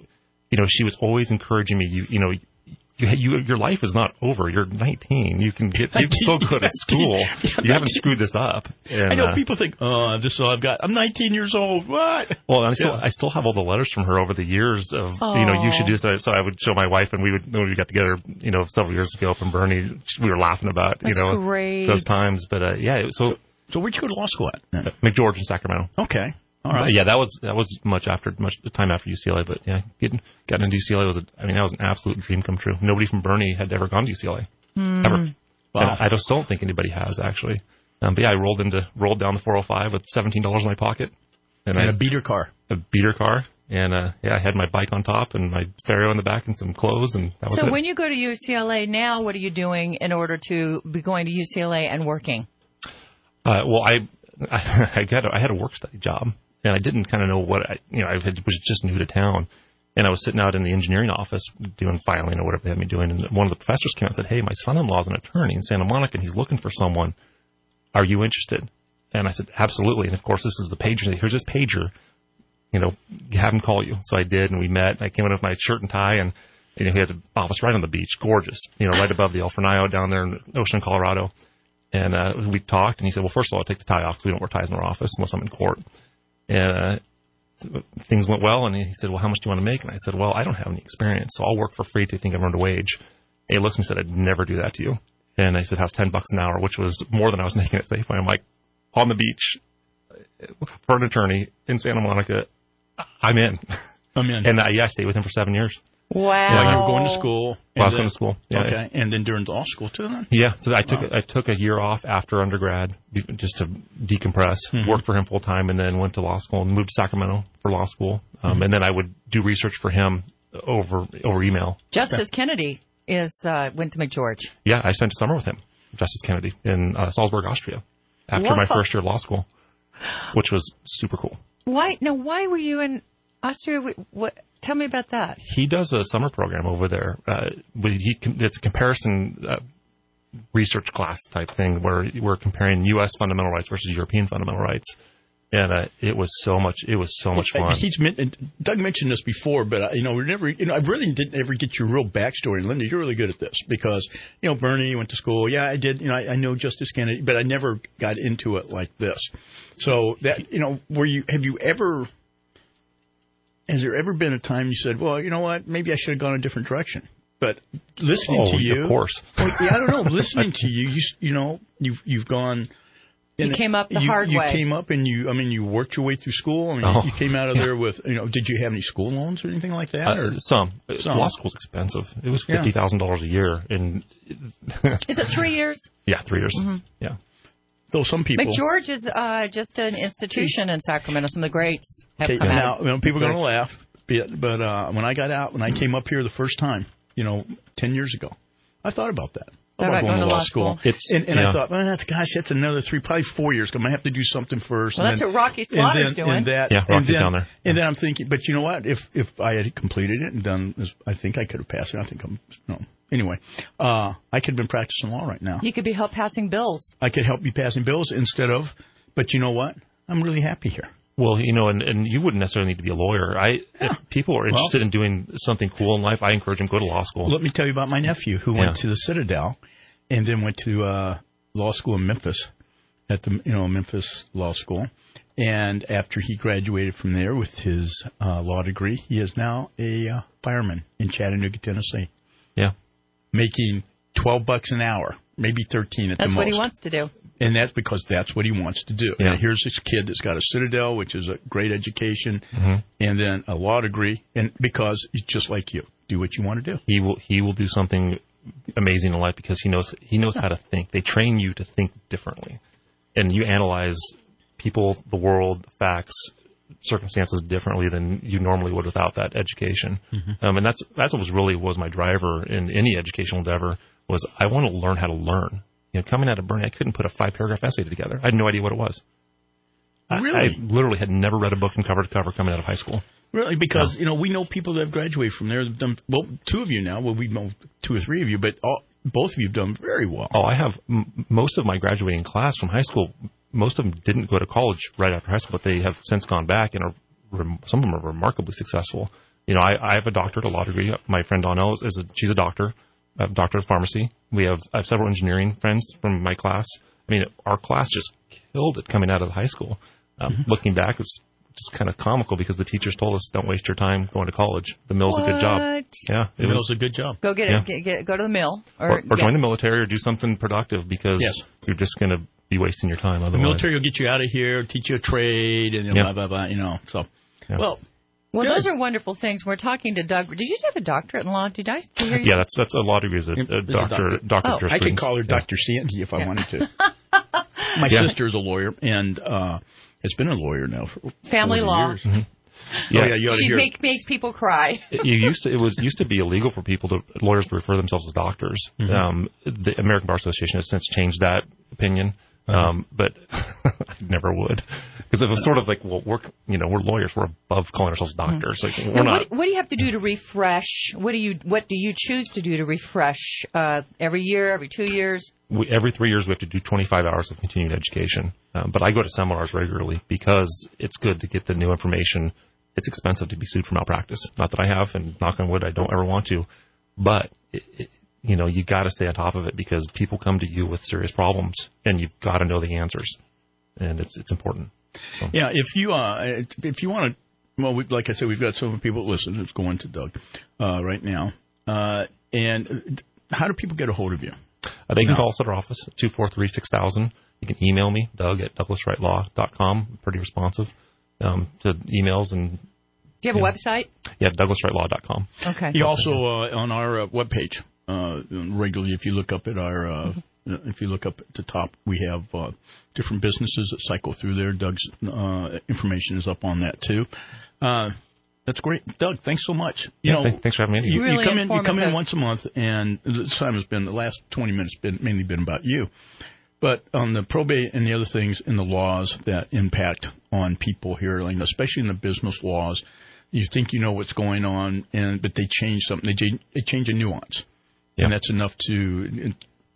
you know, she was always encouraging me. You, you know, you, you, your life is not over. You're nineteen. You can get, you can still go to school. Yeah, you haven't screwed this up. And, I know uh, people think, oh, this is all I've got. I'm nineteen years old. What? Well, I still, Yeah. I still have all the letters from her over the years of, you know, you should do this. So I would show my wife, and we would, when we got together, you know, several years ago from Bernie, we were laughing about, That's you know, great. those times. But, uh, yeah, so. So where'd you go to law school at? Uh, McGeorge in Sacramento. Okay. All right. But yeah, that was that was much after much time after U C L A, but yeah, getting getting into U C L A was a, I mean that was an absolute dream come true. Nobody from Bernie had ever gone to U C L A Mm. ever. Wow. And I just don't think anybody has actually. Um, but yeah, I rolled into rolled down the four oh five with seventeen dollars in my pocket And, I, a beater car. a beater car, and uh, yeah, I had my bike on top and my stereo in the back and some clothes, and that was So it. when you go to U C L A now, what are you doing in order to be going to U C L A and working? Uh, well, I I got a, I had a work study job, and I didn't kind of know what I you know I had, was just new to town, and I was sitting out in the engineering office doing filing or whatever they had me doing, and one of the professors came out and said, "Hey, my son-in-law is an attorney in Santa Monica, and he's looking for someone. Are you interested?" And I said, "Absolutely." And of course, this is the pager. Here's his pager. You know, have him call you. So I did, and we met. I came in with my shirt and tie, and you know, he had an office right on the beach, gorgeous. You know, right above the El Fornillo down there in Ocean, Colorado. And uh, we talked, and he said, "Well, first of all, I'll take the tie off because we don't wear ties in our office unless I'm in court." And uh, things went well, and he said, "Well, how much do you want to make?" And I said, "Well, I don't have any experience, so I'll work for free to think I've earned a wage." And he looked at me and said, "I'd never do that to you." And I said, "How's ten bucks an hour?" Which was more than I was making at Safeway. I'm like, on the beach for an attorney in Santa Monica, I'm in. I'm in. And uh, yeah, I stayed with him for seven years. Wow. While you were going to school. While I was then- going to school. Yeah. Okay. And then during law school, too, then? Yeah, so I took Wow. I took a year off after undergrad be- just to decompress. Mhm. Worked for him full time, and then went to law school and moved to Sacramento for law school. Um, Mhm. And then I would do research for him over over email. Justice Kennedy is uh, went to McGeorge. Yeah, I spent a summer with him, Justice Kennedy, in uh, Salzburg, Austria, after Whoa. my first year of law school, which was super cool. Why? No, why were you in Austria? Wh- What? Tell me about that. He does a summer program over there. Uh, where he it's a comparison uh, research class type thing where we're comparing U S fundamental rights versus European fundamental rights, and uh, it was so much. It was so much fun. He's meant, Doug mentioned this before, but uh, you know, we never. You know, I really didn't ever get your real backstory. Linda, you're really good at this because you know Bernie went to school. Yeah, I did. You know, I, I know Justice Kennedy, but I never got into it like this. So that you know, were you? Have you ever? Has there ever been a time you said, well, you know what, maybe I should have gone a different direction? But listening Oh, to you, of course. Well, yeah, I don't know. Listening to you, you, you know, you've you've gone. You in- came up the you, hard you way. came up and you, I mean, you worked your way through school. I mean, Oh, you came out of yeah. there with, you know, did you have any school loans or anything like that? Uh, or some. Some. Law school's expensive. It was Yeah. fifty thousand dollars a year, and Is it three years? yeah, three years. Mhm. Yeah. Though some people. McGeorge is uh, just an institution in Sacramento. Some of the greats have Okay, come now, out. you know, people are going to laugh, but, but uh, when I got out, when I came up here the first time, you know, ten years ago, I thought about that. Thought about going to law school. It's and and yeah. I thought, well, that's gosh, that's another three, probably four years. 'Cause I'm gonna have to do something first. Well, and that's then, what Rocky and Slaughter's then, doing. And that, Yeah, and Rocky's then, down there. And then I'm thinking, but you know what? If if I had completed it and done, this, I think I could have passed it. I think I'm no. Anyway, uh, I could have been practicing law right now. You could be help passing bills. I could help you passing bills instead of. But you know what? I'm really happy here. Well, you know, and, and you wouldn't necessarily need to be a lawyer. I if people are interested Well- in doing something cool in life, I encourage them to go to law school. Let me tell you about my nephew who Yeah. went to the Citadel and then went to uh, law school in Memphis at the you know Memphis Law School. And after he graduated from there with his uh, law degree, he is now a uh, fireman in Chattanooga, Tennessee, Yeah. making twelve bucks an hour, maybe thirteen at That's the what most. he wants to do. And that's because that's what he wants to do. Yeah. And here's this kid that's got a Citadel, which is a great education, Mhm. and then a law degree, and because he's just like you, do what you want to do. He will he will do something amazing in life because he knows he knows how to think. They train you to think differently, and you analyze people, the world, facts, circumstances differently than you normally would without that education. Mm-hmm. Um, and that's that's what was really was my driver in any educational endeavor was I want to learn how to learn. You know, coming out of Bernie, I couldn't put a five paragraph essay together. I had no idea what it was. I- Really? I, literally had never read a book from cover to cover coming out of high school. Really, because No. you know we know people that have graduated from there. Have done well. Two of you now. Well, we know two or three of you, but all, both of you have done very well. Oh, I have m- most of my graduating class from high school. Most of them didn't go to college right after high school, but they have since gone back and are rem- some of them are remarkably successful. you know, I, I have a doctorate, a law degree. My friend Donnell is, is a, she's a doctor, a doctor of pharmacy. We have I have several engineering friends from my class. I mean, our class just killed it coming out of the high school. Um, mm-hmm. Looking back, it's just kind of comical because the teachers told us, don't waste your time going to college. The mill's what? a good job. Yeah, the mill's was, a good job. Go get yeah. it. Get, get, go to the mill. Or, or, or join the military or do something productive because yes. you're just going to be wasting your time otherwise. The military will get you out of here, teach you a trade, and yeah. blah, blah, blah, you know. So, yeah. well... Well, Good. those are wonderful things. We're talking to Doug. Did you have a doctorate in law? Did I hear you? Yeah, that's that's a law degree. Is a, a doctor. Doctor. Oh. I could call her Doctor Sandy if I yeah. wanted to. My yeah. sister's a lawyer and uh, has been a lawyer now for family law. Years. Mm-hmm. Yeah, oh, yeah, you ought she to hear. Make, makes people cry. It, you used to. It was used to be illegal for people to lawyers to refer themselves as doctors. Mm-hmm. Um, the American Bar Association has since changed that opinion. Um, but I never would, because it was sort of like, well, we're you know we're lawyers, we're above calling ourselves doctors. Like we're now, not. What, what do you have to do to refresh? What do you what do you choose to do to refresh? Uh, every year, every two years? We, every three years, we have to do twenty-five hours of continuing education. Um, but I go to seminars regularly because it's good to get the new information. It's expensive to be sued for malpractice. Not that I have, and knock on wood, I don't ever want to. But it, it, you know, you got to stay on top of it because people come to you with serious problems, and you've got to know the answers, and it's it's important. So. Yeah, if you uh, if you want to, well, we, like I said, we've got some people listen who's going to Doug uh, right now. Uh, and how do people get a hold of you? Uh, they can no. call us at our office, two four three, six thousand. You can email me, Doug at douglas wright law dot com. I'm pretty responsive um, to emails and. Do you have a website? Yeah, douglas wright law dot com. Okay. You also uh, on our uh, webpage. Uh, regularly, if you look up at our, uh, mm-hmm. if you look up at the top, we have uh, different businesses that cycle through there. Doug's uh, information is up on that too. Uh, that's great, Doug. Thanks so much. You yeah, know, thanks for having me. You, really you come in, you come in once a month, and this time has been the last twenty minutes been mainly been about you, but on the probate and the other things in the laws that impact on people here, like especially in the business laws, you think you know what's going on, and but they change something. They change, they change a nuance. Yep. And that's enough to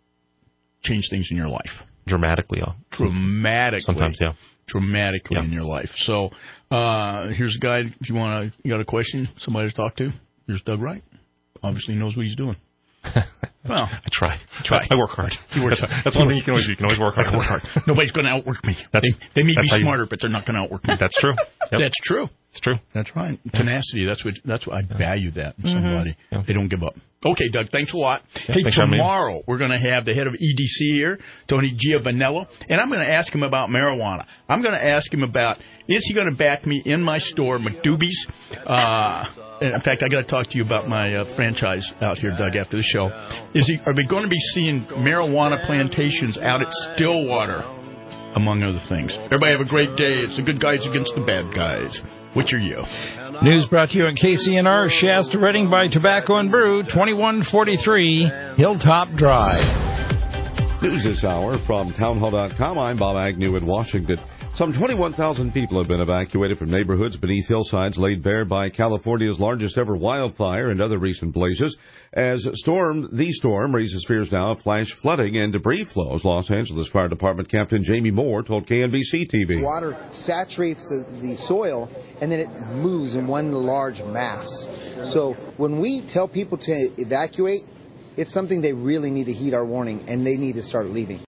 change things in your life. Dramatically. Yeah. Dramatically. Sometimes, yeah. Dramatically yeah. in your life. So uh, here's a guy, if you want to, you got a question, somebody to talk to, here's Doug Wright. Obviously knows what he's doing. Well, I try. Try. I work hard. You work that's hard. that's one thing you can always do. You can always work hard. I work hard. Nobody's going to outwork me. That's, they, they may be smarter, you, but they're not going to outwork me. That's true. Yep. That's true. It's true. That's right. Yeah. Tenacity. That's what. That's what I value that in mm-hmm. somebody. Yeah. They don't give up. Okay, Doug. Thanks a lot. Yeah, hey, tomorrow we're going to have the head of E D C here, Tony Giovanello, and I'm going to ask him about marijuana. I'm going to ask him about is he going to back me in my store, McDoobie's. Uh, in fact, I got to talk to you about my uh, franchise out here, Doug, after the show. Is he? Are we going to be seeing marijuana plantations out at Stillwater, among other things? Everybody have a great day. It's the good guys against the bad guys. Which are you? News brought to you on K C N R, Shasta Redding by Tobacco and Brew, twenty-one forty-three Hilltop Drive. News this hour from townhall dot com. I'm Bob Agnew in Washington. Some twenty-one thousand people have been evacuated from neighborhoods beneath hillsides laid bare by California's largest ever wildfire and other recent blazes. As storm, the storm raises fears now of flash flooding and debris flows. Los Angeles Fire Department Captain Jamie Moore told K N B C T V. Water saturates the, the soil and then it moves in one large mass. So when we tell people to evacuate, it's something they really need to heed our warning and they need to start leaving.